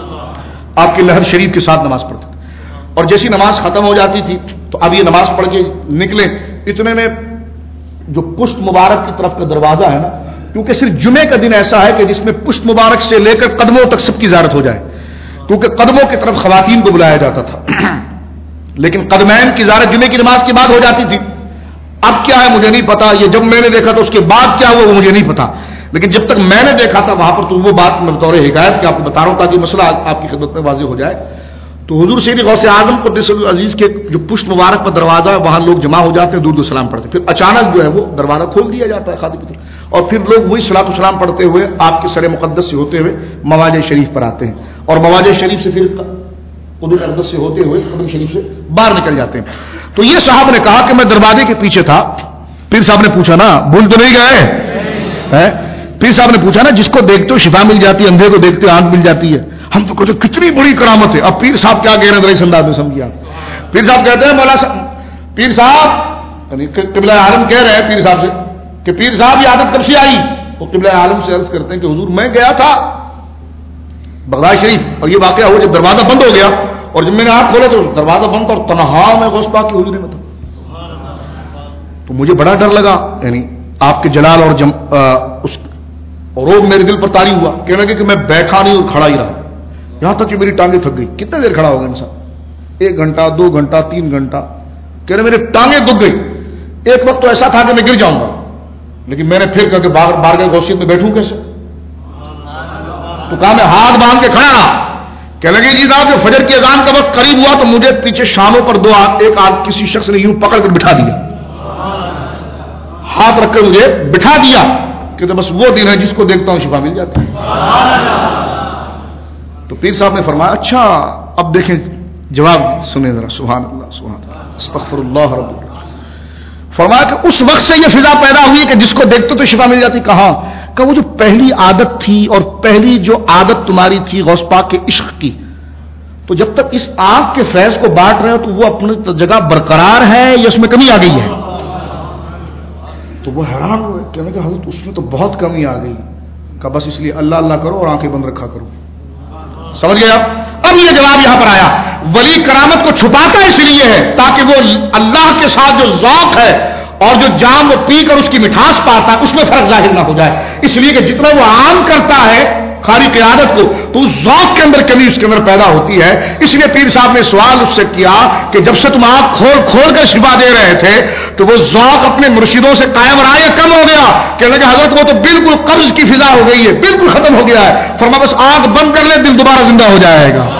آپ کے لہر شریف کے ساتھ نماز پڑھتے تھے. اور جیسی نماز ختم ہو جاتی تھی تو اب یہ نماز پڑھ کے نکلے، اتنے میں جو پشت مبارک کی طرف کا دروازہ ہے نا، کیونکہ صرف جمعے کا دن ایسا ہے کہ جس میں پشت مبارک سے لے کر قدموں تک سب کی زیارت ہو جائے، کیونکہ قدموں کی طرف خواتین کو بلایا جاتا تھا لیکن قدمین کی زیارت جمعے کی نماز کے بعد ہو جاتی تھی. اب کیا ہے مجھے نہیں پتا، یہ جب میں نے دیکھا تو اس کے بعد کیا ہوا وہ مجھے نہیں پتا، لیکن جب تک میں نے دیکھا تھا وہاں پر تو وہ بات میں بطور حکایت کہ آپ کو بتا رہا ہوں تاکہ مسئلہ آپ کی خدمت میں واضح ہو جائے. تو حضور سید غوث اعظم قدس العزیز کے جو پشت مبارک پر دروازہ ہے وہاں لوگ جمع ہو جاتے ہیں، درود و سلام پڑھتے ہیں. پھر اچانک جو ہے وہ دروازہ کھول دیا جاتا ہے خادم کی طرف، اور پھر لوگ وہی صلاۃ و سلام پڑھتے ہوئے آپ کے سر مقدس سے ہوتے ہوئے مواجہ شریف پر آتے ہیں، اور مواجہ شریف سے پھر قدس اقدس سے ہوتے ہوئے قدم شریف سے باہر نکل جاتے ہیں. تو یہ صاحب نے کہا کہ میں دروازے کے پیچھے تھا. پیر صاحب نے پوچھا نا، بھول تو نہیں گئے؟ پیر صاحب نے پوچھا نا، جس کو دیکھتے ہو شفا مل جاتی ہے، اندھے کو دیکھتے آنکھ مل جاتی ہے. ہم تو کہتے کتنی بڑی کرامت ہے. اب پیر صاحب کیا کہہ رہے ہیں اس انداز میں سمجھیے آپ. پیر صاحب کہتے ہیں مولا صاحب، پیر صاحب قبلہ عالم کہہ رہے ہیں پیر صاحب سے کہ پیر صاحب یہ عادت کب سے آئی؟ وہ قبلہ عالم سے عرض کرتے ہیں کہ حضور میں گیا تھا بغداد شریف اور یہ واقعہ ہوا جب دروازہ بند ہو گیا، اور جب میں نے آنکھ کھولا تو دروازہ بند تھا اور تنہا میں غوث پاک کی حضوری میں تھا. تو مجھے بڑا ڈر لگا، یعنی آپ کے جلال اور اس روب میرے دل پر طاری ہوا. کہنے لگے کہ میں بیٹھا نہیں اور کھڑا ہی رہا، یہاں تک کہ میری ٹانگیں تھک گئی. کتنے دیر کھڑا ہوگا انسان؟ 1 گھنٹہ 2 گھنٹہ 3 گھنٹہ. کہہ رہے میری ٹانگیں دکھ گئی. ایک وقت تو ایسا تھا کہ میں گر جاؤں گا، لیکن میں نے پھر کہا کہ بارگاہ غوثیت میں بیٹھوں کیسے؟ تو کہا میں ہاتھ باندھ کے کھڑا رہا. کہنے لگے جی صاحب جب فجر کی اذان کا وقت قریب ہوا تو مجھے پیچھے شانوں پر ایک کسی شخص نے یوں پکڑ کر بٹھا دیا، ہاتھ رکھ کر مجھے بٹھا دیا کہ بس وہ دن ہے جس کو دیکھتا ہوں شفا مل جاتی ہے. تو پیر صاحب نے فرمایا اچھا اب دیکھیں جواب سنیں ذرا. سبحان اللہ سبحان اللہ استغفر اللہ رب اللہ. فرمایا کہ اس وقت سے یہ فضا پیدا ہوئی کہ جس کو دیکھتے تو شفا مل جاتی. کہاں؟ کہ وہ جو پہلی عادت تھی اور پہلی جو عادت تمہاری تھی غوث پاک کے عشق کی، تو جب تک اس آنکھ کے فیض کو بانٹ رہے ہو تو وہ اپنی جگہ برقرار ہے یا اس میں کمی آ گئی ہے؟ تو وہ حیران ہوئے، کہنے کہ حضرت اس میں تو بہت کمی آ گئی. کہ بس اس لیے اللہ اللہ کرو اور آنکھیں بند رکھا کرو. سمجھ گئے آپ؟ اب یہ جواب یہاں پر آیا. ولی کرامت کو چھپاتا اس لیے ہے تاکہ وہ اللہ کے ساتھ جو ذوق ہے اور جو جام وہ پی کر اس کی مٹھاس پاتا ہے اس میں فرق ظاہر نہ ہو جائے. اس لیے کہ جتنا وہ عام کرتا ہے خالی قیادت کو تو اس ذوق کے اندر کمی اس کے اندر پیدا ہوتی ہے. اس لیے پیر صاحب نے سوال اس سے کیا کہ جب سے تم آنکھ کھول کھول کر شفا دے رہے تھے تو وہ ذوق اپنے مرشدوں سے قائم رہا یا کم ہو گیا؟ کہنے لگے حضرت وہ تو بالکل قبض کی فضا ہو گئی ہے، بالکل ختم ہو گیا ہے. فرمایا بس آنکھ بند کر لے دل دوبارہ زندہ ہو جائے گا.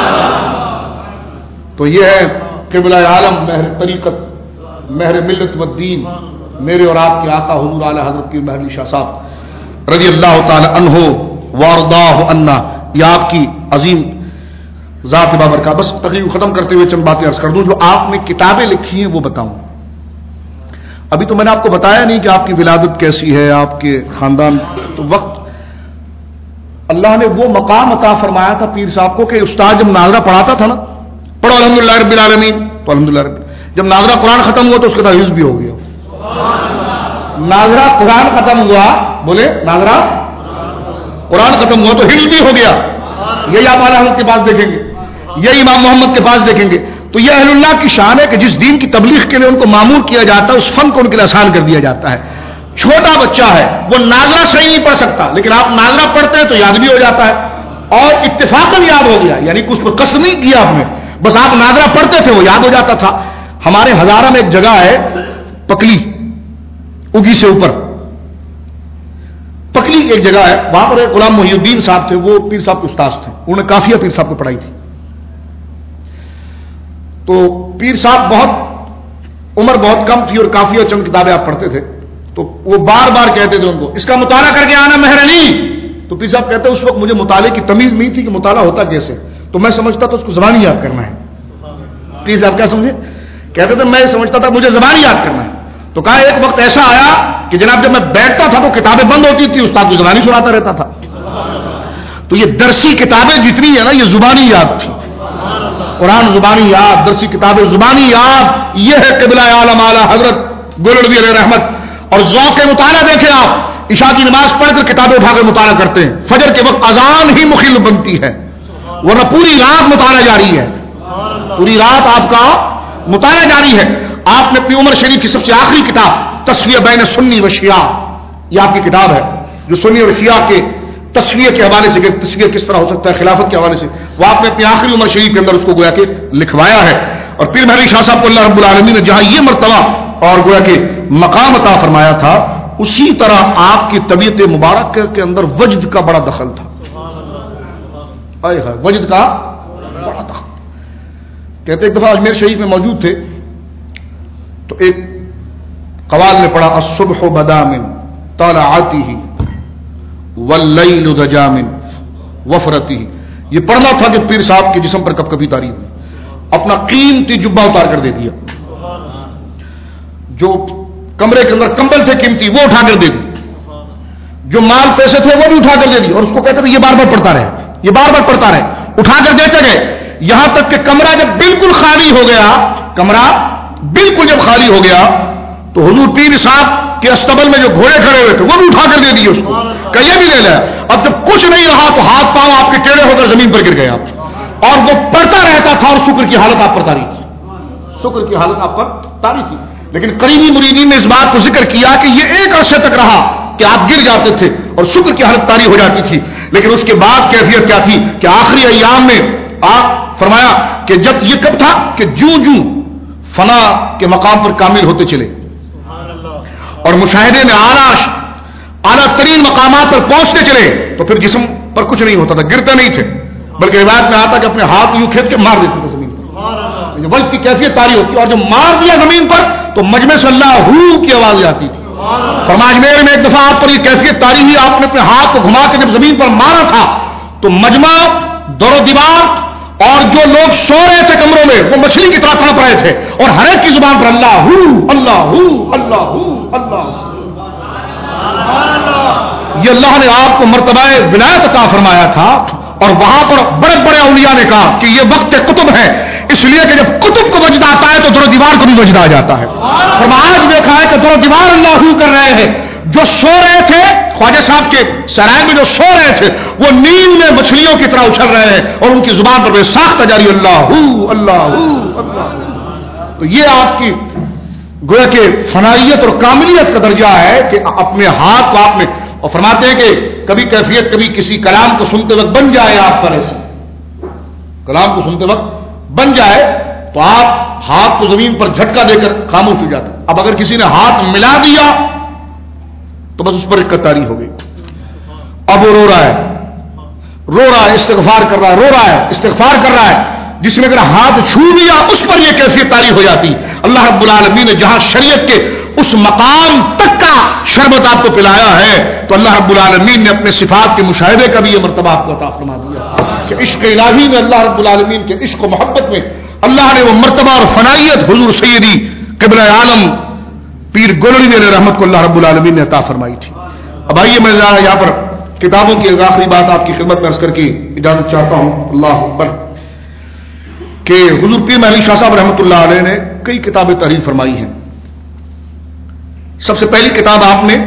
تو یہ ہے قبلہ عالم مہر طریقت مہر ملت و دین، میرے اور آپ کے آقا حضور اعلی حضرت کی مہر علی شاہ صاحب رضی اللہ تعالی عنہ وارضاہ عنا. یہ آپ کی عظیم ذات بابرکات. بس تقریر ختم کرتے ہوئے چند باتیں عرض کر دوں. جو آپ نے کتابیں لکھی ہیں وہ بتاؤں. ابھی تو میں نے آپ کو بتایا نہیں کہ آپ کی ولادت کیسی ہے، آپ کے خاندان، تو وقت اللہ نے وہ مقام عطا فرمایا تھا پیر صاحب کو کہ استاد جب ناظرہ پڑھاتا تھا نا، پڑھو الحمدللہ رب العالمین، تو الحمدللہ رب، جب ناظرہ قرآن ختم ہوا تو اس کا حفظ بھی ہو گیا. ناظرہ قرآن ختم ہوا، بولے ناظرہ قرآن ختم ہوا تو حفظ بھی ہو گیا. یہی آپ اعلیٰ حضرت کے پاس دیکھیں گے، یہی امام محمد کے پاس دیکھیں گے. تو یہ اہل اللہ کی شان ہے کہ جس دین کی تبلیغ کے لیے ان کو معمور کیا جاتا ہے، اس فن کو ان کے لیے آسان کر دیا جاتا ہے. چھوٹا بچہ ہے وہ ناظرہ صحیح نہیں پڑھ سکتا، لیکن آپ ناظرہ پڑھتے ہیں تو یاد بھی ہو جاتا ہے، اور اتفاقاً یاد ہو گیا، یعنی کچھ پر قصد نہیں کیا آپ نے، بس آپ ناظرہ پڑھتے تھے وہ یاد ہو جاتا تھا. ہمارے ہزارہ میں ایک جگہ ہے پکلی، اگی سے اوپر پکلی ایک جگہ ہے، وہاں پر ایک غلام محی الدین صاحب تھے، وہ پیر صاحب کے استاد تھے، انہوں نے کافیہ پیر صاحب کو پڑھائی تھی. تو پیر صاحب بہت عمر بہت کم تھی اور کافیہ چند کتابیں آپ پڑھتے تھے، تو وہ بار بار کہتے تھے ان کو اس کا مطالعہ کر کے آنا مہرنی. تو پیر صاحب کہتے ہیں اس وقت مجھے مطالعے کی تمیز نہیں تھی کہ مطالعہ ہوتا کیسے، تو میں سمجھتا تھا اس کو زبانی یاد کرنا ہے. پیر صاحب کیا سمجھے، کہتے تھے میں سمجھتا تھا مجھے زبانی یاد کرنا ہے. تو کہا ایک وقت ایسا آیا کہ جناب جب میں بیٹھتا تھا تو کتابیں بند ہوتی تھی، استاد کو زبانی سناتا رہتا تھا. تو یہ درسی کتابیں جتنی ہے نا یہ زبانی یاد تھی، قرآن زبانی یاد، درسی کتابیں زبانی یاد. یہ ہے قبلہ عالم اعلیٰ حضرت گولڑوی علیہ رحمت. اور ذوق مطالعہ دیکھیں آپ، عشاء کی نماز پڑھ کر کتابیں اٹھا کر مطالعہ کرتے ہیں، فجر کے وقت اذان ہی مخل بنتی ہے، ورنہ پوری رات مطالعہ جاری ہے، پوری رات آپ کا مطالعہ جاری ہے. آپ نے اپنی عمر شریف کی سب سے آخری کتاب تصفیہ بین سنی و شیعہ، یہ آپ کی کتاب ہے جو سنی اور شیعہ کے تصفیہ کے حوالے سے، تصفیہ کس طرح ہو سکتا ہے خلافت کے حوالے سے، وہ آپ نے اپنی آخری عمر شریف کے اندر اس کو گویا کہ لکھوایا ہے. اور پیر مہری شاہ صاحب کو اللہ رب العالمین نے جہاں یہ مرتبہ اور گویا کہ مقام عطا فرمایا تھا، اسی طرح آپ کی طبیعت مبارک کے اندر وجد کا بڑا دخل تھا. وجد کا بڑا دخل. کہتے ایک دفعہ اجمیر شریف میں موجود تھے تو ایک قوال نے پڑھا الصبح بدا من طلعته واللیل دجا من وفرته. یہ پڑھنا تھا کہ پیر صاحب کے جسم پر کب کبھی تاری ہوئی، اپنا قیمتی جبہ اتار کر دے دیا، جو کمرے کے اندر کمبل تھے قیمتی وہ اٹھا کر دے دی، جو مال پیسے تھے وہ بھی اٹھا کر دے دی، اور اس کو کہتے تھے یہ بار بار پڑھتا رہے، یہ بار بار پڑھتا رہے، اٹھا کر دیتے گئے، یہاں تک کہ کمرہ جب بالکل خالی ہو گیا، کمرہ بالکل جب خالی ہو گیا تو حضور پیر صاحب کے استبل میں جو گھوڑے کھڑے ہوئے تھے وہ بھی اٹھا کر دے دیے اس کو، کہ یہ بھی لے لیا. اب جب کچھ نہیں رہا تو ہاتھ پاؤں آپ کے ٹیڑھے ہو کر زمین پر گر گئے آپ، اور وہ پڑھتا رہتا تھا اور شکر کی حالت آپ پر طاری تھی، شکر کی حالت آپ پر طاری تھی. لیکن قریبی مریدین نے اس بات کو ذکر کیا کہ یہ ایک عرصے تک رہا کہ آپ گر جاتے تھے اور شکر کی حالت طاری ہو جاتی تھی، لیکن اس کے بعد کیفیت کیا تھی کہ آخری ایام میں آپ فرمایا کہ جب یہ کب تھا کہ جوں جوں فنا کے مقام پر کامل ہوتے چلے اور مشاہدے میں اعلیٰ ترین مقامات پر پہنچتے چلے تو پھر جسم پر کچھ نہیں ہوتا تھا، گرتے نہیں تھے، بلکہ روایت میں آتا کہ اپنے ہاتھ یوں کھینچ کے مار دیتے تھے زمین پر، وجد کی کیفیت طاری ہوتی، اور جب مار دیا زمین پر تو مجمع سے اللہ ہو کی آواز آتی تھی. فرمایا اجمیر میں ایک دفعہ آپ پر یہ کیفیت طاری ہوئی، آپ نے اپنے ہاتھ کو گھما کے جب زمین پر مارا تھا تو مجمع دور و دیوار اور جو لوگ سو رہے تھے کمروں میں وہ مچھلی کی طرح تڑپ رہے تھے، اور ہر ایک کی زبان پر اللہ ہو اللہ ہو اللہ ہو اللہ. یہ اللہ نے آپ کو مرتبہ ولایت عطا فرمایا تھا، اور وہاں پر بڑے بڑے اولیاء نے کہا کہ یہ وقت کتب ہے، اس لیے کہ جب کتب کو وجد آتا ہے تو دور و دیوار کو بھی وجد آ جاتا ہے. فرمایا آج دیکھا ہے کہ دور و دیوار اللہ ہو کر رہے ہیں، جو سو رہے تھے خواجہ صاحب کے سرائے میں جو سو رہے تھے وہ نیند میں مچھلیوں کی طرح اچھل رہے ہیں، اور ان کی زبان پر ساختہ جاری اللہ ہو اللہ ہو اللہ. تو یہ آپ کی گویا کہ فنائیت اور کاملیت کا درجہ ہے کہ اپنے ہاتھ کو آپ نے، اور فرماتے ہیں کہ کبھی کیفیت کبھی کسی کلام کو سنتے وقت بن جائے آپ پر، ایسے کلام کو سنتے وقت بن جائے تو آپ ہاتھ کو زمین پر جھٹکا دے کر خاموش ہو جاتے. اب اگر کسی نے ہاتھ ملا دیا تو بس اس پر اکت طاری ہو گئی. اب وہ رو رہا ہے استغفار کر رہا ہے، رو رہا ہے استغفار کر رہا ہے. جس نے اگر ہاتھ چھو دیا اس پر یہ کیفیت طاری ہو جاتی. اللہ رب العالمین نے جہاں شریعت کے اس مقام تک کا شربت آپ کو پلایا ہے تو اللہ رب العالمین نے اپنے صفات کے مشاہدے کا بھی یہ مرتبہ آپ کو عطا فرما دیا کہ عشق الہی میں، اللہ رب العالمین کے عشق و محبت میں اللہ نے وہ مرتبہ اور فنائیت حضور سیدی قبلہ عالم پیر گولڑی علیہ رحمت کو اللہ رب العالمین نے عطا فرمائی تھی. اب آئیے میں یہاں پر کتابوں کی آخری بات آپ کی خدمت میں عرض کر کے اجازت چاہتا ہوں. اللہ اکبر کہ حضور پیر محمد شاہ صاحب رحمۃ اللہ علیہ نے کئی کتابیں تحریر فرمائی ہیں. سب سے پہلی کتاب آپ نے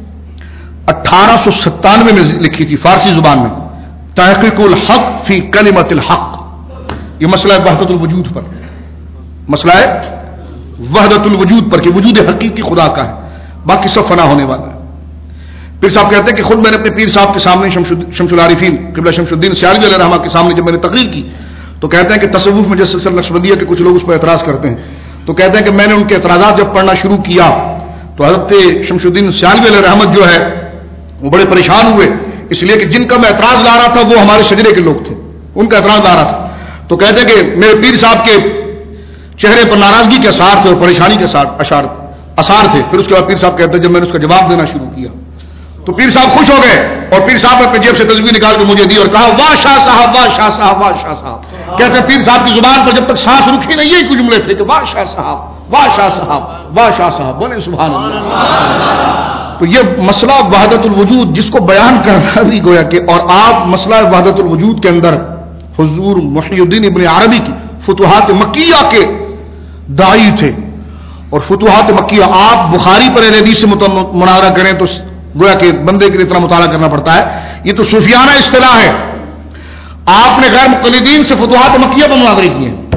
1897 میں لکھی تھی فارسی زبان میں، تحقیق الحق فی کلمۃ الحق. یہ مسئلہ وحدت الوجود پر، مسئلہ ہے وحدت الوجود پر کہ وجود حقیقی خدا کا ہے، باقی سب فنا ہونے والا ہے. پیر صاحب کہتے ہیں کہ خود میں نے اپنے پیر صاحب کے سامنے شمس العارفین قبلہ شمس الدین سیالوی علیہ رحمہ کے سامنے جب میں نے تقریر کی تو کہتے ہیں کہ تصوف میں جس سلسلہ نقشبندیہ کے کچھ لوگ اس پر اعتراض کرتے ہیں، تو کہتے ہیں کہ میں نے ان کے اعتراضات جب پڑھنا شروع کیا تو حضرت شمس الدین سیالوی علیہ رحمت جو ہے وہ بڑے پریشان ہوئے، اس لیے کہ جن کا میں اعتراض لا رہا تھا وہ ہمارے شجرے کے لوگ تھے، ان کا اعتراض لا رہا تھا. تو کہتے ہیں کہ میرے پیر صاحب کے چہرے پر ناراضگی کے اثار تھے اور پریشانی کے اثار تھے. پھر اس کے بعد پیر صاحب کہتے ہیں جب میں نے اس کا جواب دینا شروع کیا تو پیر صاحب خوش ہو گئے اور پیر صاحب نے اپنی جیب سے تصویر نکال کے مجھے دی اور کہا واہ شاہ صاحب، واہ شاہ صاحب، واہ شاہ صاحب. کہتے ہیں پیر صاحب کی زبان پر جب تک سانس رکھی نہیں یہی کچھ جملے تھے کہ واہ شاہ صاحب، واہ شاہ صاحب، واہ شاہ صاحب. بولے سبحان اللہ. تو یہ مسئلہ وحدت الوجود جس کو بیان کرنا بھی گویا کہ، اور آپ مسئلہ وحدت الوجود کے اندر حضور محی الدین ابن عربی کی فتوحات مکیہ کے داعی تھے. اور فتوحات مکیہ آپ بخاری پر حدیث سے مناظرہ کریں تو گویا کہ بندے کے لیے اتنا مطالعہ کرنا پڑتا ہے. یہ تو صوفیانہ اصطلاح ہے. آپ نے غیر مقلدین سے فتوحات مکیہ پر مناظرے کیے ہیں.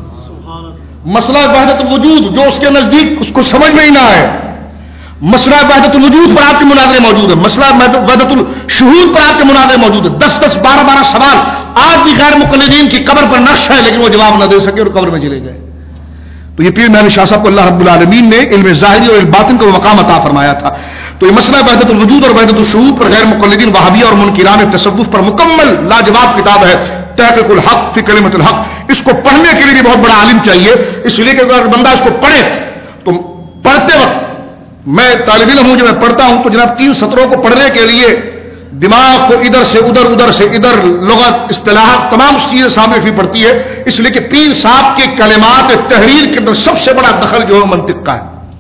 مسئلہ وحدت الوجود جو اس کے نزدیک اس کو سمجھ میں ہی نہ آئے، مسئلہ وحدت الوجود پر آپ کے مناظرے موجود ہے، مسئلہ وحدت الشہود پر آپ کے مناظرے موجود ہے. 10-10 12-12 سوال آج بھی غیر مقلدین کی قبر پر نقش ہے لیکن وہ جواب نہ دے سکے اور قبر میں چلے گئے. تو یہ پیر محمد شاہ صاحب کو اللہ رب العالمین نے علم ظاہری اور علم باطن کا مقام عطا فرمایا تھا. تو یہ مسئلہ وحدت الوجود اور وحدت الشہود پر غیر مقلدین وہابیہ اور منکران تصوف پر مکمل لاجواب کتاب ہے تحقیق الحق فی کلمۃ الحق. اس کو پڑھنے کے لیے بھی بہت بڑا عالم چاہیے، اس لیے کہ اگر بندہ اس کو پڑھے تو پڑھتے وقت میں طالب علم ہوں، جب میں پڑھتا ہوں تو جناب 3 سطروں کو پڑھنے کے لیے دماغ کو ادھر سے ادھر، ادھر سے ادھر، لغت، اصطلاحات، تمام چیزیں سامنے بھی پڑتی ہے. اس لیے کہ پیر صاحب کے کلمات تحریر کے اندر سب سے بڑا دخل جو ہے منطق کا ہے.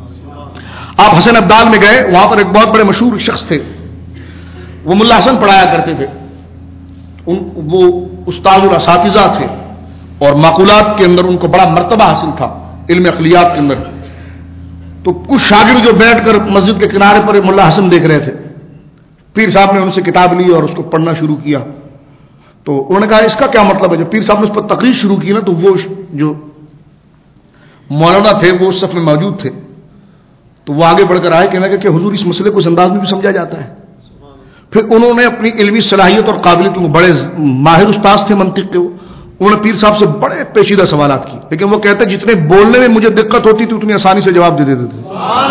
آپ حسن ابدال میں گئے، وہاں پر ایک بہت بڑے مشہور شخص تھے، وہ ملا حسن پڑھایا کرتے تھے. وہ استاد الاساتذہ تھے اور معقولات کے اندر ان کو بڑا مرتبہ حاصل تھا علم عقلیات کے اندر. تو کچھ شاگرد جو بیٹھ کر مسجد کے کنارے پر ملا حسن دیکھ رہے تھے، پیر صاحب نے ان سے کتاب لی اور اس کو پڑھنا شروع کیا. تو انہوں نے کہا اس کا کیا مطلب ہے؟ جب پیر صاحب نے اس پر تقریر شروع کی نا تو وہ جو مولانا تھے وہ اس صف میں موجود تھے، تو وہ آگے بڑھ کر آئے کہنے لگے کہ حضور اس مسئلے کو اس انداز میں بھی سمجھا جاتا ہے. پھر انہوں نے اپنی علمی صلاحیت اور قابلیت، وہ بڑے ماہر استاد تھے منطق کے، انہوں نے پیر صاحب سے بڑے پیچیدہ سوالات کیے، لیکن وہ کہتے جتنے بولنے میں مجھے دقت ہوتی تھی اتنی آسانی سے جواب دے دیتے تھے.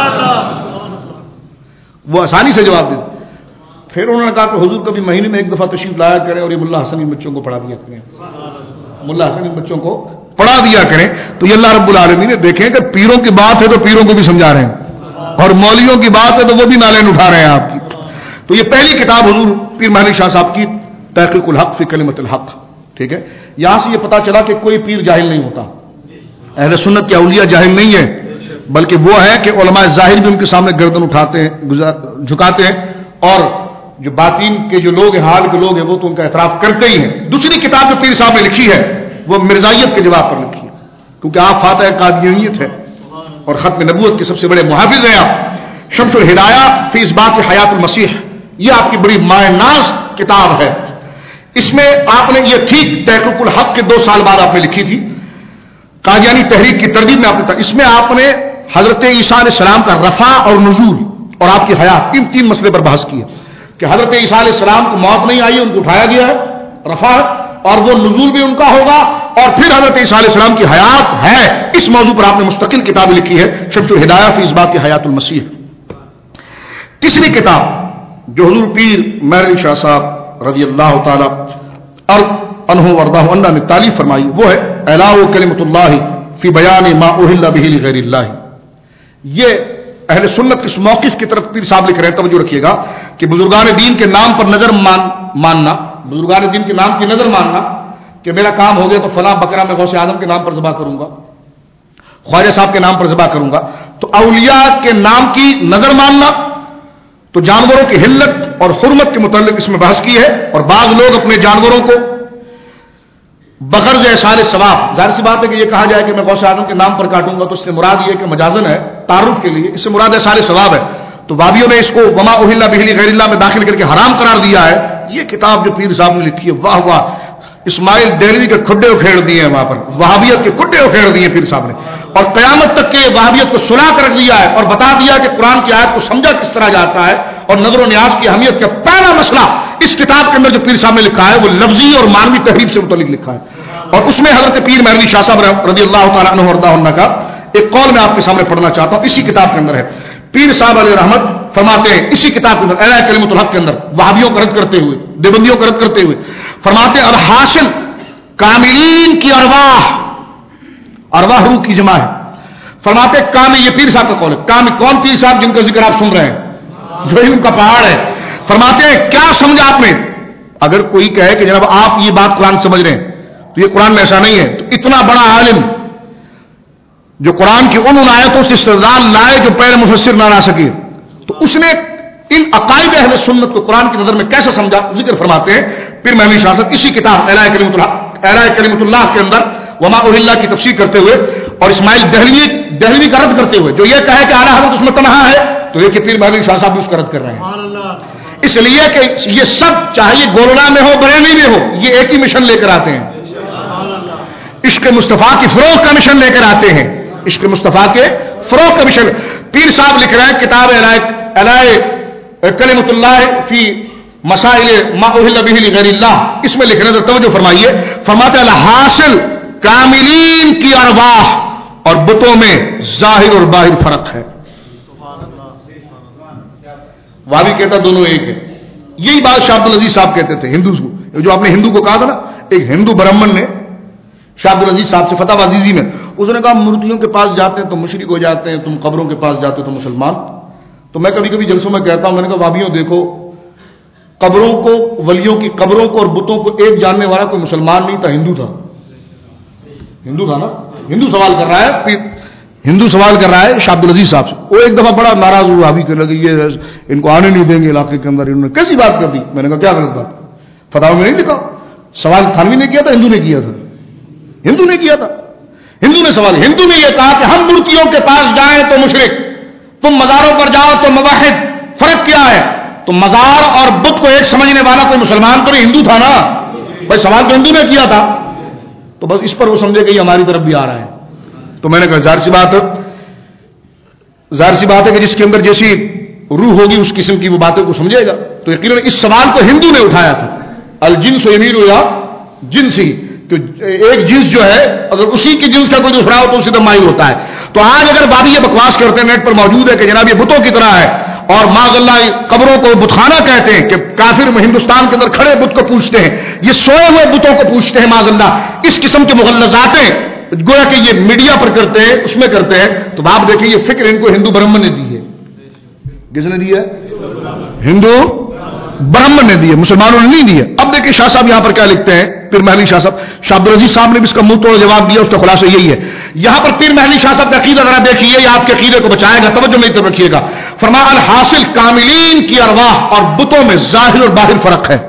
وہ آسانی سے جواب دیتے. پھر انہوں نے کہا کہ حضور کبھی مہینے میں 1 دفعہ تشریف لایا کریں اور یہ ملا حسن ان بچوں کو پڑھا دیا کریں، ملا حسن ان بچوں کو پڑھا دیا کریں. تو یہ اللہ رب العالمین نے دیکھیں کہ پیروں کی بات ہے تو پیروں کو بھی سمجھا رہے ہیں، اور مولویوں کی بات ہے تو وہ بھی نالین اٹھا رہے ہیں آپ کی. تو یہ پہلی کتاب حضور پیر محمد شاہ صاحب کی تحقیق الحق فی کلمۃ الحق. ٹھیک ہے، یہاں سے یہ پتا چلا کہ کوئی پیر جاہل نہیں ہوتا، اہل سنت کے اولیاء جاہل نہیں ہے، بلکہ وہ ہے کہ علماء ظاہر بھی ان کے سامنے گردن اٹھاتے ہیں، جھکاتے ہیں، اور جو باطین کے جو لوگ ہیں، حال کے لوگ ہیں، وہ تو ان کا اعتراف کرتے ہی ہیں. دوسری کتاب جو پیر صاحب نے لکھی ہے وہ مرزائیت کے جواب پر لکھی ہے، کیونکہ آپ فاتح قادیانیت ہے اور ختم نبوت کے سب سے بڑے محافظ ہیں. آپ شمس الہدایہ فی اثبات حیات المسیح، یہ آپ کی بڑی مائع ناز کتاب ہے. اس میں آپ نے یہ ٹھیک تحقیق الحق کے 2 سال بعد آپ نے لکھی تھی، قادیانی تحریک کی تردید میں آپ نے، اس میں آپ نے حضرت عیسیٰ علیہ السلام کا رفع اور نزول اور آپ کی حیات، ان 3 مسئلے پر بحث کی ہے کہ حضرت عیسیٰ علیہ السلام کو موت نہیں آئی، ان کو اٹھایا گیا ہے، رفع، اور وہ نزول بھی ان کا ہوگا، اور پھر حضرت عیسیٰ علیہ السلام کی حیات ہے. اس موضوع پر آپ نے مستقل کتاب لکھی ہے شمس الہدایہ فی اثبات حیات المسیح. تیسری کتاب جو حضور پیر محمد شاہ صاحب رضی اللہ تعالی عنہ وردہ عنہ نے تعلیف فرمائی، وہ ہے اعلاء کلمۃ اللہ فی بیان ما اہل بہ لغیر اللہ. یہ اہل سنت کے اس موقف کی طرف پیر صاحب لکھ رہے ہیں، توجہ رکھیے گا کہ بزرگان دین کے نام پر نظر ماننا، بزرگان دین کے نام کی نظر ماننا کہ میرا کام ہو گیا تو فلاں بکرا میں غوث اعظم کے نام پر ذبح کروں گا، خواجہ صاحب کے نام پر ذبح کروں گا، تو اولیاء کے نام کی نظر ماننا، تو جانوروں کی حلت اور حرمت کے متعلق اس میں بحث کی ہے. اور بعض لوگ اپنے جانوروں کو بغرض احصال ثواب، ظاہر سی بات ہے کہ یہ کہا جائے کہ میں غوث اعظم کے نام پر کاٹوں گا تو اس سے مراد یہ کہ مجازن ہے، تعارف کے لیے، اس سے مراد احصال ثواب ہے. تو وابیوں نے اس کو وما اہل بہ لغیر اللہ میں داخل کر کے حرام قرار دیا ہے. یہ کتاب جو پیر صاحب نے لکھی ہے، واہ واہ، اسماعیل دہلوی کے کھڈے اکھیڑ دیے ہیں وہاں پر، وہابیت کے کھڈے اکھیڑ دیے پیر صاحب نے، اور قیامت تک کے وہابیت کو سلا کر رکھ دیا ہے اور بتا دیا کہ قرآن کی آیت کو سمجھا کس طرح جاتا ہے. اور نظر و نیاز کی اہمیت کا پہلا مسئلہ اس کتاب کے اندر جو پیر صاحب نے لکھا ہے وہ لفظی اور معنوی تحریف سے متعلق لکھا ہے. اور اس میں حضرت پیر مہروی شاہ صاحب رضی اللہ تعالیٰ عنہ وارضاہ عنہ کا ایک قول میں آپ کے سامنے پڑھنا چاہتا ہوں، اسی کتاب کے اندر ہے. پیر صاحب علیہ رحمت فرماتے ہیں اسی کتاب کے اندر اعلیٰ کلمۃ الحق کے اندر، وہابیوں کو رد کرتے ہوئے، دیوبندیوں کو رد کرتے ہوئے فرماتے ہیں الحاصل کاملین کی ارواح روح کی جمع ہے. فرماتے کامل، یہ پیر صاحب کا قول ہے. کامل کون پیر صاحب جن کا ذکر آپ سن رہے ہیں، جو ان کا پہاڑ ہے. فرماتے ہیں کیا سمجھا آپ نے؟ اگر کوئی کہے کہ جناب آپ یہ بات قرآن سمجھ رہے ہیں تو یہ قرآن میں ایسا نہیں ہے. تو اتنا بڑا عالم جو قرآن کی ان آیتوں سے استدلال لائے جو پہلے مفسر نہ لا سکے، تو اس نے ان عقائد اہل سنت کو قرآن کی نظر میں کیسے سمجھا؟ ذکر فرماتے ہیں پیر مہروی شاہ صاحب اسی کتاب اعلیٰ کلمۃ اللہ کے اندر وما اہل کی تفسیر کرتے ہوئے، اور اسماعیل دہلوی کا رد کرتے ہوئے جو یہ کہے کہ اعلیٰ حضرت اس میں تنہا ہے، تو یہ کہ پیر مہروی شاہ صاحب بھی اس کا رد کر رہے ہیں. اس لیے کہ یہ سب چاہے یہ گولڑا میں ہو بریلی میں ہو، یہ ایک ہی مشن لے کر آتے ہیں، عشق مصطفیٰ کی فروغ کا مشن لے کر آتے ہیں، عشق مصطفیٰ کے فروغ کا مشن. پیر صاحب لکھ رہے ہیں کتاب اعلیٰ کلمۃ اللہ فی مسائل ما اہل بہ لغیر اللہ، اس میں لکھ رہے ہیں، توجہ فرمائیے، فرماتے ہیں حاصل کاملین کی ارواح اور بتوں میں ظاہر اور باہر فرق ہے. وہابی کہتا دونوں ایک ہے. یہی بات شاہ عبدالعزیز صاحب کہتے تھے ہندو کو، جو آپ نے ہندو کو کہا تھا نا، ایک ہندو برہمن نے شاہ عبدالعزیز صاحب سے فتح عزیزی میں اس نے کہا مورتیوں کے پاس جاتے ہیں تو مشرک ہو جاتے ہیں، تم قبروں کے پاس جاتے ہو تو مسلمان. تو میں کبھی کبھی جلسوں میں کہتا ہوں، میں نے کہا وہابیوں دیکھو، قبروں کو، ولیوں کی قبروں کو اور بتوں کو ایک جاننے والا کوئی مسلمان نہیں تھا، ہندو تھا. ہندو تھا نا، ہندو سوال کر رہا ہے، ہندو سوال کر رہا ہے شاہ عبدالعزیز صاحب سے. وہ ایک دفعہ بڑا ناراض ہوا، ابھی کہنے لگے یہ ان کو آنے نہیں دیں گے علاقے کے اندر. انہوں نے کیسی بات کر دی؟ میں نے کہا کیا غلط بات؟ فتح میں نہیں لکھا، سوال تھانوی نے کیا تھا، ہندو نے کیا تھا، ہندو نے کیا تھا. ہندو نے سوال، ہندو نے یہ کہا کہ ہم مورتیوں کے پاس جائیں تو مشرک، تم مزاروں پر جاؤ تو موحد. فرق کیا ہے؟ تو مزار اور بت کو ایک سمجھنے والا کوئی مسلمان تو نہیں، ہندو تھا نا بھائی، سوال تو ہندو نے کیا تھا. تو بس اس پر وہ سمجھے کہ یہ ہماری طرف بھی آ رہا ہے. تو میں نے کہا ظاہر سی بات ہے کہ جس کے اندر جیسی روح ہوگی اس قسم کی وہ باتوں کو سمجھے گا. تو یقیناً اس سوال کو ہندو نے اٹھایا تھا، الجنس یمیر یا جنسی، کہ ایک جنس جو ہے اگر اسی کی جنس کا کوئی دوسرا ہو تو اسی طرح مائل ہوتا ہے. تو آج اگر بابی یہ بکواس کرتے ہیں، نیٹ پر موجود ہے کہ جناب یہ بتوں کی طرح ہے، اور معاذ اللہ قبروں کو بتخانہ کہتے ہیں کہ کافر ہندوستان کے اندر کھڑے بت کو پوچھتے ہیں، یہ سوئے ہوئے بتوں کو پوچھتے ہیں معاذ اللہ. اس قسم کے مغلظاتیں گویا کہ یہ میڈیا پر کرتے ہیں، اس میں کرتے ہیں. تو آپ دیکھیں یہ فکر ان کو ہندو برہمن نے دی ہے. کس نے دی ہے؟ ہندو برہمن نے دی ہے، مسلمانوں نے نہیں دی ہے. اب دیکھیں شاہ صاحب یہاں پر کیا لکھتے ہیں، پیر مہروی شاہ صاحب. شاہ عبدالعزیز صاحب نے بھی اس کا منہ توڑ جواب دیا، اس کا خلاصہ یہی ہے. یہاں پر پیر مہروی شاہ صاحب کا عقیدہ ذرا دیکھیے، یہ آپ کے عقیدے کو بچائے گا، توجہ میری طرف رکھیے گا. فرمایا الحاصل کاملین کی ارواح اور بتوں میں ظاہر اور باہر فرق ہے،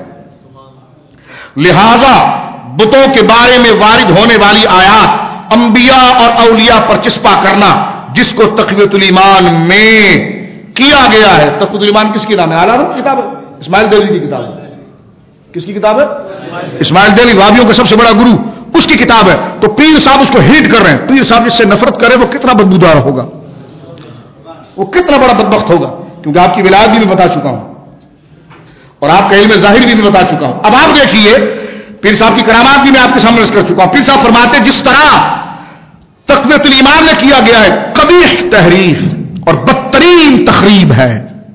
لہذا بتوں کے بارے میں وارد ہونے والی آیات انبیاء اور اولیاء پر چسپا کرنا، جس کو تقویۃ الایمان میں کیا گیا ہے. تقویۃ الایمان کس کی نام ہے؟ اعلیٰ کی کتاب ہے، اسماعیل دہلوی کی کتاب ہے. کس کی کتاب ہے؟ اسماعیل دہلوی، وہابیوں کا سب سے بڑا گرو، اس کی کتاب ہے. تو پیر صاحب اس کو ہیٹ کر رہے ہیں. پیر صاحب جس سے نفرت کرے وہ کتنا بدبودار ہوگا، وہ کتنا بڑا بدبخت ہوگا، کیونکہ آپ کی ولایت بھی میں بتا چکا ہوں اور آپ کا علم ظاہر بھی میں بتا چکا ہوں. اب آپ دیکھیے پیر صاحب کی کرامات بھی میں آپ کے سامنے رکھ کر چکا ہوں. پیر صاحب فرماتے جس طرح تقویۃ الایمان میں کیا گیا ہے قبیح تحریف اور بدترین تخریب ہے،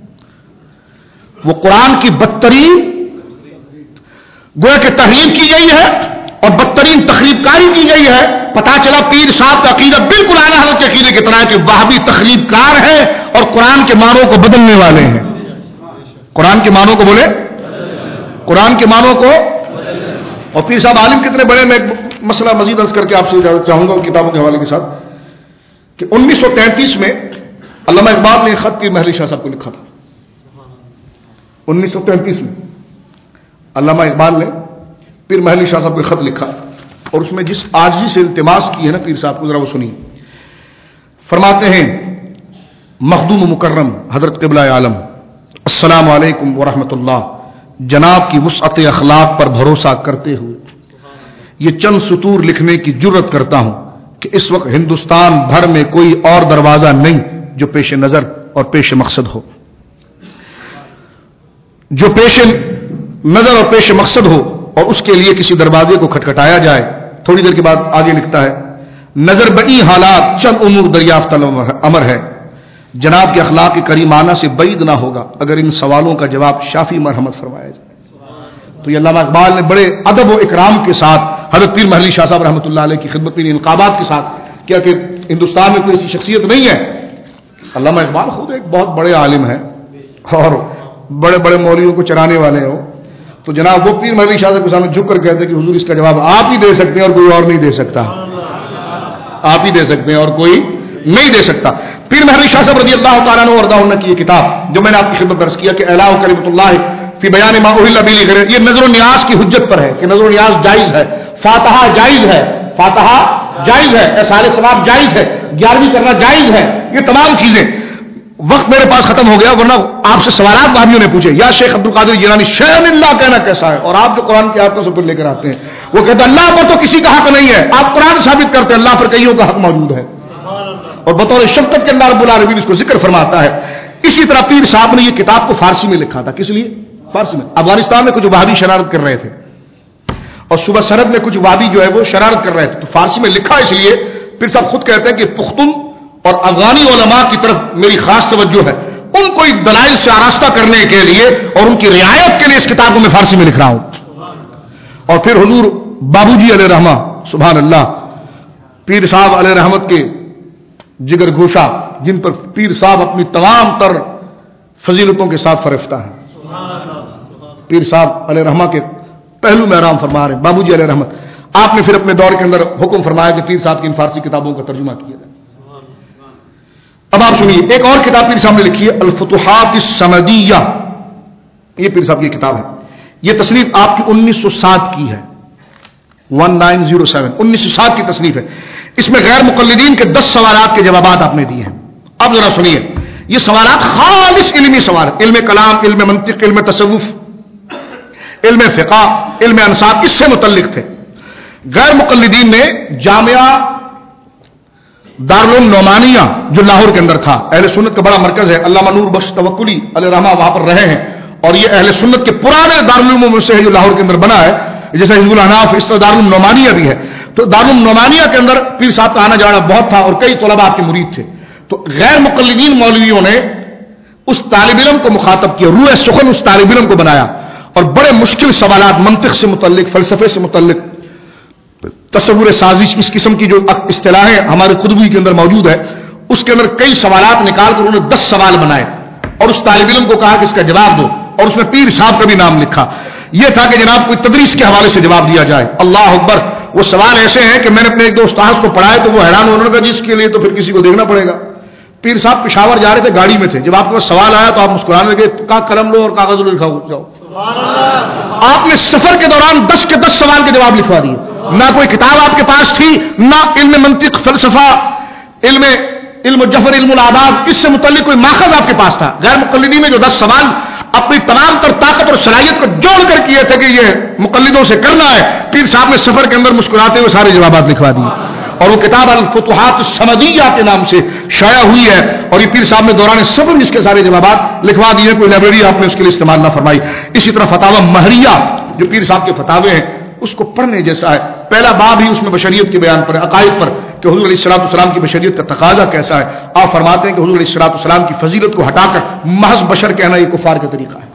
وہ قرآن کی بدترین گویا کہ تحریف کی گئی ہے اور بدترین تخریب کاری کی گئی ہے. پتا چلا پیر صاحب کا عقیدہ بالکل اعلیٰ حضرت کے عقیدے کی طرح کہ وہابی تخریب کار ہے اور قرآن کے معنوں کو بدلنے والے ہیں. قرآن کے معنوں کو بولے، قرآن کے معنوں کو. اور پیر صاحب عالم کتنے بڑے، میں ایک مسئلہ مزید عرض کر کے آپ سے اجازت چاہوں گا ان کتابوں کے حوالے کے ساتھ، کہ 1933 میں علامہ اقبال نے خط پیر محلی شاہ صاحب کو لکھا تھا 1933 میں. علامہ اقبال نے پیر محلی شاہ صاحب کو خط لکھا اور اس میں جس عاجزی سے التماس کی ہے نا پیر صاحب کو، ذرا وہ سنیے. فرماتے ہیں مخدوم مکرم حضرت قبلہ عالم السلام علیکم ورحمۃ اللہ، جناب کی وسعت اخلاق پر بھروسہ کرتے ہوئے یہ چند سطور لکھنے کی جرت کرتا ہوں کہ اس وقت ہندوستان بھر میں کوئی اور دروازہ نہیں جو پیش نظر اور پیش مقصد ہو، جو پیش نظر اور پیش مقصد ہو اور اس کے لیے کسی دروازے کو کھٹکھٹایا جائے. تھوڑی دیر کے بعد آگے لکھتا ہے نظر بئی حالات چند امور دریافت امر ہے، جناب کے اخلاق کریمانہ سے بعید نہ ہوگا اگر ان سوالوں کا جواب شافی مرحمت فرمایا جائے. تو یہ علامہ اقبال نے بڑے ادب و اکرام کے ساتھ حضرت پیر محلی شاہ صاحب رحمۃ اللہ علیہ کی خدمت میں انقابات کے ساتھ کیا کہ ہندوستان میں کوئی ایسی شخصیت نہیں ہے. علامہ اقبال خود ایک بہت بڑے عالم ہیں اور بڑے بڑے مولویوں کو چرانے والے ہو، تو جناب وہ پیر محلی شاہ صاحب کے سامنے جھک کر کہتے ہیں کہ حضور اس کا جواب آپ ہی دے سکتے ہیں اور کوئی اور نہیں دے سکتا، آپ ہی دے سکتے ہیں اور کوئی نہیں دے سکتا. پیر محلی شاہ صاحب رضی اللہ تعالیٰ عنہ وارضاہ عنہ کی یہ کتاب جو میں نے آپ کی خدمت درس کیا کہ اعلاء کلمۃ اللہ فی بیان ما احل به لغیرہ، یہ نظر و نیاز کی حجت پر ہے کہ نظر و نیاز جائز ہے، فاتحہ جائز ہے، فاتحہ جائز ہے، احصال ثواب جائز ہے، 11ویں کرنا جائز ہے، یہ تمام چیزیں. وقت میرے پاس ختم ہو گیا ورنہ آپ سے سوالات بھائیوں نے پوچھے. یا شیخ عبد القادر جیلانی شیخ اللہ کہنا کیسا ہے، اور آپ جو قرآن کی آیتوں سے پھر لے کر آتے ہیں وہ کہتے ہیں اللہ پر تو کسی کا حق نہیں ہے، آپ قرآن ثابت کرتے ہیں اللہ پر کئیوں کا حق موجود ہے اور بطور شفقت کے اللہ رب العالمین اس کو ذکر فرماتا ہے. اسی طرح پیر صاحب نے یہ کتاب کو فارسی میں لکھا تھا. کس لیے فارسی میں؟ افغانستان میں کچھ وہابی شرارت کر رہے تھے اور صوبہ سرحد میں کچھ وہابی جو ہے وہ شرارت کر رہے تھے، تو فارسی میں لکھا اس لیے پیر صاحب خود کہتے ہیں کہ پختون اور افغانی علماء کی طرف میری خاص توجہ ہے، ان کو دلائل سے آراستہ کرنے کے لیے اور ان کی رعایت کے لیے اس کتاب کو میں فارسی میں لکھ رہا ہوں. اور پھر حضور بابو جی علیہ رحمہ سبحان اللہ، پیر صاحب علیہ رحمت کے جگر گوشہ جن پر پیر صاحب اپنی تمام تر فضیلتوں کے ساتھ فرفتہ ہیں. پیر صاحب علیہ رحمہ کے پہلو میں آرام فرما رہے ہیں بابو جی علیہ رحمت. آپ نے پھر اپنے دور کے اندر حکم فرمایا کہ پیر صاحب کی ان فارسی کتابوں کا ترجمہ کیا جائے. اب آپ سنیے ایک اور کتاب پیر صاحب نے لکھی ہے الفتوحات الصمدیہ، یہ پیر صاحب کی کتاب ہے. یہ تصنیف آپ کی 1907 کی ہے، 1907 1907 کی تصنیف ہے. اس میں غیر مقلدین کے 10 سوالات کے جوابات آپ نے دیے ہیں. اب ذرا سنیے، یہ سوالات خالص علمی سوالات، علم کلام، علم منطق، علم تصوف، علم فقہ، علم انصاب، اس سے متعلق تھے. غیر مقلدین نے جامعہ دارالعلوم نعمانیہ جو لاہور کے اندر تھا، اہل سنت کا بڑا مرکز ہے، علامہ نور بخش توکلی علیہ رحمہ وہاں پر رہے ہیں اور یہ اہل سنت کے پرانے دارالعلوموں میں سے ہے جو لاہور کے اندر بنا ہے، جیسے حزب الاحناف، اس طرح دارالعلوم نعمانیہ بھی ہے. تو دارالعلوم نعمانیہ کے اندر پیر صاحب کا آنا جانا بہت تھا اور کئی طلباء آپ کے مرید تھے. تو غیر مقلدین مولویوں نے اس طالب علم کو مخاطب کیا، روح سخن اس طالب علم کو بنایا اور بڑے مشکل سوالات منطق سے متعلق، فلسفے سے متعلق، تصور سازش، اس قسم کی جو اصطلاحیں ہمارے قطبی کے اندر موجود ہے، اس کے اندر کئی سوالات نکال کر انہوں نے 10 سوال بنائے اور اس طالب علم کو کہا کہ اس کا جواب دو، اور اس میں پیر صاحب کا بھی نام لکھا. یہ تھا کہ جناب کوئی تدریس کے حوالے سے جواب دیا جائے. اللہ اکبر. وہ سوال ایسے ہیں کہ میں نے اپنے ایک دو استاد کو پڑھائے تو وہ حیران ہونے لگا، جس کے لیے تو پھر کسی کو دیکھنا پڑے گا. پیر صاحب پشاور جا رہے تھے، گاڑی میں تھے، جب آپ کے پاس سوال آیا تو آپ مسکرانے لگے، کہا قلم لو اور کاغذ لو، لکھا جاؤ. آپ نے سفر کے دوران 10 کے 10 سوال کے جواب لکھوا دیے. نہ کوئی کتاب آپ کے پاس تھی، نہ علم منطق، فلسفہ، علم جفر، علم العادات، اس سے متعلق کوئی ماخذ آپ کے پاس تھا. غیر مقلدین نے جو 10 سوال اپنی تمام تر طاقت اور صلاحیت کو جوڑ کر کیے تھے کہ یہ مقلدوں سے کرنا ہے، پیر صاحب نے سفر کے اندر مسکراتے ہوئے سارے جوابات لکھوا دیے. اور وہ کتاب الفتوحات الصمدیہ کے نام سے شائع ہوئی ہے اور یہ پیر صاحب نے دوران سفر اس کے سارے جوابات لکھوا دیے. کوئی لائبریری آپ نے اس کے لیے استعمال نہ فرمائی. اسی طرح فتاوی مہریہ جو پیر صاحب کے فتاوے ہیں اس کو پڑھنے جیسا ہے. پہلا باب ہی اس میں بشریت کے بیان پر ہے، عقائد پر کہ حضور علیہ الصلوۃ والسلام کی بشریت کا تقاضا کیسا ہے. آپ فرماتے ہیں کہ حضور علیہ الصلوۃ والسلام کی فضیلت کو ہٹا کر محض بشر کہنا یہ کفار کا طریقہ ہے.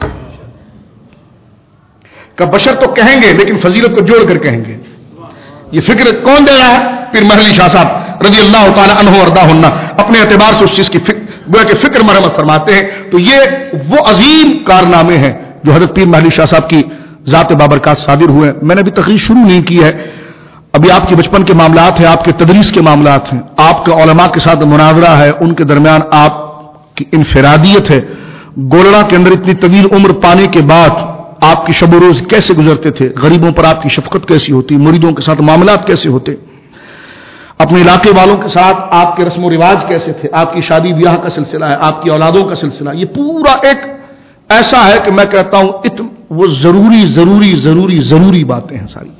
کہ بشر تو کہیں گے لیکن فضیلت کو جوڑ کر کہیں گے. یہ فکر کون دے رہا ہے؟ پیر محلی شاہ صاحب رضی اللہ تعالی عنہ وارضاہ عنہ اپنے اعتبار سے اس چیز کی فکر مرمت فرماتے ہیں. تو یہ وہ عظیم کارنامے ہیں جو حضرت پیر محلی شاہ صاحب کی ذات بابرکات صادر ہوئے. میں نے ابھی تقریر شروع نہیں کی ہے، ابھی آپ کے بچپن کے معاملات ہیں، آپ کے تدریس کے معاملات ہیں، آپ کے علماء کے ساتھ مناظرہ ہے، ان کے درمیان آپ کی انفرادیت ہے. گولڑا کے اندر اتنی طویل عمر پانے کے بعد آپ کی شب و روز کیسے گزرتے تھے, غریبوں پر آپ کی شفقت کیسی ہوتی, مریدوں کے ساتھ معاملات کیسے ہوتے, اپنے علاقے والوں کے ساتھ آپ کے رسم و رواج کیسے تھے, آپ کی شادی بیاہ کا سلسلہ ہے, آپ کی اولادوں کا سلسلہ, یہ پورا ایک ایسا ہے کہ میں کہتا ہوں وہ ضروری ضروری ضروری ضروری باتیں ہیں ساری,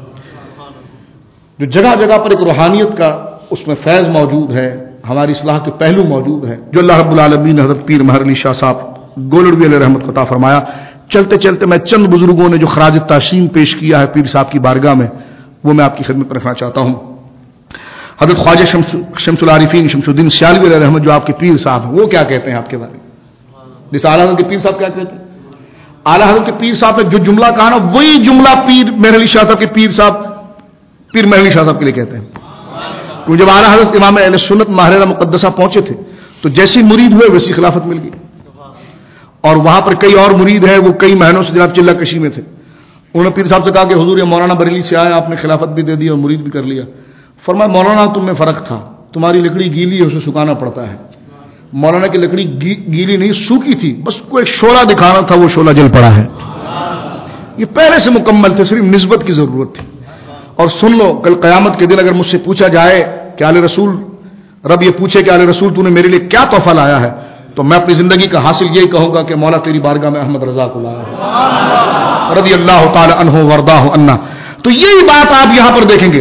جو جگہ جگہ پر ایک روحانیت کا اس میں فیض موجود ہے, ہماری اصلاح کے پہلو موجود ہے, جو اللہ رب العالمین نے حضرت پیر مہر علی شاہ صاحب گولڑوی علیہ رحمت عطا فرمایا. چلتے چلتے میں چند بزرگوں نے جو خراج تحسین پیش کیا ہے پیر صاحب کی بارگاہ میں, وہ میں آپ کی خدمت میں رکھنا چاہتا ہوں. حضرت خواجہ شمس العارفین شمس الدین سیالوی علیہ رحمت جو آپ کے پیر صاحب ہیں, وہ کیا کہتے ہیں آپ کے بارے میں؟ جیسے اعلیٰ حضرت کے پیر صاحب کیا کہتے ہیں, اعلیٰ حضرت کے پیر صاحب نے جو جملہ کہا نا, وہی جملہ پیر مہر علی شاہ صاحب کے پیر مہر علی شاہ صاحب کے لیے کہتے ہیں. تو جب اعلیٰ حضرت امام اہل سنت ماہرہ مقدسہ پہنچے تھے تو جیسی مرید ہوئے ویسی خلافت مل گئی, اور وہاں پر کئی اور مرید ہیں, وہ کئی مہینوں سے جناب چلہ کشی میں تھے. انہوں نے پیر صاحب سے کہا کہ حضور یہ مولانا بریلی سے آئے, آپ نے خلافت بھی دے دی اور مرید بھی کر لیا. فرمایا مولانا تم میں فرق تھا, تمہاری لکڑی گیلی ہے, اسے سکھانا پڑتا ہے. مولانا کی لکڑی گیلی نہیں سوکھی تھی, بس کوئی شعلہ دکھانا تھا, وہ شعلہ جل پڑا ہے. یہ پہلے سے مکمل تھے, صرف نسبت کی ضرورت تھی. اور سن لو, کل قیامت کے دن اگر مجھ سے پوچھا جائے کہ آل رسول, رب یہ پوچھے کہ آل رسول تو نے میرے لیے کیا تحفہ لایا ہے, تو میں اپنی زندگی کا حاصل یہی کہوں گا کہ مولا تیری بارگاہ میں احمد رضا کو لایا ہے رضی اللہ تعالی عنہ ورداہ عنا. تو یہی بات آپ یہاں پر دیکھیں گے.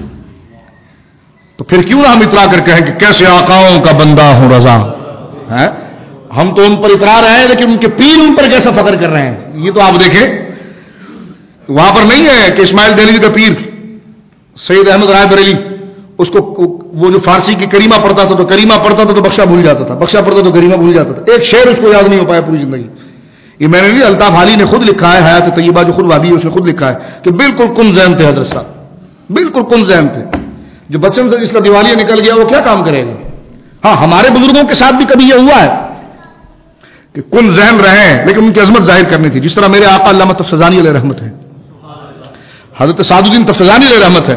تو پھر کیوں نہ ہم اترا کر کہیں کہ کیسے آقاؤں کا بندہ ہوں رضا ہے. ہم تو ان پر اترا رہے ہیں, لیکن ان کے پیر ان پر کیسا فخر کر رہے ہیں, یہ تو آپ دیکھیں. وہاں پر نہیں ہے کہ اسماعیل دہلوی کا پیر سید احمد رائے بریلی, اس کو وہ جو فارسی کی کریمہ پڑھتا تھا تو کریمہ پڑھتا تھا تو بخشا بھول جاتا تھا, بخشا پڑھتا تو کریمہ بھول جاتا تھا, ایک شعر اس کو یاد نہیں ہو پایا پوری زندگی. یہ میں نے نہیں, الطاف حالی نے خود لکھا ہے, حیات طیبہ جو خود وابی ہے اس نے خود لکھا ہے کہ بالکل کن ذہن تھے حضرت صاحب, بالکل کن ذہن تھے. جو بچپن سے جس کا دیوالیہ نکل گیا وہ کیا کام کرے گا. ہاں ہمارے بزرگوں کے ساتھ بھی کبھی یہ ہوا ہے کہ کن ذہن رہے ہیں, لیکن ان کی عظمت ظاہر کرنی تھی. جس طرح میرے آقا علامہ تفسیرانی علیہ رحمت ہے, حضرت سعد الدین تفسیرانی علیہ رحمت ہے,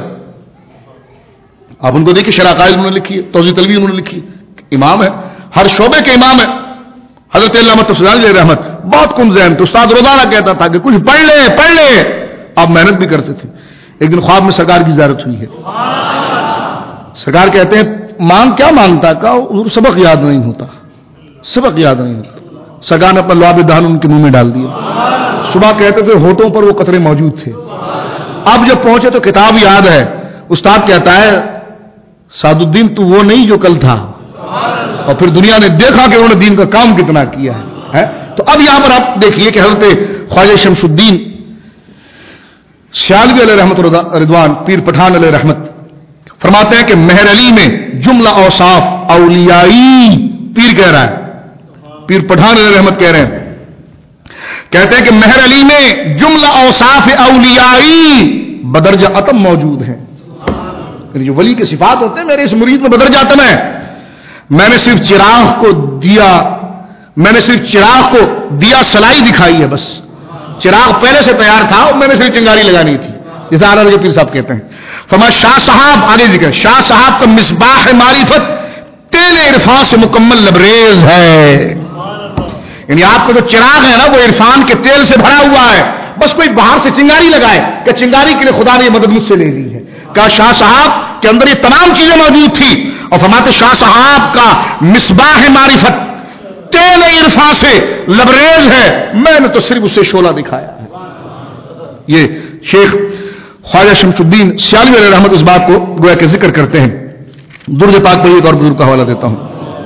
آپ ان کو دیکھیے, شرح قائد انہوں نے لکھی ہے, توضیح تلوی انہوں نے لکھی, امام ہے, ہر شعبے کے امام ہے. حضرت علامہ تفسیرانی علیہ رحمت بہت کن ذہن تھے. استاد روزانہ کہتا تھا کہ کچھ پڑھ لے. آپ محنت بھی کرتے تھے. ایک دن خواب میں سرکار کی زیارت ہوئی ہے. سرکار کہتے ہیں مانگ کیا مانگتا, کہا سبق یاد نہیں ہوتا, سبق یاد نہیں ہوتا. سرکار نے اپنا لعاب دہن ان کے منہ میں ڈال دیا. صبح کہتے تھے ہونٹوں پر وہ قطرے موجود تھے. اب جب پہنچے تو کتاب یاد ہے. استاد کہتا ہے سعد الدین تو وہ نہیں جو کل تھا. اور پھر دنیا نے دیکھا کہ انہوں نے دین کا کام کتنا کیا ہے. تو اب یہاں پر آپ دیکھیے کہ حضرت خواجہ شمس الدین سیالوی علیہ رحمت رضوان پیر پٹھان علیہ رحمت فرماتے ہیں کہ مہر علی میں جملہ اوصاف اولیائی, پیر کہہ رہا ہے, پیر پٹھان علیہ رحمت کہہ رہے ہیں, کہتے ہیں کہ مہر علی میں جملہ اوصاف اولیائی بدرجہ اتم موجود ہیں. جو ولی کے صفات ہوتے ہیں میرے اس مرید میں بدرجہ اتم ہے. میں نے صرف چراغ کو دیا سلائی دکھائی ہے, بس چراغ پہلے سے تیار تھا اور میں نے صرف چنگاری لگانی تھی, جیسے اعلیٰ حضرت پیر صاحب کہتے ہیں. فرمایا شاہ صاحب, آگے ذکر, شاہ صاحب کا مصباح معرفت تیل عرفان سے مکمل لبریز ہے. یعنی آپ کا جو چراغ ہے نا وہ عرفان کے تیل سے بھرا ہوا ہے. بس کوئی باہر سے چنگاری لگائے کہ چنگاری کے لیے خدا نے یہ مدد مجھ سے لے لی ہے. کہا شاہ صاحب کے اندر یہ تمام چیزیں موجود تھی. اور فرماتے شاہ صاحب کا مصباح معرفت تیل عرفان سے لبریز ہے, میں نے تو صرف اسے شعلہ دکھایا ہے. یہ شیخ خواجہ شمس الدین سیالوی علیہ رحمت اس بات کو گویا کہ ذکر کرتے ہیں. درود پاک پر ایک اور بزرگ کا حوالہ دیتا ہوں.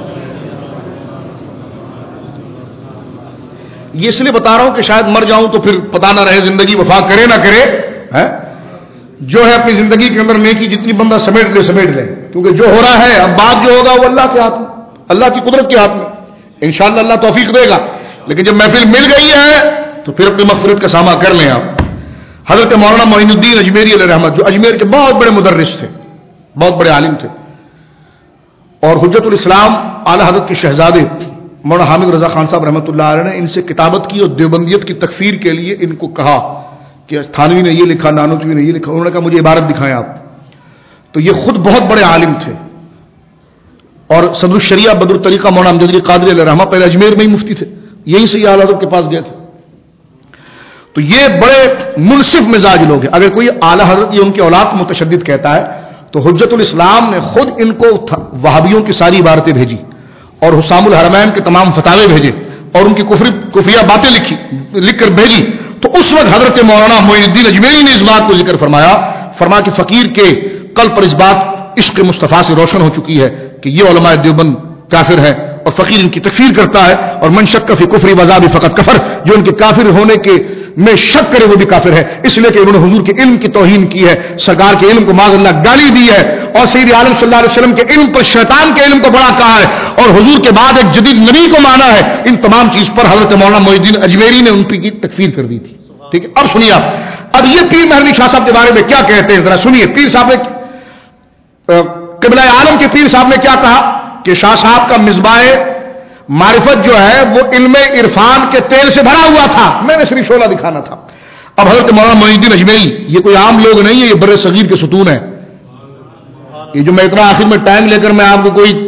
یہ اس لیے بتا رہا ہوں کہ شاید مر جاؤں تو پھر پتہ نہ رہے زندگی وفا کرے نہ کرے. جو ہے اپنی زندگی کے اندر نیکی جتنی بندہ سمیٹ لے, کیونکہ جو ہو رہا ہے اب بات جو ہوگا وہ اللہ کے ہاتھ میں, اللہ کی قدرت کے ہاتھ میں. انشاءاللہ اللہ توفیق دے گا. لیکن جب محفل مل گئی ہے تو پھر اپنی مغفرت کا سامنا کر لیں آپ. حضرت مولانا معین الدین اجمیری علیہ رحمت جو اجمیر کے بہت بڑے مدرس تھے, بہت بڑے عالم تھے, اور حجت الاسلام اعلیٰ حضرت کے شہزادے مولانا حامد رضا خان صاحب رحمۃ اللہ علیہ نے ان سے کتابت کی اور دیوبندیت کی تکفیر کے لیے ان کو کہا کہ تھانوی نے یہ لکھا, نانوتوی نے یہ لکھا. انہوں نے کہا مجھے عبارت دکھائیں آپ. تو یہ خود بہت بڑے عالم تھے, اور صدر الشریعہ بدر الطریقہ مولانا امجد علی قادری علیہ رحمہ پہلے اجمیر میں ہی مفتی تھے، یہیں سے یہ اعلی حضرت کے پاس گئے تھے. تو یہ بڑے منصف مزاج لوگ ہیں. اگر کوئی اعلی حضرت یہ ان کی اولاد کو متشدد کہتا ہے تو حجت الاسلام نے خود ان کو وہابیوں کی ساری عبارتیں بھیجی اور حسام الحرمین کے تمام فتاوے بھیجے اور ان کی کفریہ باتیں لکھ کر بھیجی. تو اس وقت حضرت مولانا معین الدین اجمیری نے اس بات کو ذکر فرمایا کہ فقیر کے قلب پر اس بات عشق مصطفیٰ سے روشن ہو چکی ہے کہ یہ علماء دیوبند کافر ہے اور فقیر ان کی تکفیر کرتا ہے. اور من شک فی کفری وذاب فقط کفر، جو ان کے کافر ہونے کے میں شک کرے وہ بھی کافر ہے، اس لیے کہ انہوں نے حضور کے علم کی توہین کی ہے، سرکار کے علم کو معاذ اللہ گالی دی ہے اور سید عالم صلی اللہ علیہ وسلم کے علم پر شیطان کے علم کو بڑا کہا ہے اور حضور کے بعد ایک جدید نبی کو مانا ہے. ان تمام چیز پر حضرت مولانا معین الدین اجمیری نے ان کی تکفیر کر دی تھی. ٹھیک ہے، اب سنیے اب یہ پیر مہر علی شاہ صاحب کے بارے میں کیا کہتے ہیں ذرا سنیے. پیر صاحب نے قبلہ عالم کے پیر صاحب نے کیا کہا کہ شاہ صاحب کا مصباح معرفت جو ہے وہ علم عرفان کے تیل سے بھرا ہوا تھا، میں نے صرف شعلہ دکھانا تھا. اب حضرت مولانا معین الدین اجمیری یہ کوئی عام لوگ نہیں ہے، یہ بر صغیر کے ستون ہیں. یہ جو میں اتنا آخر میں ٹائم لے کر میں آپ کو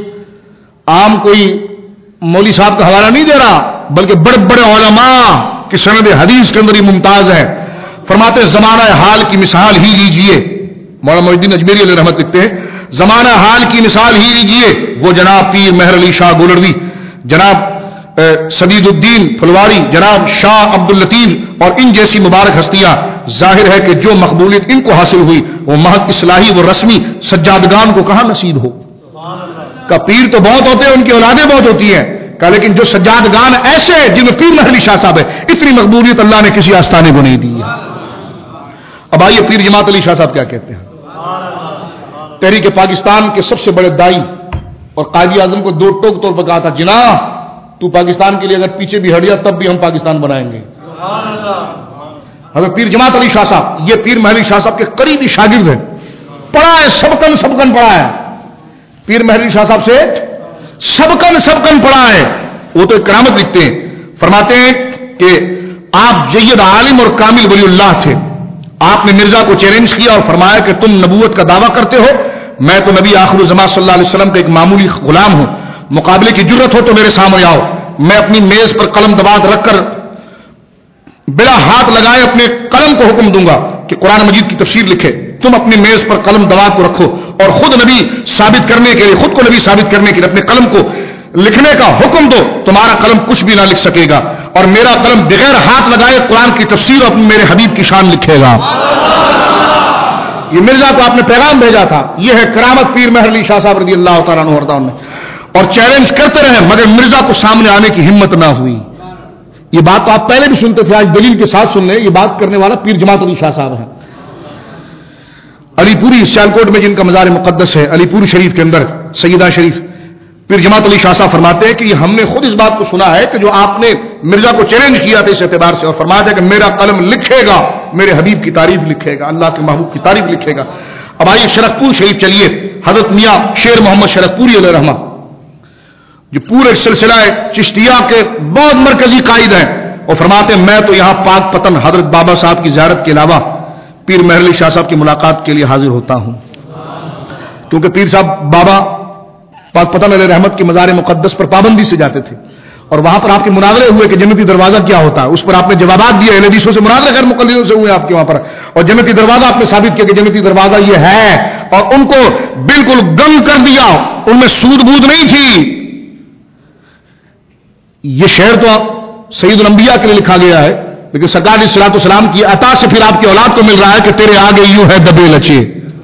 کوئی مولوی صاحب کا حوالہ نہیں دے رہا، بلکہ بڑے بڑے علماء کی سند حدیث کے اندر یہ ممتاز ہے. فرماتے ہیں زمانہ حال کی مثال ہی لیجئے، مولانا معین الدین اجمیری علیہ رحمت لکھتے ہیں زمانہ حال کی مثال ہی لیجئے، وہ جناب پیر مہر علی شاہ گولڑوی، جناب سدید الدین پھلواری، جناب شاہ عبد اللطیف اور ان جیسی مبارک ہستیاں. ظاہر ہے کہ جو مقبولیت ان کو حاصل ہوئی وہ محض اصلاحی و رسمی سجادگان کو کہاں نصیب ہو. کا پیر تو بہت ہوتے ہیں، ان کی اولادیں بہت ہوتی ہیں، لیکن جو سجادگان ایسے ہیں جن میں پیر مہر علی شاہ صاحب ہے، اتنی مقبولیت اللہ نے کسی آستانے کو نہیں دی. اب آئیے پیر جماعت علی شاہ صاحب کیا کہتے ہیں. تحریک پاکستان کے سب سے بڑے دائی اور قائد اعظم کو دو ٹوک طور پر کہا تھا جناح تو پاکستان کے لیے اگر پیچھے بھی ہٹ گیا تب بھی ہم پاکستان بنائیں گے. حضرت پیر جماعت علی شاہ صاحب یہ پیر مہر علی شاہ صاحب کے قریبی شاگرد ہیں، پڑھا ہے سبکن پڑھا ہے. پیر مہر علی شاہ صاحب سے سبکن پڑھا ہے. وہ تو ایک کرامت لکھتے ہیں، فرماتے ہیں کہ آپ جید عالم اور کامل ولی اللہ تھے. آپ نے مرزا کو چیلنج کیا اور فرمایا کہ تم نبوت کا دعویٰ کرتے ہو، میں تو نبی آخر الزمان صلی اللہ علیہ وسلم کا ایک معمولی غلام ہوں، مقابلے کی جرت ہو تو میرے سامنے آؤ، میں اپنی میز پر قلم دبات رکھ کر بلا ہاتھ لگائے اپنے قلم کو حکم دوں گا کہ قرآن مجید کی تفسیر لکھے. تم اپنی میز پر قلم دبات کو رکھو اور خود نبی ثابت کرنے کے لیے خود کو نبی ثابت کرنے کے لیے اپنے قلم کو لکھنے کا حکم دو، تمہارا قلم کچھ بھی نہ لکھ سکے گا اور میرا قلم بغیر ہاتھ لگائے قرآن کی تفسیر اور میرے حبیب کی شان لکھے گا. یہ مرزا کو آپ نے پیغام بھیجا تھا. یہ ہے کرامت پیر مہر علی شاہ صاحب رضی اللہ تعالیٰ عنہ وارضاہ عنہ. اور چیلنج کرتے رہے مگر مرزا کو سامنے آنے کی ہمت نہ ہوئی. یہ بات تو آپ پہلے بھی سنتے تھے، آج دلیل کے ساتھ سن لیں. یہ بات کرنے والا پیر جماعت علی شاہ صاحب ہیں، علی پوری سیالکوٹ میں جن کا مزار مقدس ہے، علی پوری شریف کے اندر سیدہ شریف. پیر جماعت علی شاہ صاحب فرماتے ہیں کہ ہم نے خود اس بات کو سنا ہے کہ جو آپ نے مرزا کو چیلنج کیا تھا اس اعتبار سے، اور فرمایا تھا کہ میرا قلم لکھے گا، میرے حبیب کی تعریف لکھے گا، اللہ کے محبوب کی تعریف لکھے گا. اب آئیے شرفپور شریف چلیے. حضرت میاں شیر محمد شرفپوری علیہ رحمہ جو پورے سلسلہ چشتیہ کے بہت مرکزی قائد ہیں، اور فرماتے ہیں میں تو یہاں پاک پتن حضرت بابا صاحب کی زیارت کے علاوہ پیر مہر علی شاہ صاحب کی ملاقات کے لیے حاضر ہوتا ہوں، کیونکہ پیر صاحب بابا پاک پتن علیہ رحمت کی مزار مقدس پر پابندی سے جاتے تھے اور وہاں پر آپ کے مناظرے ہوئے کہ جنتی دروازہ کیا ہوتا ہے. اس پر آپ نے جوابات دیے، اہل حدیثوں سے مناظرے غیر مقلدوں سے ہوئے آپ کے وہاں پر، اور جنتی دروازہ آپ نے ثابت کیا کہ جنتی دروازہ یہ ہے، اور ان کو بالکل گم کر دیا، ان میں سود بود نہیں تھی. یہ شعر تو سید الانبیاء کے لیے لکھا گیا ہے، لیکن سرکار علیہ الصلوۃ والسلام کی عطا سے پھر آپ کی اولاد کو مل رہا ہے کہ تیرے آگے یوں ہے دبے لچے،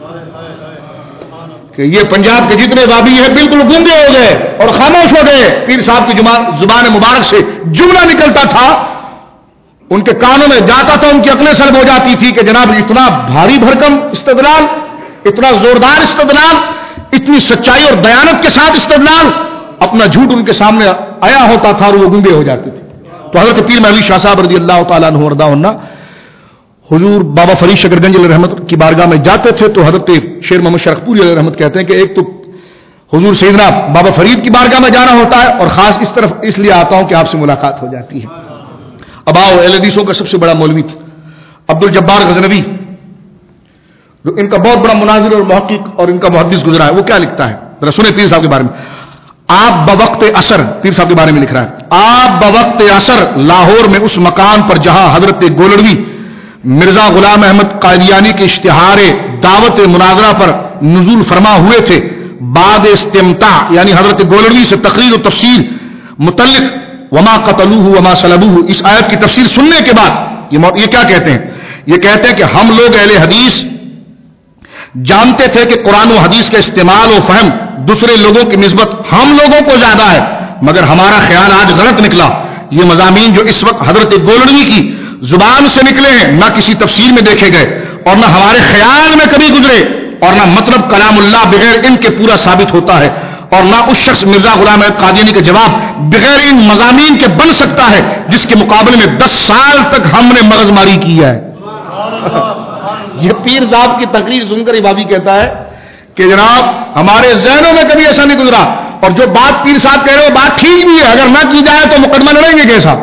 کہ یہ پنجاب کے جتنے بابی ہیں بالکل گونگے ہو گئے اور خاموش ہو گئے. پیر صاحب کی زبان مبارک سے جملہ نکلتا تھا، ان کے کانوں میں جاتا تھا، ان کی عقلیں سلب ہو جاتی تھی کہ جناب اتنا بھاری بھرکم استدلال، اتنا زوردار استدلال، اتنی سچائی اور دیانت کے ساتھ استدلال، اپنا جھوٹ ان کے سامنے آیا ہوتا تھا اور وہ گونگے ہو جاتے تھے. تو حضرت پیر مہر علی شاہ صاحب رضی اللہ تعالیٰ عنہ وارضاہ عنہ حضور بابا فرید شکر گنج علیہ رحمت کی بارگاہ میں جاتے تھے تو حضرت شیر محمد شرفپوری علیہ رحمت کہتے ہیں کہ ایک تو حضور سیدنا بابا فرید کی بارگاہ میں جانا ہوتا ہے اور خاص اس طرف اس لیے آتا ہوں کہ آپ سے ملاقات ہو جاتی ہے. اب آؤ اہل حدیثوں کا سب سے بڑا مولوی تھا عبد الجبار غزنوی، جو ان کا بہت بڑا مناظر اور محقق اور ان کا محدث گزرا ہے. وہ کیا لکھتا ہے ذرا سنیں پیر صاحب کے بارے میں. آپ بوقت عصر، پیر صاحب کے بارے میں لکھ رہا ہے، آپ بوقت عصر لاہور میں اس مکان پر جہاں حضرت گولڑوی مرزا غلام احمد قادیانی کے اشتہار دعوت مناظرہ پر نزول فرما ہوئے تھے، بعد استمتاع یعنی حضرت گولڑوی سے تقریر و تفسیر متعلق وما قتلوه وما صلبوه اس آیت کی تفسیر سننے کے بعد یہ کیا کہتے ہیں؟ یہ کہتے ہیں کہ ہم لوگ اہل حدیث جانتے تھے کہ قرآن و حدیث کا استعمال و فہم دوسرے لوگوں کی نسبت ہم لوگوں کو زیادہ ہے، مگر ہمارا خیال آج غلط نکلا۔ یہ مضامین جو اس وقت حضرت گولڑوی کی زبان سے نکلے ہیں نہ کسی تفسیر میں دیکھے گئے اور نہ ہمارے خیال میں کبھی گزرے، اور نہ مطلب کلام اللہ بغیر ان کے پورا ثابت ہوتا ہے، اور نہ اس شخص مرزا غلام احمد قادیانی کا جواب بغیر ان مضامین کے بن سکتا ہے جس کے مقابلے میں 10 سال تک ہم نے مغز ماری کی ہے۔ یہ پیر صاحب کی تقریر سن کر بابی کہتا ہے کہ جناب ہمارے ذہنوں میں کبھی ایسا نہیں گزرا، اور جو بات پیر صاحب کہہ رہے ہو بات ٹھیک بھی ہے، اگر نہ کی جائے تو مقدمہ لڑیں گے کیسا؟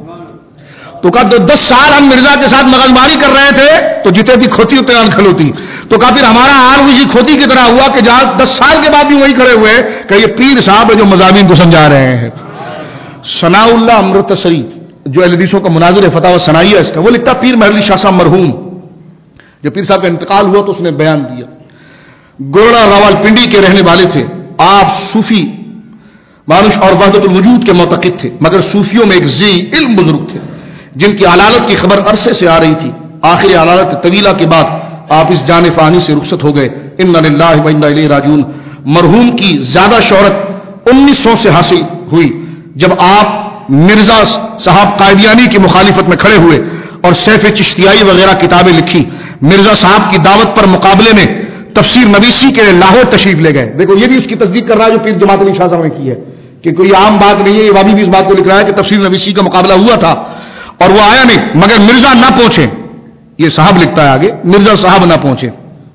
تو کہا 10 سال ہم مرزا کے ساتھ مغز ماری کر رہے تھے تو جتنے بھی کھوتی اتنے کھلوتی، تو کہا پھر ہمارا حال اسی کھوتی کی طرح ہوا کہ جہاں 10 سال کے بعد بھی وہی کھڑے ہوئے کہ یہ پیر صاحب ہے جو مضامین کو سمجھا رہے ہیں۔ ثناء اللہ امرتسری جو اہل حدیثوں کا مناظر فتاوی ثنائیہ اس کا، وہ لکھتا پیر محر علی شاہ صاحب مرحوم، جب پیر صاحب کا انتقال ہوا تو اس نے بیان دیا، گوڑا راولپنڈی کے رہنے والے تھے، آپ صوفی مانوش اور وحدت الوجود کے معتقد تھے، مگر صوفیوں میں ایک ذی علم بزرگ تھے جن کی علالت کی خبر عرصے سے آ رہی تھی۔ آخری علالت طویلہ کے بعد آپ اس جان فانی سے رخصت ہو گئے، انا للہ و انا الیہ راجعون۔ مرحوم کی زیادہ شہرت 1900 سے حاصل ہوئی جب آپ مرزا صاحب قادیانی کی مخالفت میں کھڑے ہوئے اور سیف چشتیائی وغیرہ کتابیں لکھی۔ مرزا صاحب کی دعوت پر مقابلے میں تفسیر نویسی کے لیے لاہور تشریف لے گئے۔ دیکھو یہ بھی اس کی تصدیق کر رہا ہے جو پیر جماعت علی شاہ صاحب نے کی ہے کہ کوئی عام بات نہیں ہے، یہ وابی بھی اس بات کو لکھ رہا ہے کہ تفسیر نویسی کا مقابلہ ہوا تھا اور وہ آیا نہیں، مگر مرزا نہ پہنچے، یہ صاحب لکھتا ہے آگے، مرزا صاحب نہ پہنچے۔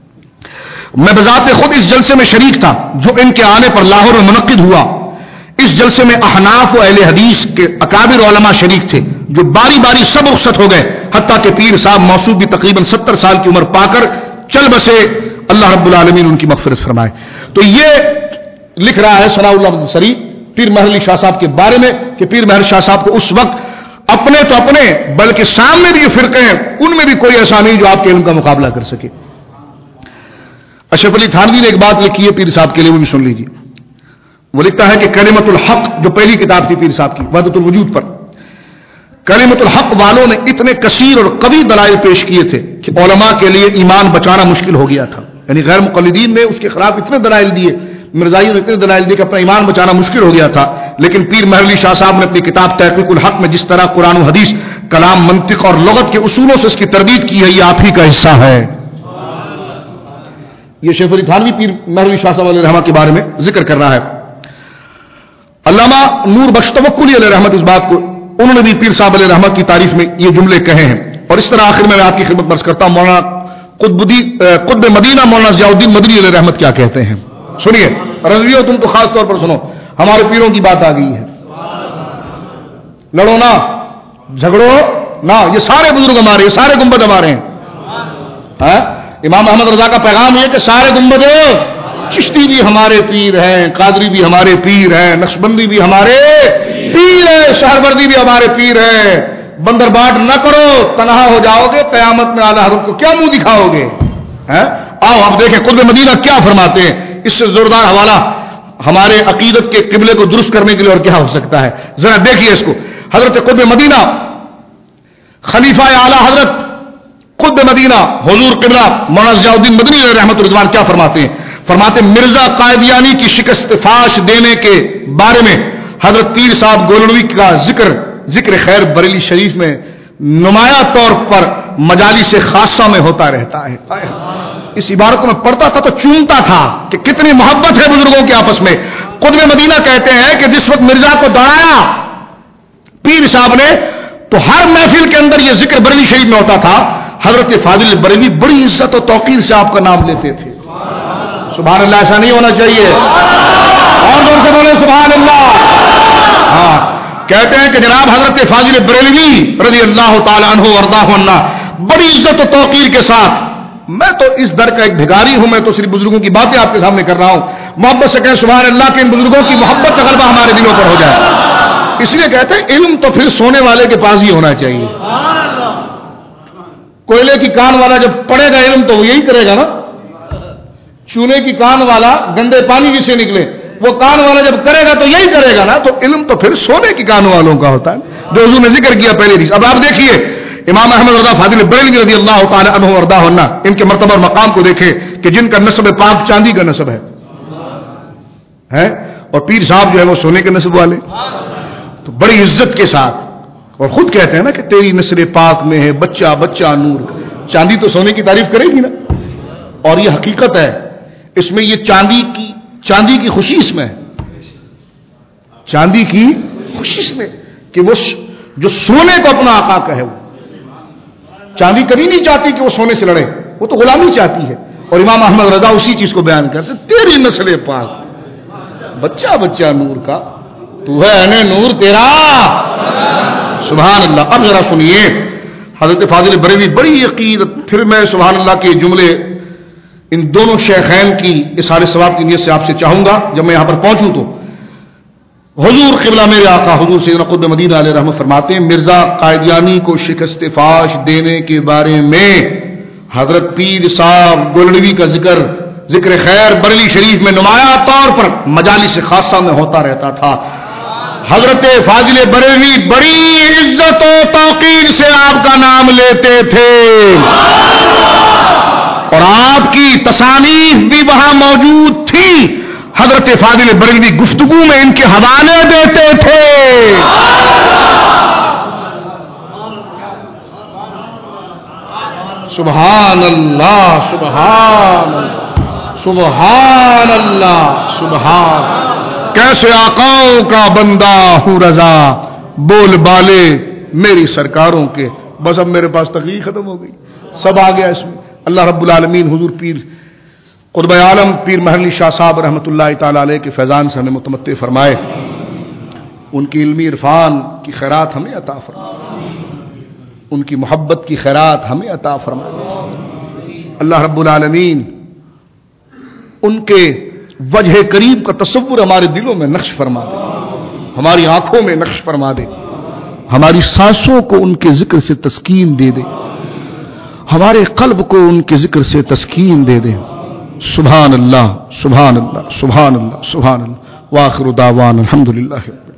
میں بذات خود اس جلسے میں شریک تھا جو ان کے آنے پر لاہور میں منعقد ہوا۔ اس جلسے میں احناف و اہل حدیث کے اکابر علماء شریک تھے جو باری باری سب رخصت ہو گئے، حتیٰ کہ پیر صاحب موصوف بھی تقریباً 70 سال کی عمر پا کر چل بسے، اللہ رب العالمین ان کی مغفرت فرمائے۔ تو یہ لکھ رہا ہے ثناء اللہ امرتسری پیر محر علی شاہ صاحب کے بارے میں کہ پیر محر شاہ صاحب کو اس وقت اپنے تو اپنے بلکہ سامنے بھی یہ فرقے ہیں ان میں بھی کوئی ایسا نہیں جو آپ کے علم کا مقابلہ کر سکے۔ اشرف علی تھانوی نے ایک بات لکھی ہے پیر صاحب کے لیے، وہ بھی سن لیجیے۔ وہ لکھتا ہے کہ کلمت الحق جو پہلی کتاب تھی پیر صاحب کی وحدت الوجود پر، کلمت الحق والوں نے اتنے کثیر اور قوی دلائل پیش کیے تھے کہ علماء کے لیے ایمان بچانا مشکل ہو گیا تھا، یعنی غیر مقلدین نے اس کے خلاف اتنے دلائل دیے، مرزائیوں نے اتنے دلائل دیے کہ اپنا ایمان بچانا مشکل ہو گیا تھا، لیکن پیر محر علی شاہ صاحب نے اپنی کتاب تحقیق الحق میں جس طرح قرآن و حدیث، کلام، منطق اور لغت کے اصولوں سے اس کی تردید کی ہے، یہ آپ ہی کا حصہ ہے۔ یہ شیخ علی تھانوی پیر محر علی شاہ صاحب علیہ رحمہ کے بارے میں ذکر کر رہا ہے۔ علامہ نور بخش توکلی علیہ رحمت اس بات کو انہوں نے بھی پیر صاحب علیہ رحمت کی تعریف میں یہ جملے کہے ہیں، اور اس طرح آخر میں آپ کی خدمت عرض کرتا ہوں مولانا قطب مدینہ مولانا ضیاء الدین مدنی علیہ رحمت کیا کہتے ہیں، سنیے رضویو، تم تو خاص طور پر سنو، ہمارے پیروں کی بات آ گئی ہے، لڑو نہ، جھگڑو نہ، یہ سارے بزرگ ہمارے، یہ سارے گنبد ہمارے ہیں۔ امام احمد رضا کا پیغام یہ کہ سارے گنبد، چشتی بھی ہمارے پیر ہیں، قادری بھی ہمارے پیر ہیں، نقشبندی بھی ہمارے پیر ہیں، شہروردی بھی ہمارے پیر ہیں، بندر باٹ نہ کرو، تنہا ہو جاؤ گے، قیامت میں اعلیٰ حضرت کو کیا منہ دکھاؤ گے؟ آؤ اب دیکھیں قطب مدینہ کیا فرماتے ہیں، اس سے زوردار حوالہ ہمارے عقیدت کے قبلے کو درست کرنے کے لیے اور کیا ہو سکتا ہے، ذرا دیکھیے اس کو۔ حضرت قطب مدینہ خلیفہ اعلیٰ حضرت قطب مدینہ حضور قبلہ مولانا ضیاء الدین مدنی علیہ رحمۃ رضوان کیا فرماتے ہیں؟ فرماتے مرزا قادیانی کی شکست فاش دینے کے بارے میں حضرت پیر صاحب گولڑوی کا ذکر خیر بریلی شریف میں نمایاں طور پر مجالس خاصہ میں ہوتا رہتا ہے۔ اس عبارت کو میں پڑھتا تھا تو چونتا تھا کہ کتنی محبت ہے بزرگوں کے آپس میں۔ قطب مدینہ کہتے ہیں کہ جس وقت مرزا کو دوڑایا پیر صاحب نے تو ہر محفل کے اندر یہ ذکر بریلی شریف میں ہوتا تھا، حضرت فاضل بریلوی بڑی عزت و توقیر سے آپ کا نام لیتے تھے۔ سبحان اللہ، ایسا نہیں ہونا چاہیے، اور زور سے بولے سبحان اللہ۔ ہاں کہتے ہیں کہ جناب حضرت فاضل بریلوی رضی اللہ تعالی عنہ وارضاہ عنہ بڑی عزت و توقیر کے ساتھ، میں تو اس در کا ایک بھگاری ہوں، میں تو صرف بزرگوں کی باتیں آپ کے سامنے کر رہا ہوں، محبت سے کہیں سبحان اللہ کہ ان بزرگوں کی محبت کا غلبہ ہمارے دلوں پر ہو جائے. اس لیے کہتے ہیں علم تو پھر سونے والے کے پاس ہی ہونا چاہیے. کوئلے کی کان والا جب پڑے گا علم تو وہ یہی کرے گا نا. چونے کی کان والا گندے پانی جسے نکلے وہ کان والا جب کرے گا تو یہی کرے گا نا. تو علم تو پھر سونے کی کان والوں کا ہوتا ہے جو حضور نے ذکر کیا پہلے حدیث. اب آپ دیکھیے امام احمد رضا فاضل بریلوی رضی اللہ تعالی عنہ وارضہ عنہ ان کے مرتبہ اور مقام کو دیکھیں کہ جن کا نسب پاک چاندی کا نسب ہے اور پیر صاحب جو ہے وہ سونے کے نسب والے. تو بڑی عزت کے ساتھ اور خود کہتے ہیں نا کہ تیری نسل پاک میں ہے بچہ بچہ نور کا. چاندی تو سونے کی تعریف کرے گی نا. اور یہ حقیقت ہے اس میں یہ چاندی کی خوشی اس میں ہے. چاندی کی خوشی اس میں کہ وہ جو سونے کو اپنا آقا کہے وہ چاندی کبھی نہیں چاہتی کہ وہ سونے سے لڑے. وہ تو غلامی چاہتی ہے. اور امام احمد رضا اسی چیز کو بیان کرتے تیری نسل پاک بچہ بچہ نور کا تو ہے انے نور تیرا. سبحان اللہ. اب ذرا سنیے حضرت فاضل بریلوی بڑی عقیدت. پھر میں سبحان اللہ کے جملے ان دونوں شیخین کی اظہار ثواب کی نیت سے آپ سے چاہوں گا. جب میں یہاں پر پہنچوں تو حضور قبلہ میرے آقا حضور سیدنا قطب مدینہ علیہ رحمۃ فرماتے ہیں مرزا قائدیانی کو شکست فاش دینے کے بارے میں حضرت پیر صاحب گولڈوی کا ذکر خیر بریلی شریف میں نمایاں طور پر مجالس خاصہ میں ہوتا رہتا تھا. حضرت فاضل بریلوی بڑی عزت و توقیر سے آپ کا نام لیتے تھے اور آپ کی تصانیف بھی وہاں موجود تھی. حضرت فاضل بریلوی گفتگو میں ان کے حوالے دیتے تھے. سبحان اللہ سبحان اللہ سبحان اللہ سبحان. کیسے آقاؤں کا بندہ ہوں رضا بول بالے میری سرکاروں کے. بس اب میرے پاس تقریر ختم ہو گئی سب آ گیا اس میں. اللہ رب العالمین حضور پیر قطب عالم پیر محلی شاہ صاحب رحمۃ اللہ تعالی علیہ کے فیضان سے ہمیں متمتع فرمائے. ان کی علمی عرفان کی خیرات ہمیں عطا فرمائے. ان کی محبت کی خیرات ہمیں عطا فرمائے. اللہ رب العالمین ان کے وجہ کریم کا تصور ہمارے دلوں میں نقش فرما دے, ہماری آنکھوں میں نقش فرما دے, ہماری سانسوں کو ان کے ذکر سے تسکین دے دے, ہمارے قلب کو ان کے ذکر سے تسکین دے دے. سبحان اللہ سبحان اللہ سبحان اللہ سبحان اللہ. وآخر دعوانا الحمدللہ.